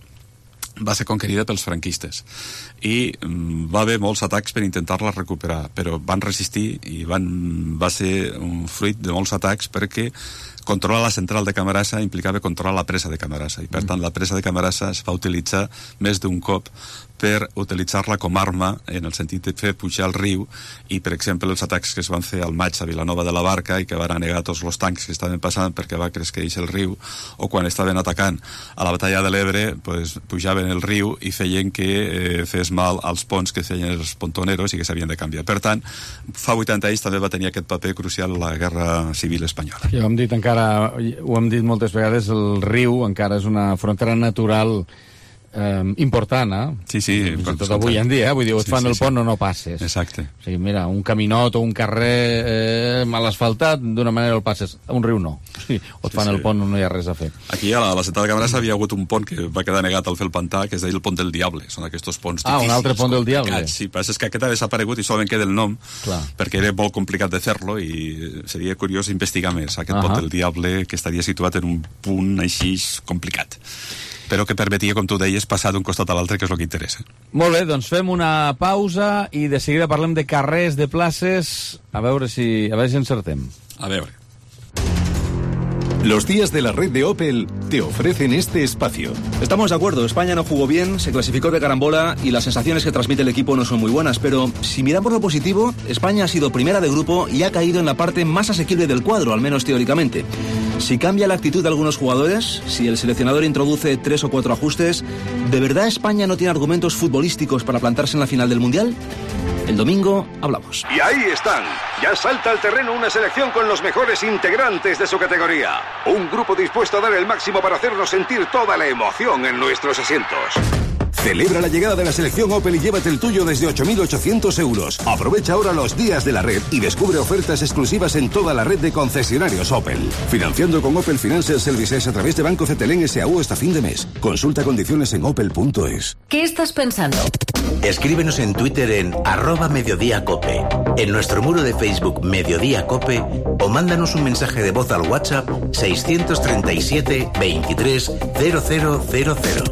va ser conquerida pels franquistes i va haver molts atacs per intentar-la recuperar, però van resistir i van, va ser un fruit de molts atacs perquè controlar la central de Camarasa implicava controlar la presa de Camarasa i per tant la presa de Camarasa es va utilitzar més d'un cop per utilitzar-la com arma en el sentit de fer pujar el riu i, per exemple, els atacs que es van fer al maig a Vilanova de la Barca i que van anegar tots els tancs que estaven passant perquè va cresqueix el riu, o quan estaven atacant a la batalla de l'Ebre, pues, pujaven el riu i feien que eh, fes mal als ponts que feien els pontoneros i que s'havien de canviar. Per tant, fa vuitanta anys també va tenir aquest paper crucial la Guerra Civil Espanyola. Ja ho hem dit encara, ho hem dit moltes vegades, el riu encara és una frontera natural eh, important, eh? Sí, sí. Tot avui en dia, eh? Vull dir, et sí, fan sí, el pont sí. o no passes. Exacte. O sigui, mira, un caminot o un carrer eh, mal asfaltat, d'una manera el passes. Un riu no. Sí, o et fan sí, sí. el pont o no hi ha res a fer. Aquí a la, a la central de Camarasa havia hagut un pont que va quedar negat al fer el pantà, que es deia el Pont del Diable. Són aquests ponts ah, difícils. Un altre pont del Diable. Sí, però és que aquest ha desaparegut i solament queda el nom, Clar. perquè era molt complicat de fer-lo i seria curiós investigar més aquest uh -huh. Pont del Diable, que estaria situat en un punt així complicat, però que permetia, com tu deies, passar d'un costat a l'altre, que és el que interessa. Molt bé, doncs fem una pausa i de seguida parlem de carrers, de places, a veure si, a veure si encertem. A veure. Los días de la red de Opel te ofrecen este espacio. Estamos de acuerdo, España no jugó bien, se clasificó de carambola y las sensaciones que transmite el equipo no son muy buenas, pero si miramos lo positivo, España ha sido primera de grupo y ha caído en la parte más asequible del cuadro, al menos teóricamente. Si cambia la actitud de algunos jugadores, si el seleccionador introduce tres o cuatro ajustes, ¿de verdad España no tiene argumentos futbolísticos para plantarse en la final del Mundial? El domingo hablamos. Y ahí están. Ya salta al terreno una selección con los mejores integrantes de su categoría. Un grupo dispuesto a dar el máximo para hacernos sentir toda la emoción en nuestros asientos. Celebra la llegada de la selección Opel y llévate el tuyo desde ocho mil ochocientos euros. Aprovecha ahora los días de la red y descubre ofertas exclusivas en toda la red de concesionarios Opel. Financiando con Opel Financial Services a través de Banco Cetelén S A U hasta fin de mes. Consulta condiciones en opel punto es. ¿Qué estás pensando? Escríbenos en Twitter en arroba Mediodía Cope, en nuestro muro de Facebook Mediodía Cope o mándanos un mensaje de voz al WhatsApp seiscientos treinta y siete veintitrés cero cero cero cero.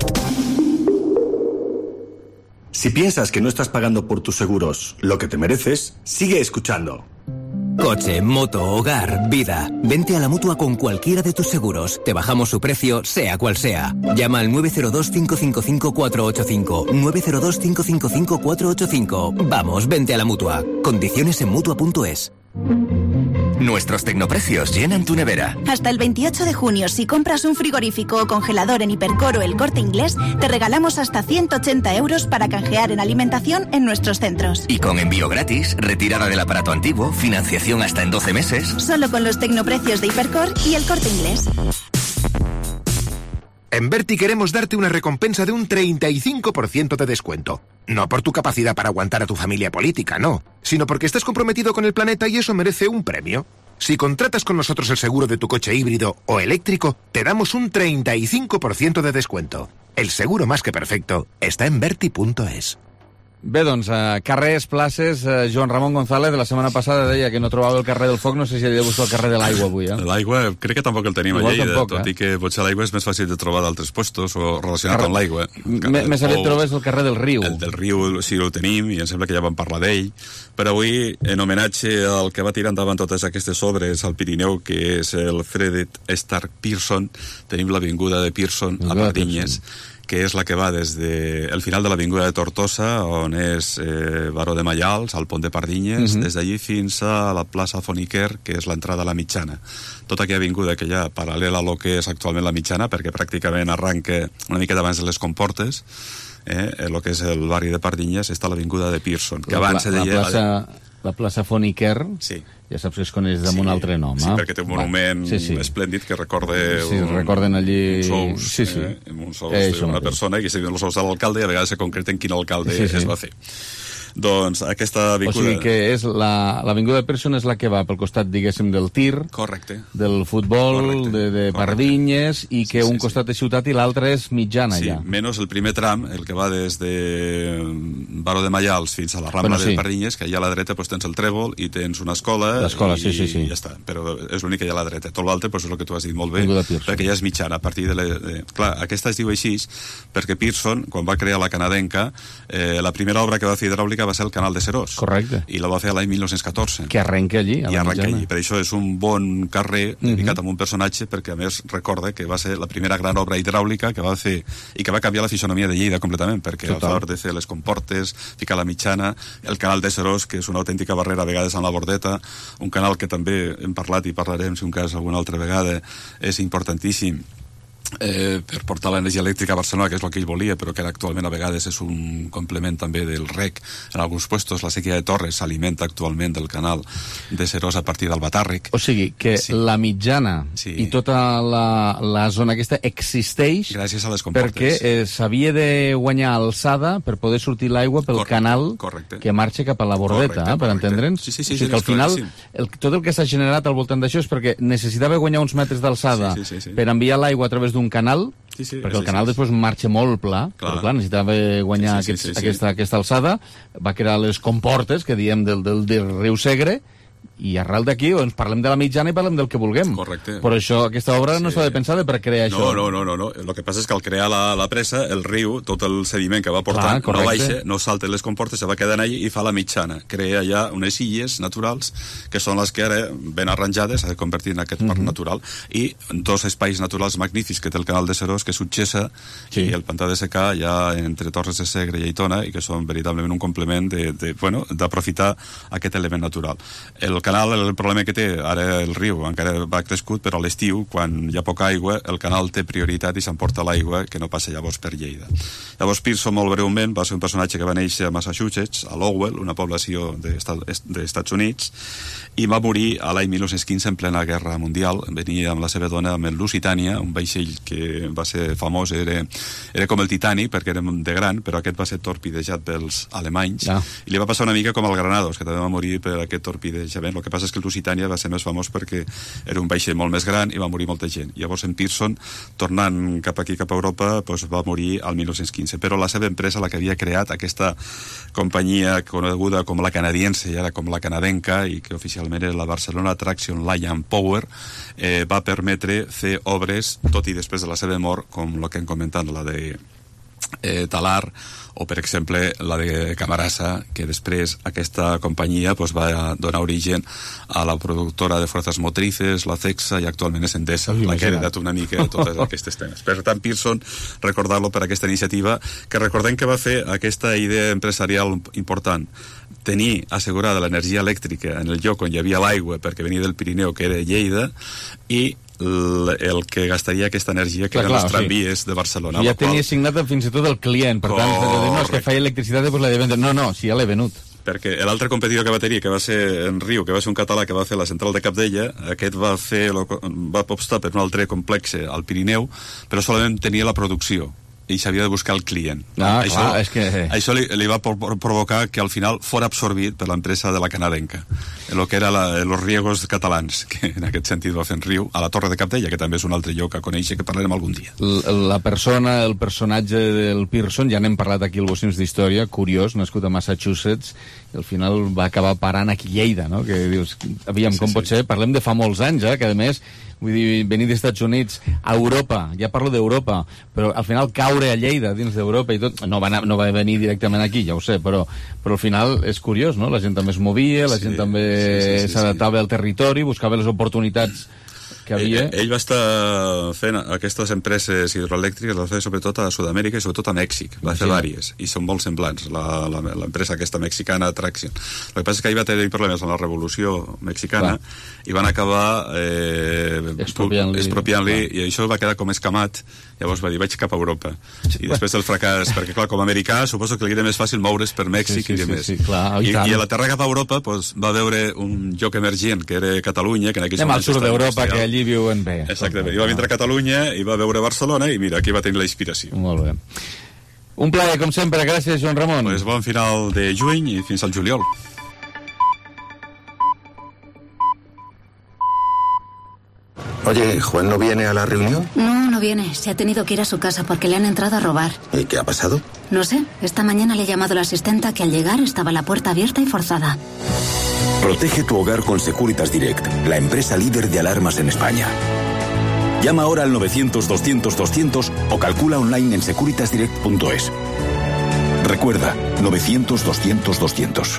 Si piensas que no estás pagando por tus seguros lo que te mereces, sigue escuchando. Coche, moto, hogar, vida. Vente a la Mutua con cualquiera de tus seguros. Te bajamos su precio, sea cual sea. Llama al nueve cero dos, cinco cinco cinco, cuatro ocho cinco. nueve cero dos, cinco cinco cinco, cuatro ocho cinco. Vamos, vente a la Mutua. Condiciones en mutua punto es. Nuestros tecnoprecios llenan tu nevera. Hasta el veintiocho de junio, si compras un frigorífico o congelador en Hipercor o El Corte Inglés, te regalamos hasta ciento ochenta euros para canjear en alimentación en nuestros centros. Y con envío gratis, retirada del aparato antiguo, financiación hasta en doce meses. Solo con los tecnoprecios de Hipercor y El Corte Inglés. En Berti queremos darte una recompensa de un treinta y cinco por ciento de descuento. No por tu capacidad para aguantar a tu familia política, no, sino porque estás comprometido con el planeta y eso merece un premio. Si contratas con nosotros el seguro de tu coche híbrido o eléctrico, te damos un treinta y cinco por ciento de descuento. El seguro más que perfecto está en Berti punto es. Bé, doncs, uh, carrers, places, uh, Joan Ramon González, de la setmana passada deia que no trobava el carrer del Foc, no sé si havia de buscar el carrer de l'aigua avui, eh? L'aigua, crec que tampoc el tenim Igual a Lleida, tampoc, tot eh? i que potser l'aigua és més fàcil de trobar d'altres puestos o relacionat Carrer- amb l'aigua. M- Més aviat trobes el carrer del riu. El del riu sí el tenim i em sembla que ja vam parlar d'ell, però avui, en homenatge al que va tirar endavant totes aquestes obres al Pirineu, que és el Frederick Stark Pearson, tenim l'avinguda de Pearson a Pardinyes, que és la que va des de el final de l'avinguda de Tortosa, on és eh, Baró de Maials, al pont de Pardinyes, Mhm. des d'allí fins a la plaça Foniquer, que és l'entrada a la Mitjana. Tota aquella avinguda que hi ha paral·lela a lo que és actualment la Mitjana, perquè pràcticament arranca una mica abans de les Comportes, eh, el que és el barri de Pardinyes, està l'avinguda de Pearson, que La, abans pla- se la, deia... plaça, la plaça Foniquer, sí. Ja saps que es coneix amb un altre nom, Sí, eh? perquè té un monument sí, sí. esplèndid que recorda Sí, un, recorden allí... uns ous, Sí, sí. eh, uns ous Eh, això d'una mateix. persona i que se diuen els ous de l'alcalde i a vegades se concreta en quin alcalde Sí, sí. es va fer. Doncs aquesta O avinguda... sigui que és la, l'avinguda de Pearson és la que va pel costat, diguéssim, del tir, Correcte. del futbol, Correcte. de, de Pardinyes, i que un costat és ciutat i l'altre és mitjana, Sí, ja. menys el primer tram, el que va des de Baró de Maials fins a la Rambla Bueno, sí. de Pardinyes, que allà a la dreta pues, tens el Trèvol i tens una escola, L'escola, i, sí, sí, sí. i ja està, però és l'únic que hi ha a la dreta. Tot l'altre pues, és el que tu has dit molt bé, Avinguda Pearson. perquè ja és mitjana, a partir de... La, de... Clar, aquesta es diu així perquè Pearson, quan va crear la canadenca, eh, la primera obra que va fer hidràulica va ser el canal de Serós. Correcte. I la va fer l'any mil nou-cents catorze. Que arrenca allí, a I la arrenca mitjana. allí. Per això és un bon carrer dedicat a un personatge, perquè a més recorda que va ser la primera gran obra hidràulica que va fer i que va canviar la fisonomia de Lleida completament, perquè Total. al favor de fer les comportes, ficar la mitjana, el canal de Serós, que és una autèntica barrera a vegades amb la Bordeta, un canal que també hem parlat i parlarem, si un cas alguna altra vegada, és importantíssim eh, per portar l'energia elèctrica a Barcelona, que és el que ell volia, però que ara actualment a vegades és un complement també del rec en alguns puestos. La sèquia de Torres s'alimenta actualment del canal de Serós a partir del Batàrrec. O sigui, que Sí. la mitjana Sí. i tota la, la zona aquesta existeix gràcies a les comportes. perquè eh, s'havia de guanyar alçada per poder sortir l'aigua pel Correcte, canal correcte. que marxa cap a la Bordeta, Correcte, eh, per correcte. entendre'ns. Sí, sí, sí, o sigui sí, que al és final claríssim. el, tot el que s'ha generat al voltant d'això és perquè necessitava guanyar uns metres d'alçada Sí, sí, sí, sí. per enviar l'aigua a través d'un canal, Sí, sí, perquè sí, el canal sí. després marxa molt pla, Clar. però clar, necessitava guanyar Sí, sí, sí, aquests, sí, sí. Aquesta, aquesta alçada, va crear les comportes, que diem del, del, del riu Segre, i arrel d'aquí doncs, parlem de la mitjana i parlem del que vulguem. Correcte. Per això aquesta obra no s'ha de pensar de per crear això. No, no, no, no, no. El que passa és que al crear la, la presa, el riu, tot el sediment que va portant, Clar, no correcte. baixa, no salta les comportes, se va quedant allí i fa la mitjana. Crea ja unes illes naturals, que són les que ara, ben arranjades, s'ha de convertir en aquest parc Mhm. natural. I dos espais naturals magnífics que té el canal de Serós, que és Utxessa Sí. i el pantà de Secà, ja entre Torres de Segre i Aitona, i que són veritablement un complement de, de, bueno, d'aprofitar aquest element natural. El canal, el problema que té, ara el riu encara va crescut, però a l'estiu, quan hi ha poca aigua, el canal té prioritat i s'emporta l'aigua, que no passa llavors per Lleida. Llavors Pearson, molt breument, va ser un personatge que va néixer a Massachusetts, a Lowell, una població d'Estats de Estats Units, i va morir a l'any mil nou-cents quinze en plena Guerra Mundial. Venia amb la seva dona amb el Lusitania, un vaixell que va ser famós, era, era com el Titanic, perquè era de gran, però aquest va ser torpidejat pels alemanys, Ja. i li va passar una mica com al Granados, que també va morir per aquest torpidejament. El que passa és que el Lusitania va ser més famós perquè era un vaixell molt més gran i va morir molta gent. Llavors en Pearson, tornant cap aquí, cap a Europa, doncs va morir al mil nou-cents quinze. Però la seva empresa, la que havia creat aquesta companyia coneguda com la canadiense i ara com la canadenca, i que oficialment era la Barcelona Traction Light and Power, eh, va permetre fer obres, tot i després de la seva mort, com el que hem comentat, la de eh, Talar, o per exemple la de Camarasa, que després aquesta companyia pues, va donar origen a la productora de fuerzas motrices, la CEXA, i actualment és Endesa, la que ha heredat una mica totes aquestes temes. Per tant, Pearson, recordar-lo per aquesta iniciativa, que recordem que va fer aquesta idea empresarial important, tenir assegurada l'energia elèctrica en el lloc on hi havia l'aigua, perquè venia del Pirineu, que era Lleida, i el que gastaria aquesta energia, que Clar, eren clar, els sí. tramvies de Barcelona. Ja la qual- tenia signat fins i tot el client, per tant, s'ha de dir, no, és que feia electricitat i pues la he de vendre. No, no, si ja l'he venut. perquè l'altre competidor que va tenir, que va ser en Riu, que va ser un català que va fer la central de Capdella, aquest va fer va optar per un altre complex al Pirineu, però solament tenia la producció i s'havia de buscar el client. Ah, això clar, és que... això li, li va provocar que al final fora absorbit per l'empresa de la canadenca, el que era la, los riegos catalans, que en aquest sentit va fer en Riu, a la Torre de Capdella, que també és un altre lloc a conèixer, que parlarem algun dia. La persona, el personatge del Pearson, ja n'hem parlat aquí al Bocins d'Història, curiós, nascut a Massachusetts, i al final va acabar parant aquí a Lleida, no? Que dius, aviam, com sí, pot sí. ser? Parlem de fa molts anys, eh? Que a més, vull dir, venir dels Estats Units a Europa, ja parlo d'Europa, però al final caure a Lleida dins d'Europa i tot, no va, anar, no va venir directament aquí, ja ho sé, però, però al final és curiós, no? La gent també es movia, la sí, gent també sí, sí, sí, s'adaptava sí. al territori, buscava les oportunitats que havia... Ell, ell va estar fent aquestes empreses hidroelèctriques, les va fer sobretot a Sud-amèrica i sobretot a Mèxic, va fer sí. vàries, i són molt semblants, l'empresa aquesta mexicana Traction. El que passa és que ell va tenir problemes amb la revolució mexicana clar. I van acabar eh, expropiant-li, expropiant i això va quedar com escamat. Llavors va dir, vaig cap a Europa. I després del fracàs, perquè clar, com a americà suposo que li era més fàcil moure's per Mèxic sí, sí, i demés. Sí, sí, clar, i, I, I a la terra cap a Europa pues, va veure un lloc emergent, que era Catalunya, que en aquells moments... Anem al sud d'Europa, que allí viuen bé. Exactament. I va vindre a Catalunya i va veure Barcelona i mira, aquí va tenir la inspiració. Molt bé. Un plaer, com sempre. Gràcies, Joan Ramon. Pues bon final de juny i fins al juliol. Oye, ¿Juan no viene a la reunión? No, no viene. Se ha tenido que ir a su casa porque le han entrado a robar. ¿Y qué ha pasado? No sé. Esta mañana le ha llamado la asistenta que al llegar estaba la puerta abierta y forzada. Protege tu hogar con Securitas Direct, la empresa líder de alarmas en España. Llama ahora al novecientos doscientos doscientos o calcula online en securitas direct punto es. Recuerda, novecientos doscientos doscientos.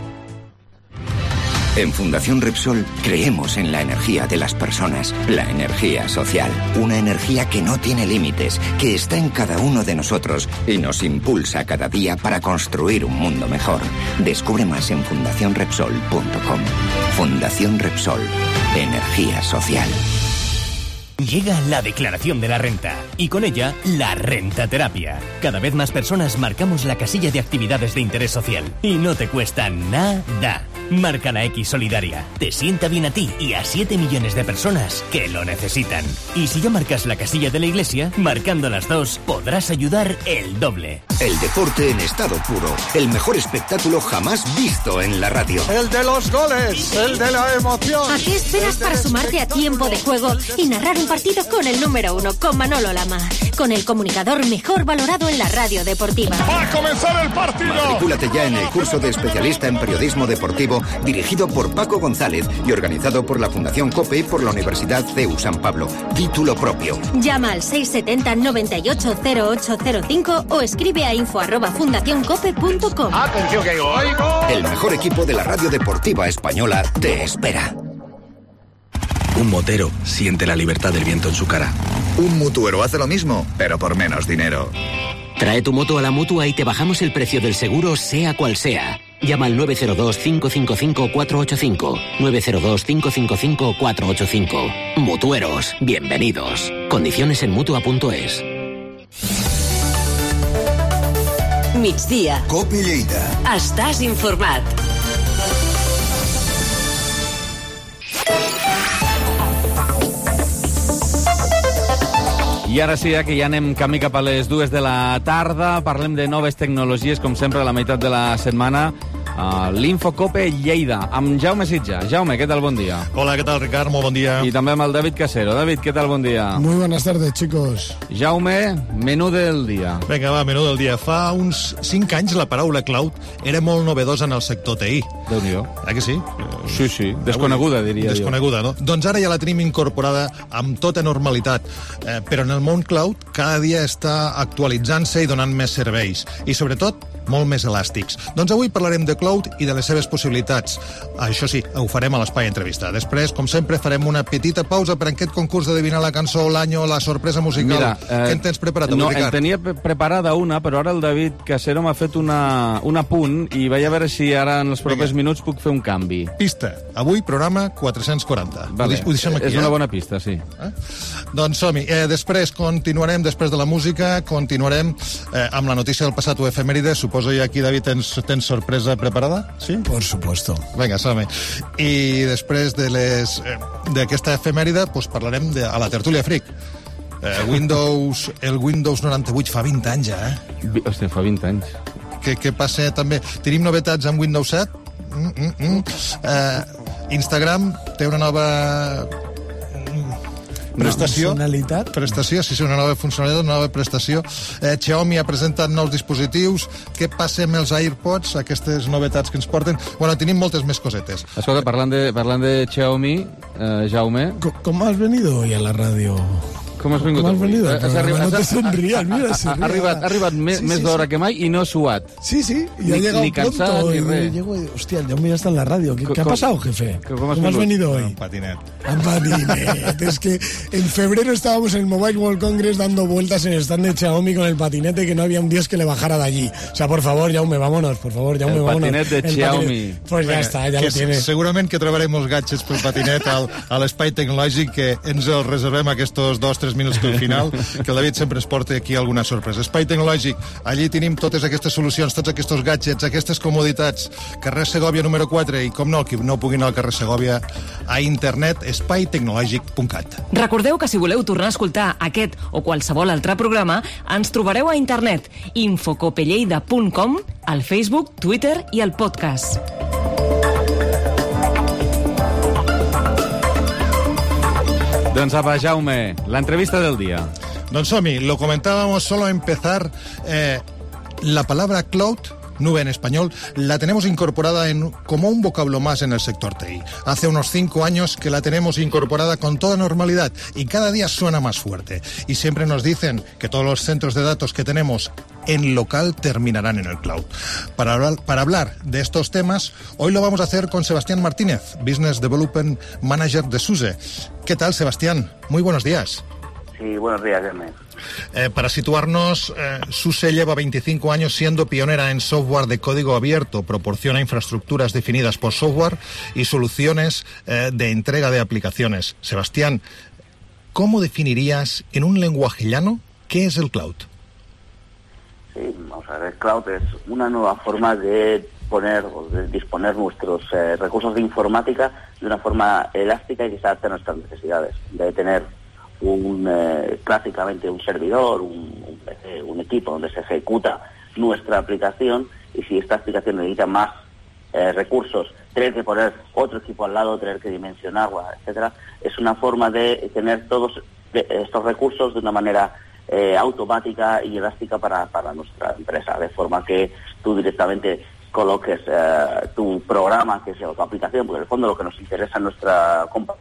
En Fundación Repsol creemos en la energía de las personas, la energía social, una energía que no tiene límites, que está en cada uno de nosotros y nos impulsa cada día para construir un mundo mejor. Descubre más en fundación repsol punto com. Fundación Repsol, energía social. Llega la declaración de la renta y con ella la rentaterapia. Cada vez más personas marcamos la casilla de actividades de interés social y no te cuesta nada. Marca la X Solidaria. Te sienta bien a ti y a siete millones de personas que lo necesitan. Y si ya marcas la casilla de la iglesia, marcando las dos, podrás ayudar el doble. El deporte en estado puro. El mejor espectáculo jamás visto en la radio. El de los goles. El de la emoción. ¿A qué esperas para sumarte a Tiempo de Juego y narrar un partido con el número uno, con Manolo Lama? Con el comunicador mejor valorado en la radio deportiva. ¡Va a comenzar el partido! Matricúlate ya en el curso de especialista en periodismo deportivo dirigido por Paco González y organizado por la Fundación COPE y por la Universidad C E U San Pablo. Título propio. Llama al seis setenta noventa y ocho cero ocho cero cinco o escribe a info arroba fundacioncope punto com. Atención que oigo. El mejor equipo de la radio deportiva española te espera. Un motero siente la libertad del viento en su cara. Un mutuero hace lo mismo, pero por menos dinero. Trae tu moto a la Mutua y te bajamos el precio del seguro, sea cual sea. Llama al nueve cero dos, cinco cinco cinco, cuatro ocho cinco. nueve cero dos, cinco cinco cinco, cuatro ocho cinco. Mutueros, bienvenidos. Condiciones en mutua punto es. Migdia. Cope Lleida. Estàs informat. I ara sí, eh, que ja anem camí cap a les dues de la tarda. Parlem de noves tecnologies, com sempre, a la meitat de la setmana. Uh, L'Infocope Lleida, amb Jaume Sitja. Jaume, ¿qué tal? Buen día. Hola, ¿qué tal, Ricard? Muy buen día. Y también al David Casero. David, ¿qué tal? Buen día. Muy buenas tardes, chicos. Jaume, menú del dia. Vinga, va, menú del dia. Fa uns cinc anys la paraula cloud era molt novedosa en el sector T I. Déu-n'hi-do. Eh que sí? Sí, sí. Desconeguda, diria Desconeguda, jo. no? Doncs ara ja la tenim incorporada amb tota normalitat. Eh, però en el món cloud cada dia està actualitzant-se i donant més serveis. I, sobretot, molt més elàstics. Doncs avui parlarem de cloud i de les seves possibilitats. Això sí, ho farem a l'Espai Entrevista. Després, com sempre, farem una petita pausa per aquest concurs d'adivinar la cançó, l'any o la sorpresa musical. Mira, eh, què en tens preparat, no, Ricard? En tenia preparada una, però ara el David Casero m'ha fet una, un apunt i vaig a veure si ara en els propers tres minuts puc fer un canvi. Pista. Avui programa quatre-cents quaranta. Vale. Ho deixem aquí, és una eh? bona pista, sí. Eh? Doncs som-hi. Eh, després continuarem, després de la música, continuarem eh, amb la notícia del passat o efemèride. Suposo que aquí, David, tens, tens sorpresa preparada? Sí? Por supuesto. Vinga, som-hi. I després de les eh, d'aquesta efemèride pues, parlarem de, a la tertúlia Freak. Eh, Windows, el Windows noranta-vuit fa vint anys ja, eh? Hòstia, fa vint anys. Què, què passa també? Tenim novetats amb Windows set? Mm, mm, mm. Eh, Instagram té una nova prestació. Funcionalitat? Prestació, sí, sí, una nova funcionalitat, una nova prestació. Eh, Xiaomi ha presentat nous dispositius. Què passa amb els AirPods, aquestes novetats que ens porten? Bueno, tenim moltes més cosetes. Escolta, parlant de, parlant de Xiaomi, eh, Jaume... Com, com has venido hoy a la radio? Com has vingut? Com has venido? Has arribat, no te sonrías, mira, se ha, ha arribat, ha arribat més, sí, més sí, d'hora sí. que mai i no ha suat. Sí, sí, y ni, ha llegado ni cansat, pronto. ni Y res. llego y, hostia, el Jaume ya está en la radio. ¿Qué, ¿qué ha pasado, jefe? ¿Cómo has, ¿Cómo has venido hoy? Un patinet. Un patinet. Es que en febrero estábamos en el Mobile World Congress dando vueltas en el stand de Xiaomi con el patinete, que no había un dios que le bajara de allí. O sea, por favor, Jaume, vámonos, por favor, Jaume, el vámonos. Patinet de el Xiaomi. Patinet. Pues ya está, ya que lo tienes. Segurament que trobarem gadgets pel patinet al, a l'espai tecnològic, que ens el reservem aquests dos tres minuts del final, que el David sempre ens porta aquí alguna sorpresa. Espai tecnològic, allí tenim totes aquestes solucions, tots aquests gadgets, aquestes comoditats. Carrer Segòvia número quatre, i com no, qui no pugui anar al carrer Segòvia, a internet, espai tecnològic punt cat. Recordeu que si voleu tornar a escoltar aquest o qualsevol altre programa, ens trobareu a internet infocopelleida punt com, al Facebook, Twitter i al podcast. Doncs apa, Jaume, la entrevista del día. Don Somi, lo comentábamos solo a empezar. Eh, la palabra cloud, nube en español, la tenemos incorporada en, como un vocablo más en el sector T I. Hace unos cinco años que la tenemos incorporada con toda normalidad y cada día suena más fuerte. Y siempre nos dicen que todos los centros de datos que tenemos en local terminarán en el cloud. Para hablar, para hablar de estos temas, hoy lo vamos a hacer con Sebastián Martínez, Business Development Manager de SUSE. ¿Qué tal, Sebastián? Muy buenos días. Sí, buenos días, Germán. Eh, para situarnos, eh, SUSE lleva veinticinco años siendo pionera en software de código abierto, proporciona infraestructuras definidas por software y soluciones eh, de entrega de aplicaciones. Sebastián, ¿cómo definirías en un lenguaje llano qué es el cloud? Sí, vamos a ver, el cloud es una nueva forma de poner o de disponer nuestros eh, recursos de informática de una forma elástica y que se adapte a nuestras necesidades, de tener un eh, clásicamente un servidor, un, un, eh, un equipo donde se ejecuta nuestra aplicación, y si esta aplicación necesita más eh, recursos, tener que poner otro equipo al lado, tener que dimensionarla, etcétera, es una forma de tener todos de, estos recursos de una manera eh, automática y elástica para, para nuestra empresa, de forma que tú directamente coloques eh, tu programa, que es tu aplicación, porque en el fondo lo que nos interesa en nuestra compañía.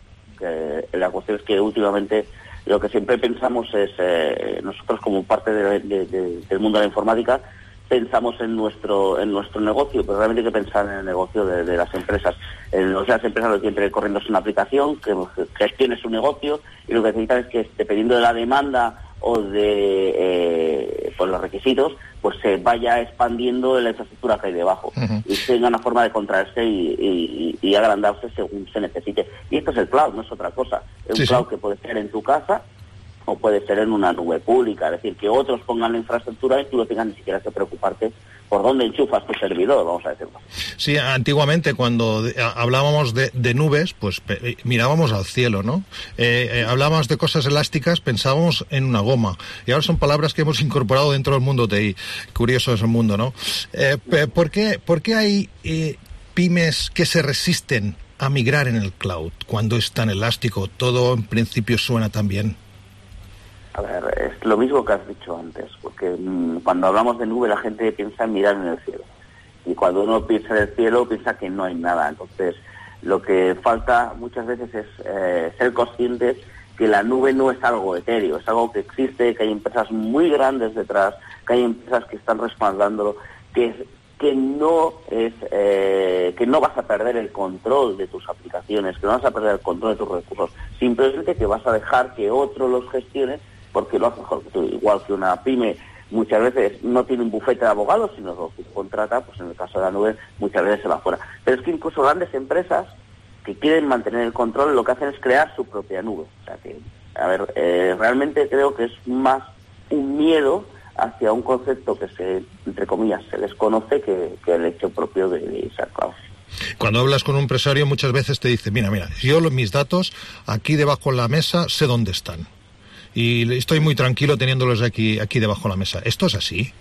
Eh, la cuestión es que últimamente lo que siempre pensamos es, eh, nosotros como parte de, de, de, del mundo de la informática, pensamos en nuestro en nuestro negocio, pero realmente hay que pensar en el negocio de, de las empresas. En, o sea, las empresas lo que quieren corriendo es una aplicación que gestione su negocio, y lo que necesitan es que, dependiendo de la demanda o de eh, pues los requisitos, pues se vaya expandiendo la infraestructura que hay debajo, uh-huh. y tenga una forma de contraerse y, y, y agrandarse según se necesite. Y esto es el cloud, no es otra cosa. Es sí, un cloud sí. que puede ser en tu casa o puede ser en una nube pública, es decir, que otros pongan la infraestructura y tú no tengas ni siquiera que preocuparte por dónde enchufas tu servidor, vamos a decirlo. Sí, antiguamente cuando de, hablábamos de, de nubes, pues pe, mirábamos al cielo, ¿no? Eh, eh, hablábamos de cosas elásticas, pensábamos en una goma. Y ahora son palabras que hemos incorporado dentro del mundo T I. Curioso es el mundo, ¿no? Eh, ¿por qué, por qué hay eh, pymes que se resisten a migrar en el cloud cuando es tan elástico? Todo en principio suena tan bien. A ver, es lo mismo que has dicho antes, porque mmm, cuando hablamos de nube la gente piensa en mirar en el cielo, y cuando uno piensa en el cielo piensa que no hay nada. Entonces lo que falta muchas veces es eh, ser conscientes que la nube no es algo etéreo, es algo que existe, que hay empresas muy grandes detrás, que hay empresas que están respaldándolo, que es, que no es eh, que no vas a perder el control de tus aplicaciones, que no vas a perder el control de tus recursos, simplemente que vas a dejar que otro los gestione, porque lo hace mejor que tú. Igual que una pyme muchas veces no tiene un bufete de abogados, sino lo que contrata, pues en el caso de la nube, muchas veces se va fuera. Pero es que incluso grandes empresas que quieren mantener el control, lo que hacen es crear su propia nube. O sea que, a ver, eh, realmente creo que es más un miedo hacia un concepto que se, entre comillas, se desconoce que, que el hecho propio de, de ser cloud. Cuando hablas con un empresario muchas veces te dice, mira, mira, yo mis datos aquí debajo de la mesa sé dónde están. Y estoy muy tranquilo teniéndolos aquí, aquí debajo de la mesa. ¿Esto es así?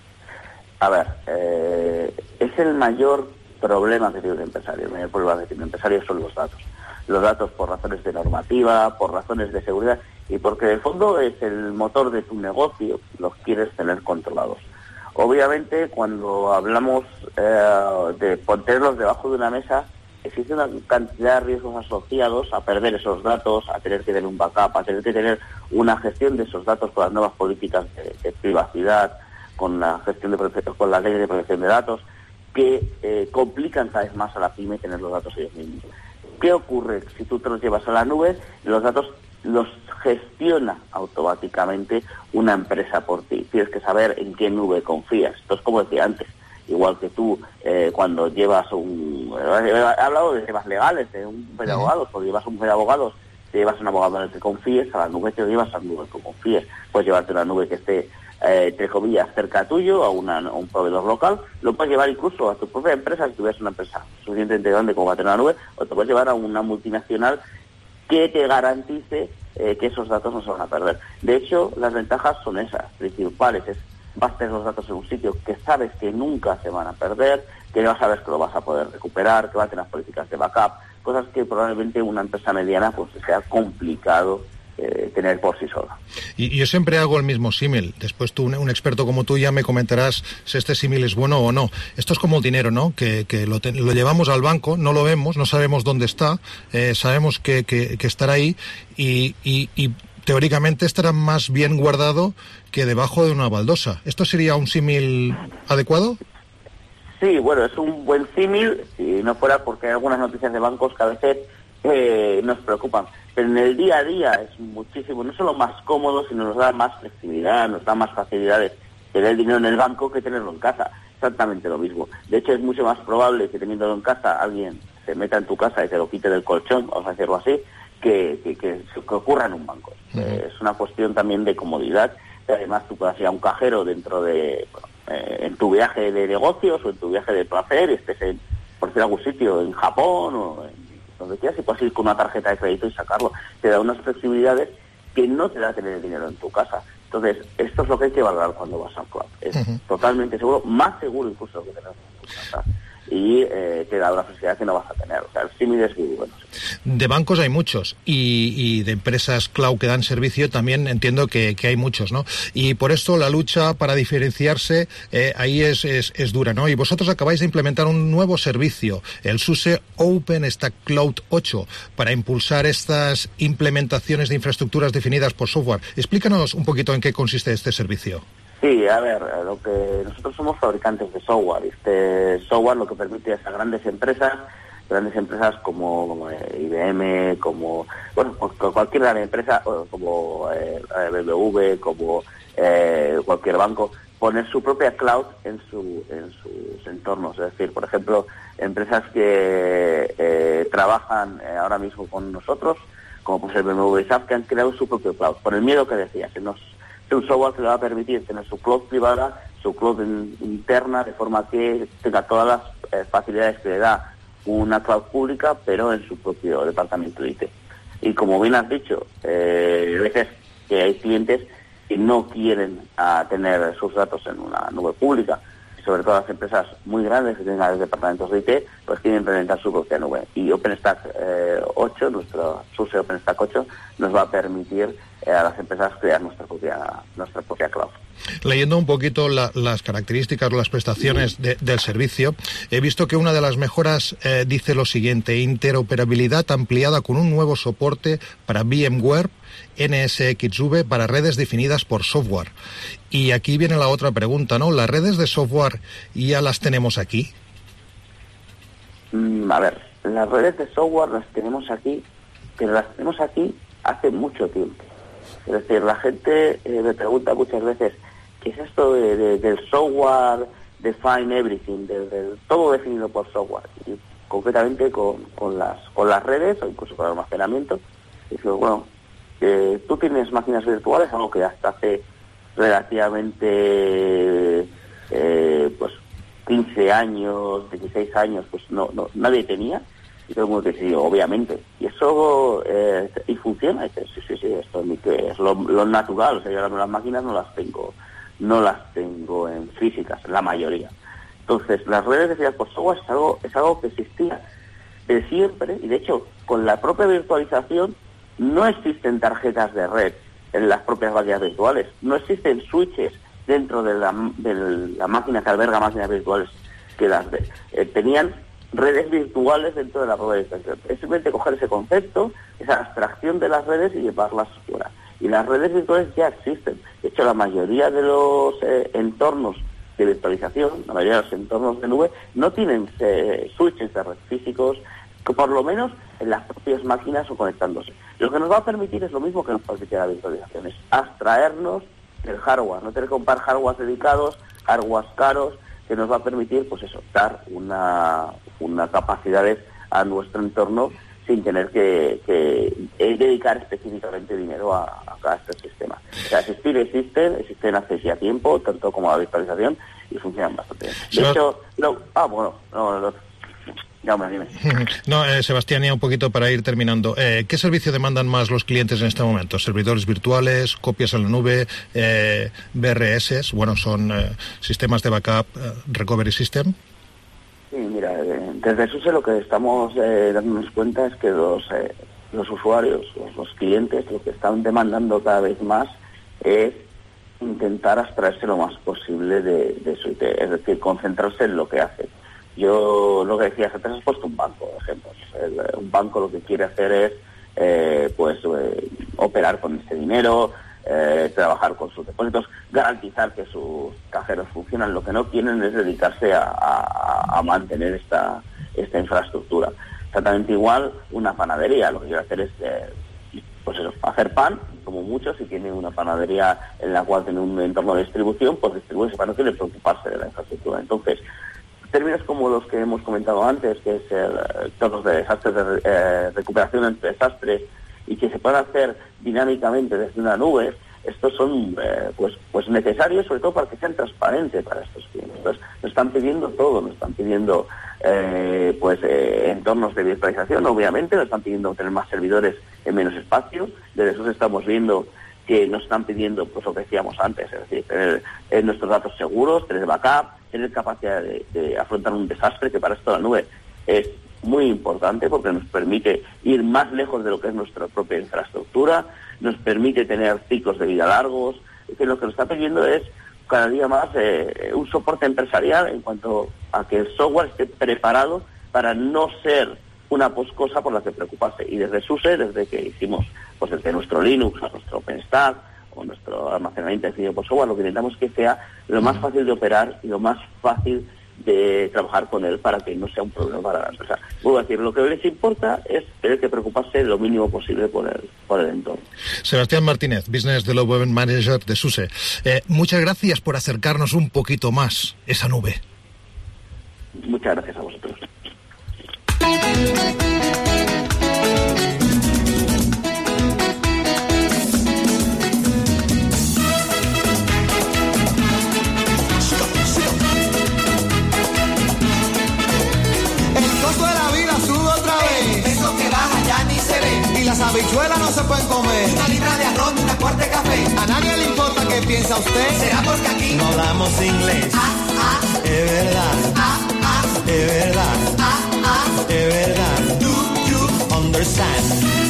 A ver, eh, es el mayor problema que tiene un empresario. El mayor problema que tiene un empresario son los datos. Los datos por razones de normativa, por razones de seguridad y porque en el fondo es el motor de tu negocio, los quieres tener controlados. Obviamente, cuando hablamos eh, de ponerlos debajo de una mesa, existe una cantidad de riesgos asociados a perder esos datos, a tener que tener un backup, a tener que tener una gestión de esos datos con las nuevas políticas de, de privacidad, con la gestión de protección, con las leyes de protección de datos, que eh, complican cada vez más a la pyme tener los datos ellos mismos. ¿Qué ocurre si tú te los llevas a la nube? Los datos los gestiona automáticamente una empresa por ti. Tienes que saber en qué nube confías. Esto es como decía antes. Igual que tú, eh, cuando llevas un... He hablado de temas legales, de un bufete de abogados. Cuando llevas un bufete de abogados, te llevas a un abogado en el que confíes, a la nube te lo llevas a la nube que confíes. Puedes llevarte una nube que esté, eh, entre comillas, cerca tuyo, a, una, a un proveedor local. Lo puedes llevar incluso a tu propia empresa, si tuvieras una empresa suficientemente grande como para tener una nube, o te puedes llevar a una multinacional que te garantice eh, que esos datos no se van a perder. De hecho, las ventajas son esas, principales. Es, vas a tener los datos en un sitio que sabes que nunca se van a perder, que ya sabes que lo vas a poder recuperar, que va a tener políticas de backup, cosas que probablemente una empresa mediana pues sea complicado eh, tener por sí sola. Y, y yo siempre hago el mismo símil. Después tú, un, un experto como tú, ya me comentarás si este símil es bueno o no. Esto es como el dinero, ¿no? Que, que lo, te, lo llevamos al banco, no lo vemos, no sabemos dónde está, eh, sabemos que, que, que estará ahí y, y, y teóricamente estará más bien guardado que debajo de una baldosa. ¿Esto sería un símil adecuado? Sí, bueno, es un buen símil, si no fuera porque hay algunas noticias de bancos que a veces eh, nos preocupan. Pero en el día a día es muchísimo, no solo más cómodo, sino nos da más flexibilidad, nos da más facilidades tener el dinero en el banco que tenerlo en casa. Exactamente lo mismo. De hecho, es mucho más probable que teniéndolo en casa alguien se meta en tu casa y te lo quite del colchón, vamos a decirlo así, que, que, que, que ocurra en un banco. Uh-huh. Eh, es una cuestión también de comodidad. Además, tú puedas ir a un cajero dentro de... Bueno, eh, en tu viaje de negocios o en tu viaje de placer, estés en, por decir algún sitio, en Japón o en donde quieras, y puedes ir con una tarjeta de crédito y sacarlo. Te da unas flexibilidades que no te da tener el dinero en tu casa. Entonces, esto es lo que hay que valorar cuando vas al cloud. Es uh-huh. totalmente seguro, más seguro incluso que tener en tu casa. Y eh, te da una flexibilidad que no vas a tener. O sea, el símil es muy bueno. De bancos hay muchos y, y de empresas cloud que dan servicio también entiendo que, que hay muchos, ¿no? Y por esto la lucha para diferenciarse eh, ahí es, es, es dura, ¿no? Y vosotros acabáis de implementar un nuevo servicio, el SUSE OpenStack Cloud ocho, para impulsar estas implementaciones de infraestructuras definidas por software. Explícanos un poquito en qué consiste este servicio. Sí, a ver, lo que nosotros somos fabricantes de software. Este software lo que permite es a grandes empresas, grandes empresas como, como I B M, como bueno, cualquier gran empresa, como eh, B M W, como eh, cualquier banco, poner su propia cloud en su en sus entornos. Es decir, por ejemplo, empresas que eh, trabajan eh, ahora mismo con nosotros, como pues el B M W y S A P, que han creado su propio cloud, por el miedo que decía, que nos es un software que le va a permitir tener su cloud privada, su cloud in, interna, de forma que tenga todas las eh, facilidades que le da una cloud pública, pero en su propio departamento de I T. Y como bien has dicho, eh, a veces que hay clientes que no quieren a, tener sus datos en una nube pública, sobre todo las empresas muy grandes que tengan departamentos de I T, pues quieren implementar su propia nube. Y OpenStack eh, ocho, nuestro SUSE OpenStack ocho, nos va a permitir eh, a las empresas crear nuestra propia nuestra propia cloud. Leyendo un poquito la, las características o las prestaciones de, del servicio, he visto que una de las mejoras eh, dice lo siguiente: interoperabilidad ampliada con un nuevo soporte para VMware N S X V para redes definidas por software. Y aquí viene la otra pregunta, ¿no? ¿Las redes de software ya las tenemos aquí? Mm, a ver, las redes de software las tenemos aquí, pero las tenemos aquí hace mucho tiempo. Es decir, la gente eh, me pregunta muchas veces es esto de, de, del software define everything, del, del todo definido por software, y concretamente con, con las con las redes o incluso con el almacenamiento. Y digo, bueno, eh, tú tienes máquinas virtuales, algo que hasta hace relativamente eh, pues quince años, dieciséis años, pues no, no nadie tenía, y todo el mundo que sí, obviamente, y eso eh, y funciona, y dice, sí, sí, sí, esto es, que es lo, lo natural, o sea, yo ahora las máquinas no las tengo no las tengo en físicas, la mayoría. Entonces, las redes definidas por software es algo, es algo que existía de siempre, y de hecho, con la propia virtualización no existen tarjetas de red en las propias máquinas virtuales, no existen switches dentro de la, de la máquina que alberga máquinas virtuales que las de, eh, tenían redes virtuales dentro de la propia virtualización. Es simplemente coger ese concepto, esa abstracción de las redes y llevarlas fuera. Y las redes virtuales ya existen. De hecho, la mayoría de los eh, entornos de virtualización, la mayoría de los entornos de nube, no tienen eh, switches de red físicos, que por lo menos en las propias máquinas o conectándose. Lo que nos va a permitir es lo mismo que nos permite la virtualización, es abstraernos del hardware, no tener que comprar hardware dedicados, hardware caros, que nos va a permitir, pues eso, dar una, una capacidades a nuestro entorno sin tener que, que dedicar específicamente dinero a, a este sistema. O sea, existir existen, existen hace ya tiempo, tanto como la virtualización, y funcionan bastante bien. De hecho, no, ah, bueno, no, no, ya me dime. No, eh, Sebastián, ya un poquito para ir terminando. Eh, ¿Qué servicio demandan más los clientes en este momento? ¿Servidores virtuales, copias en la nube, eh, B R S? Bueno, son eh, sistemas de backup, eh, recovery system. Sí, mira, eh, desde SUSE lo que estamos eh, dándonos cuenta es que los eh, los usuarios, los, los clientes, lo que están demandando cada vez más es intentar abstraerse lo más posible de, de su I T, es decir, concentrarse en lo que hace. Yo lo que decías antes, has puesto un banco, por ejemplo. El, un banco lo que quiere hacer es eh, pues eh, operar con ese dinero, eh, trabajar con sus depósitos, garantizar que sus cajeros funcionan. Lo que no quieren es dedicarse a, a, a mantener esta, esta infraestructura. Exactamente igual una panadería, lo que quiere hacer es eh, pues eso, hacer pan, como muchos, si tiene una panadería en la cual tiene un entorno de distribución, pues distribuye ese pan, no quiere preocuparse de la infraestructura. Entonces, términos como los que hemos comentado antes, que es el, todos los de desastres de eh, recuperación entre desastres, y que se puedan hacer dinámicamente desde una nube, estos son eh, pues pues necesarios, sobre todo para que sean transparentes para estos clientes. Entonces, nos están pidiendo todo, nos están pidiendo eh, pues eh, entornos de virtualización, obviamente, nos están pidiendo tener más servidores en menos espacio. Desde eso estamos viendo que nos están pidiendo, pues lo que decíamos antes, es decir, tener eh, nuestros datos seguros, tener backup, tener capacidad de, de afrontar un desastre, que para esto la nube es muy importante porque nos permite ir más lejos de lo que es nuestra propia infraestructura, nos permite tener ciclos de vida largos. Es que lo que nos está pidiendo es cada día más eh, un soporte empresarial en cuanto a que el software esté preparado para no ser una cosa por la que preocuparse. Y desde SUSE, desde que hicimos, pues desde nuestro Linux a nuestro OpenStack o nuestro almacenamiento definido por software, lo que intentamos es que sea lo más fácil de operar y lo más fácil de trabajar con él para que no sea un problema para la empresa. Vuelvo a decir, lo que les importa es tener que preocuparse lo mínimo posible por el, por el entorno. Sebastián Martínez, Business Development Manager de SUSE. Eh, muchas gracias por acercarnos un poquito más esa nube. Muchas gracias a vosotros. Las habichuelas no se pueden comer. Una libra de arroz, una cuarta de café. A nadie le importa qué piensa usted. Será porque aquí no hablamos inglés. Ah, ah. Es verdad. Ah, ah. Es verdad. Ah, ah. Es verdad. Do you understand?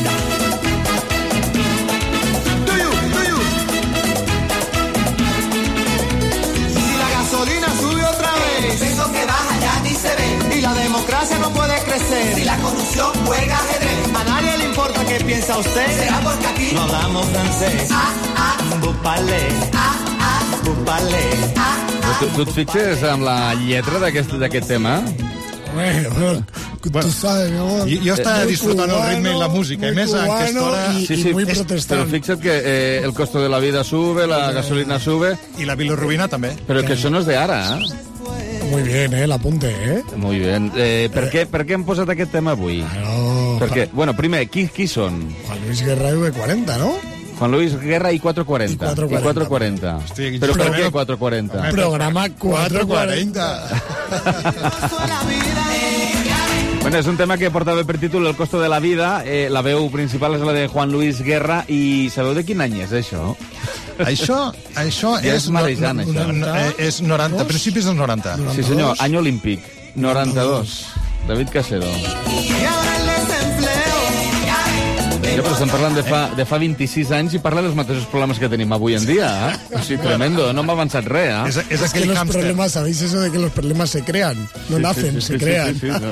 Do you, do you? Si la gasolina sube otra vez, el peso que baja ya ni se ve. Y la democracia no puede crecer. Si la corrupción juega ajedrez. A nadie le importa qué piensa usted. Será porque aquí no hablamos francès. Ah, ah. Bupale. Ah, ah. Bupale. Ah, ah. Tu, tu et fixes amb la lletra d'aquest d'aquest tema? Bueno, Bueno, tú sabes, mi amor. Jo estava Muy disfrutant el cubano, ritme i la música, i muy més a aquesta cubano hora... y- Sí, y sí, muy es- protestante. pero fíjate que eh, el costo de la vida sube, la gasolina sube, I la bilirrubina també. pero que això no és de ara, eh? Muy bien, eh, el apunte, eh. Muy bien. Eh, per, què, per què hem posat aquest tema avui? No, Perquè, bueno, primer, qui, qui són? Juan Luis Guerra y V cuarenta, ¿no? Juan Luis Guerra i quatre quaranta. I quatre quaranta. Hòstia, Però per programa- què quatre quaranta? Programa quatre cuatrocientos cuarenta. Bueno, és un tema que portava per títol El costo de la vida. Eh, la veu principal és la de Juan Luis Guerra. I sabeu de quin any és això? Això, això Ja és... és marejant, no, això. no, eh, és noranta, principis dels noranta. Sí, senyor, any olímpic. noranta-dos. David Casero. Ja, però estem parlant de fa, de fa vint-i-sis anys i parla dels mateixos problemes que tenim avui en dia. Eh? O sigui, tremendo, no m'ha avançat res. Eh? És, és Es que aquell los hàmster. problemas, ¿sabéis eso de que los problemas se crean? No nacen, se crean. Sí, sí, sí, no.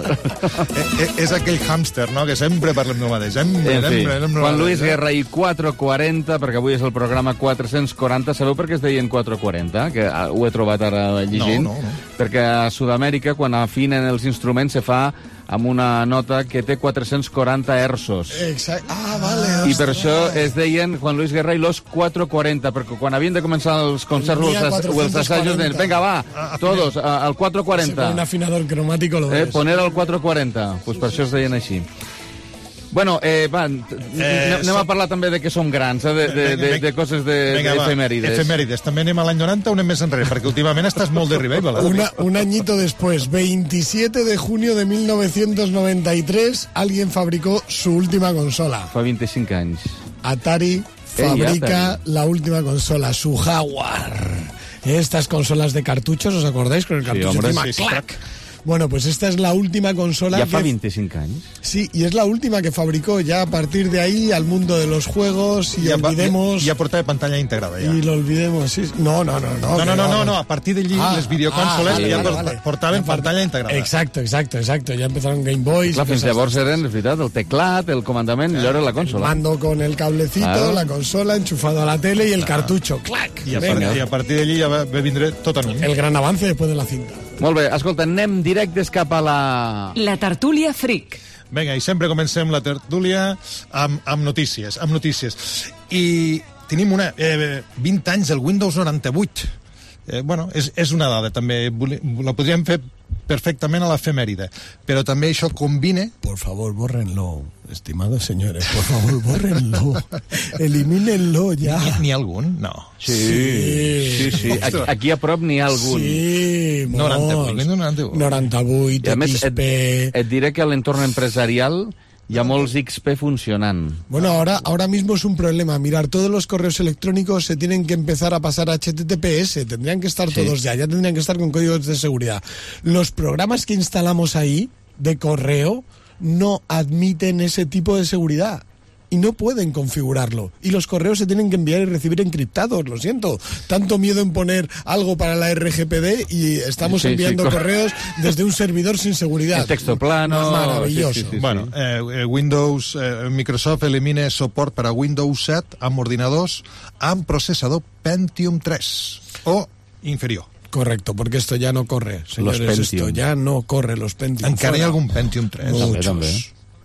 Eh, eh, és aquell hàmster, no?, que sempre parlem del mateix. Sempre, En fi, sempre, sempre Juan Luis mateix, eh? Guerra i quatre quaranta, perquè avui és el programa quatre-cents quaranta. Sabeu per què es deien quatre quaranta? Que ah, ho he trobat ara llegint. No, no, no. Perquè a Sud-amèrica, quan afinen els instruments, se fa amb una nota que té quatre-cents quaranta hertzos. Exacto. Ah, vale. I per ostras. això es deien Juan Luis Guerra i los quatre quaranta, perquè quan havien de començar els concerts o El dia els, as- o els assajos, deien, venga, va, todos, a- al quatre Si con quaranta. un afinador cromático lo Eh, ves. poner al quatre quaranta. Pues per això es deien així. Bueno, eh, va, eh, anem som- a parlar també de que som grans, eh, de, de, de, de coses de, Vinga, de va, efemèrides. efemèrides. També anem a l'any noranta o anem més enrere? Perquè últimament estàs molt de revival. Eh? Una- un añito después, veintisiete de junio de mil novecientos noventa y tres, alguien fabricó su última consola. Fa vint-i-cinc anys. Atari Ei, fabrica Atari. la última consola, su Jaguar. Estas consolas de cartuchos, ¿os acordáis? Con el cartucho hombre, encima, sí, sí. ¡clac! Bueno, pues esta es la última consola Ja fa que... vint-i-cinc anys. Sí, y es la última que fabricó. Ya a partir de ahí al mundo de los juegos y Ja, va- olvidemos... ja, ja portava pantalla integrada, ja. Y lo olvidemos, sí. No, no, no, no. No, no, que no, no, no, a partir d'allí Ah, les videoconsoles ah, vale, ja vale, por- vale. portaven A part- pantalla integrada. Exacto, exacto, exacto. Ya empezaron Game Boys. Clar, fins cosas llavors de eren, és veritat, el teclat, el comandament, allò era la estas. consola. Mando con el cablecito, Claro. la consola enchufado a la tele y el cartucho. ¡Clac! I a, Venga. part, I a partir d'allí ja va, va vindre tot en un. El gran avance después de la cinta. Molt bé, escolta, anem directes cap a la... La tertúlia Freak. Vinga, i sempre comencem la tertúlia amb, amb notícies, amb notícies. I tenim una... Eh, vint anys del Windows noranta-vuit. Eh, bueno, és, és una dada, també. Voli- La podríem fer perfectament a l'efemèride. Però també això combina... Por favor, bórrenlo, estimados señores. Por favor, bórrenlo. Elimínenlo ya. Ni, ni algun? No. Sí, sí, sí. Aquí, aquí a prop n'hi ha algun. Sí, noranta-vuit, molts. Windows noranta-vuit. noranta-vuit, I a més, X P... et, et diré que a l'entorn empresarial hi ha molts X P funcionant. Bueno, ahora, ahora mismo es un problema. Mirar, todos los correos electrónicos se tienen que empezar a pasar a H T T P S. Tendrían que estar Sí. todos ya. Ya tendrían que estar con códigos de seguridad. Los programas que instalamos ahí, de correo, no admiten ese tipo de seguridad. Y no pueden configurarlo. Y los correos se tienen que enviar y recibir encriptados, lo siento. Tanto miedo en poner algo para la R G P D y estamos Sí, sí, enviando cor- correos desde un servidor sin seguridad. En texto plano. Maravilloso. Sí, sí, sí. Bueno, eh, eh, Windows, eh, Microsoft elimina suport per a Windows set amb ordinadors amb processador Pentium tres o inferior. Correcto, porque esto ya no corre, señores. Pentium. Esto ya no corre, los Pentium. Encara hi ha fuera. algun Pentium tres? També, Muchos. també.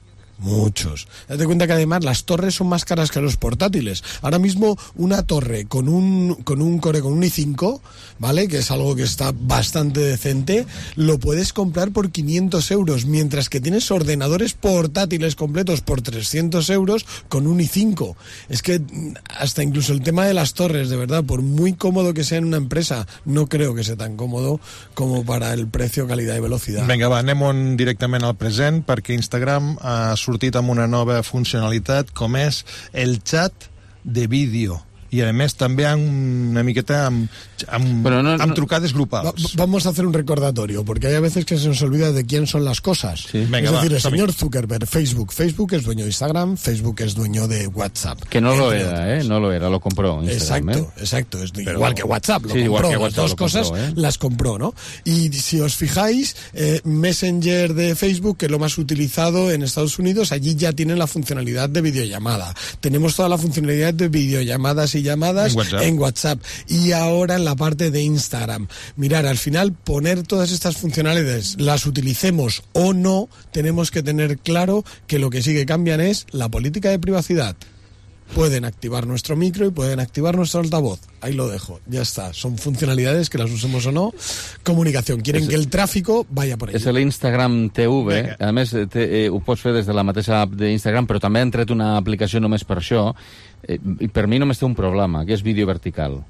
Muchos. Date cuenta que además las torres son más caras que los portátiles. Ahora mismo una torre con un con un core con un i cinco, ¿vale? Que es algo que está bastante decente, lo puedes comprar por quinientos euros, mientras que tienes ordenadores portátiles completos por trescientos euros con un i cinco. Es que mm, hasta incluso el tema de las torres, de verdad, por muy cómodo que sea en una empresa, no creo que sea tan cómodo como para el precio, calidad y velocidad. Vinga, va, anem on directament al present, perquè Instagram ha sortit amb una nova funcionalitat com és el chat de vídeo. I a més també amb una miqueta amb, amb, Però no- amb no- trucades Va- grupals. vamos a hacer un recordatorio, porque hay a veces que se nos olvida de quién son las cosas. Sí. Venga, es va, decir, el Tommy. señor Zuckerberg, Facebook. Facebook es dueño de Instagram, Facebook es dueño de WhatsApp. Que no lo Entre era, otros. ¿eh? No lo era, lo compró Instagram, Exacto, ¿eh? exacto. Es Pero- igual que WhatsApp, lo Sí, igual compró. que WhatsApp las dos lo cosas compró, ¿eh? las compró, ¿no? Y si os fijáis, eh, Messenger de Facebook, que es lo más utilizado en Estados Unidos, allí ya tienen la funcionalidad de videollamada. Tenemos toda la funcionalidad de videollamadas y llamadas en WhatsApp. en WhatsApp. Y ahora en la parte de Instagram. Mirar, al final poner todas estas funcionalidades, las utilicemos o no, tenemos que tener claro que lo que sí que cambian es la política de privacidad. Pueden activar nuestro micro y pueden activar nuestro altavoz. Ahí lo dejo, ya está. Son funcionalidades que las usemos o no. Comunicación. Quieren és, que el tráfico vaya por ello. És l'Instagram T V. Venga. A més, te, eh, ho pots fer des de la mateixa app d'Instagram, però també han tret una aplicació només per això. Eh, I per mi només té un problema, que és vídeo vertical.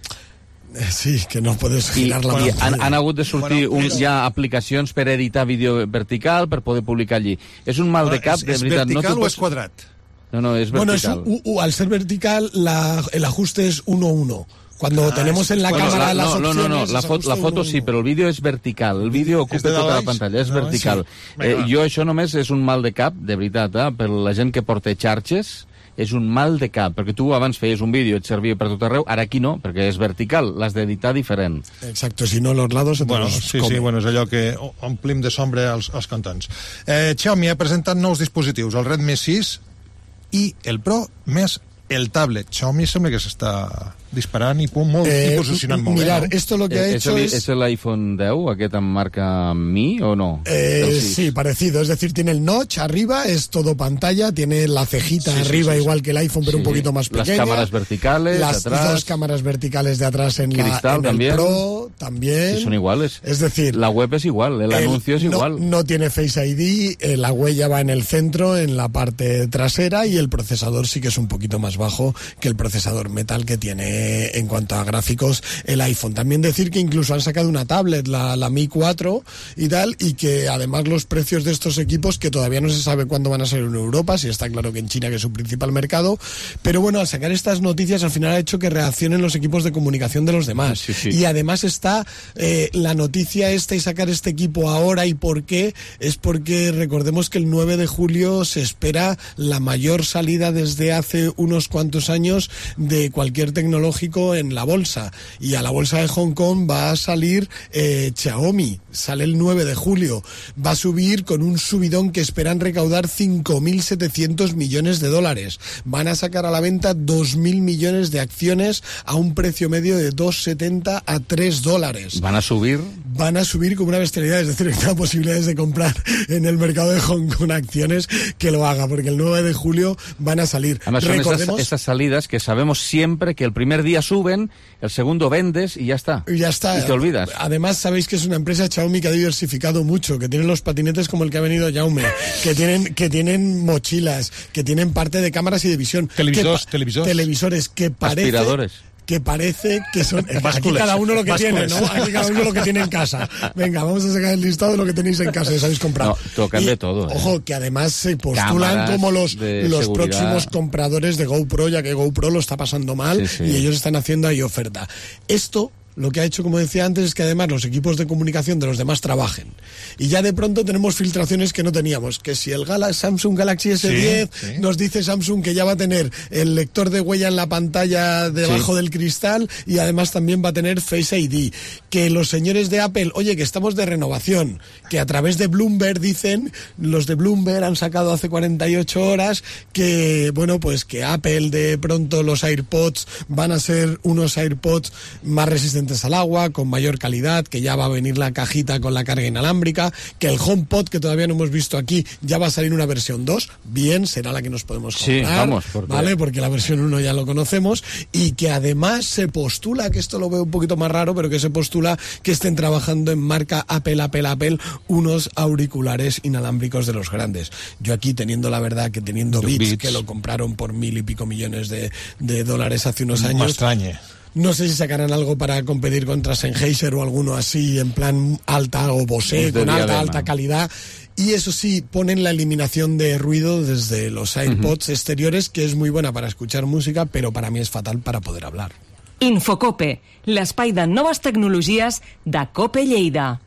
Eh, sí, que no puedes girar la I han, han hagut de sortir bueno, un, ja aplicacions per editar vídeo vertical, per poder publicar allí. És un mal de cap, és, de veritat. ¿Es vertical no o es quadrat? No, no, es bueno, vertical. Bueno, es, u, u, al ser vertical, la, el ajuste es uno uno. Cuando ah, tenemos en la bueno, cámara la, las no, opciones... No, no, no, la, fot, la foto sí, però el vídeo és vertical. El vídeo ocupa tota la pantalla, és no, vertical. Sí. Eh, jo això només és un mal de cap, de veritat, eh? Per la gent que porta xarxes, és un mal de cap, perquè tu abans feies un vídeo, et servia per tot arreu, ara aquí no, perquè és vertical, l'has d'editar diferent. Exacto, si no los lados se te bueno, los sí, come. sí, bueno, és allò que omplim de sombra els, els cantons. Eh, Xiaomi ha presentat nous dispositius, el Redmi sis i el Pro més el tablet. Xiaomi sembla que s'està disparant i, molt, eh, i posicionant molt mirar, bé, ¿no? Esto lo que ha ¿Es hecho el, es... ¿Es el iPhone X, aquest amb marca Mi o no? Eh, sí, parecido. Es decir, tiene el notch arriba, es todo pantalla, tiene la cejita sí, arriba sí, sí, igual sí. que el iPhone, pero sí. un poquito más pequeña. Las cámaras verticales Las atrás. dos cámaras verticales de atrás en, Cristal, la, en también. el Pro también. Sí, son iguales. Es decir... La web es igual, el, el anuncio es no, igual. No tiene Face I D, eh, la huella va en el centro, en la parte trasera, y el procesador sí que es un poquito más bajo que el procesador Metal que tiene en cuanto a gráficos el iPhone. También decir que incluso han sacado una tablet, la, la Mi cuatro y tal, y que además los precios de estos equipos, que todavía no se sabe cuándo van a salir en Europa, si está claro que en China, que es su principal mercado, pero bueno, al sacar estas noticias al final ha hecho que reaccionen los equipos de comunicación de los demás. Sí, sí. Y además está eh, la noticia esta y sacar este equipo ahora, y por qué, es porque recordemos que el nueve de julio se espera la mayor salida desde hace unos cuantos años de cualquier tecnológico en la bolsa, y a la bolsa de Hong Kong va a salir eh, Xiaomi, sale el nueve de julio, va a subir con un subidón que esperan recaudar cinco mil setecientos millones de dólares, van a sacar a la venta dos mil millones de acciones a un precio medio de dos setenta a tres dólares. ¿Van a subir? Van a subir como una bestialidad, es decir, que hay posibilidades de comprar en el mercado de Hong Kong acciones, que lo haga, porque el nueve de julio van a salir. Además, son Recordemos... esas, esas salidas que sabemos siempre que el primer día suben, el segundo vendes y ya está. Y ya está. Y te olvidas. Además, sabéis que es una empresa Xiaomi que ha diversificado mucho, que tienen los patinetes como el que ha venido Jaume, que tienen, que tienen mochilas, que tienen parte de cámaras y de visión. Televisores, que, televisores. Televisores, que parece... Aspiradores. que parece que son... Aquí cada uno lo que tiene, ¿no? Aquí cada uno lo que tiene en casa. Venga, vamos a sacar el listado de lo que tenéis en casa, que os habéis comprado. No, tocan y, de todo. ¿eh? Ojo, que además se postulan Cámaras como los, los próximos compradores de GoPro, ya que GoPro lo está pasando mal, sí, sí. y ellos están haciendo ahí oferta. Esto... lo que ha hecho, como decía antes, es que además los equipos de comunicación de los demás trabajen. Y ya de pronto tenemos filtraciones que no teníamos. Que si el Galaxy, Samsung Galaxy S diez, sí, sí. nos dice Samsung que ya va a tener el lector de huella en la pantalla debajo sí. del cristal, y además también va a tener Face I D. Que los señores de Apple, oye, que estamos de renovación. Que a través de Bloomberg dicen, los de Bloomberg han sacado hace cuarenta y ocho horas que, bueno, pues que Apple de pronto los AirPods van a ser unos AirPods más resistentes al agua, con mayor calidad, que ya va a venir la cajita con la carga inalámbrica, que el HomePod, que todavía no hemos visto aquí, ya va a salir una versión dos, bien, será la que nos podemos comprar, sí, vamos, porque... ¿vale? Porque la versión uno ya lo conocemos, y que además se postula, que esto lo veo un poquito más raro, pero que se postula que estén trabajando en marca Apple, Apple, Apple, unos auriculares inalámbricos de los grandes. Yo aquí, teniendo la verdad que teniendo Beats, Beats, que lo compraron por mil y pico millones de, de dólares hace unos no años... extrañe. No sé si sacarán algo para competir contra Sennheiser o alguno así, en plan alta, o Bose, con alta, alta calidad. Y eso sí, ponen la eliminación de ruido desde los AirPods uh-huh. exteriores, que es muy buena para escuchar música, pero para mí es fatal para poder hablar. Infocope, l'espai de noves tecnologies de Cope Lleida.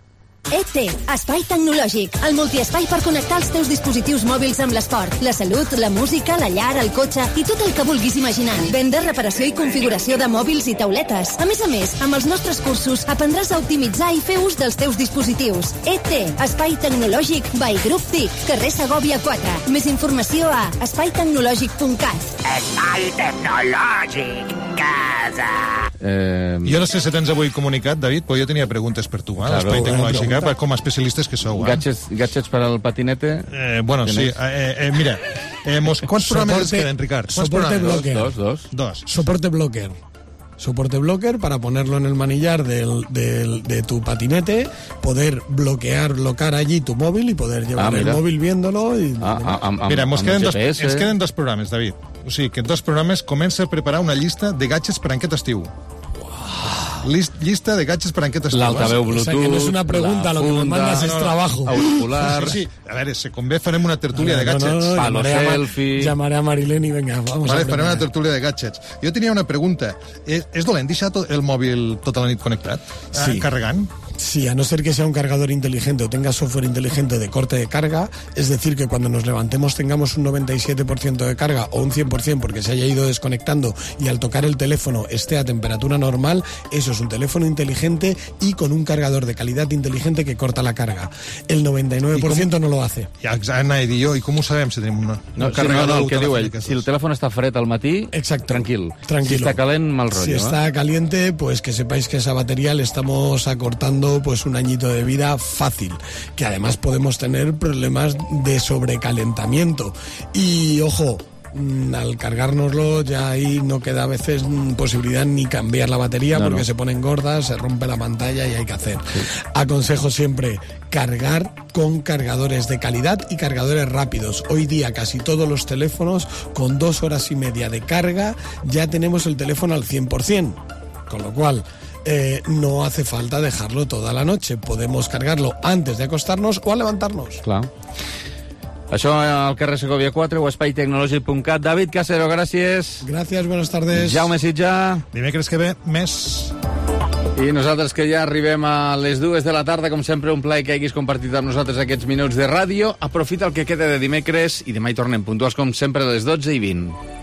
E T, Espai Tecnològic, el multiespai per connectar els teus dispositius mòbils amb l'esport, la salut, la música, la llar, el cotxe i tot el que vulguis imaginar. Venda, reparació i configuració de mòbils i tauletes. A més a més, amb els nostres cursos aprendràs a optimitzar i fer ús dels teus dispositius. E T, Espai Tecnològic by Grup T I C, carrer Segòvia quatre. Més informació a espai tecnològic punt cat. Espai Tecnològic, casa. Eh... Jo no sé si tens avui comunicat, David, però jo tenia preguntes per tu, eh? Claro, l'espai tecnològic, eh? Com a especialistes que sou. Eh? Gadgets, gadgets per al patinete? Eh, bueno, sí. Eh, eh, mira, eh, mos... quants programes ens queden, Ricard? Soporte blocker. Dos, dos. Dos. Soporte blocker. Soporte blocker para ponerlo en el manillar del, del, de tu patinete, poder bloquear, bloquear allí tu móvil y poder llevar ah, el móvil viéndolo. Y... Ah, ah, ah, mira, ens queden, dos, ens queden dos programes, David. O sigui, que en dos programes comença a preparar una llista de gadgets per a aquest estiu. List, llista de gadgets per a aquest estiu. L'altaveu Bluetooth. O sea, que no és una pregunta, lo que me mandas es trabajo. Auricular. Sí, sí. A veure, si convé farem una tertúlia de gadgets. No, no, no, Palo selfie. Llamaré a Marilén i venga, vamos vale, a farem una tertúlia de gadgets. Jo tenia una pregunta. És, és dolent deixar el mòbil tota la nit connectat? Sí. Eh, carregant? Sí, a no ser que sea un cargador inteligente o tenga software inteligente de corte de carga, es decir, que cuando nos levantemos tengamos un noventa y siete por ciento de carga o un cien por ciento porque se haya ido desconectando y al tocar el teléfono esté a temperatura normal, eso es un teléfono inteligente y con un cargador de calidad inteligente que corta la carga. El noventa y nueve por ciento no lo hace. Ja, Anna i jo, i com ho sabem si tenim una, no, un carregador? No, no, el que diu ell, si el telèfon està fred al matí, exacto, tranquil. Tranquilo. Si está calent, mal rollo. Si está ¿eh? caliente, pues que sepáis que esa batería le estamos acortando pues un añito de vida fácil, que además podemos tener problemas de sobrecalentamiento. Y ojo, al cargárnoslo ya ahí no queda a veces posibilidad ni cambiar la batería no, porque no. se ponen gordas, se rompe la pantalla y hay que hacer. Sí. Aconsejo siempre cargar con cargadores de calidad y cargadores rápidos. Hoy día casi todos los teléfonos con dos horas y media de carga ya tenemos el teléfono al cien por ciento, con lo cual Eh, no hace falta dejarlo toda la noche. Podemos cargarlo antes de acostarnos o al levantarnos. Clar. Això al carrer Segovia quatre o espai tecnològic punt cat. David Casero, gràcies. Gràcies, buenas tardes. Jaume Sitjà. Dimecres que ve, més. I nosaltres que ja arribem a les dues de la tarda, com sempre, un plaer que haguis compartit amb nosaltres aquests minuts de ràdio. Aprofita el que queda de dimecres i demà hi tornem puntuals, com sempre, a les dotze i vint.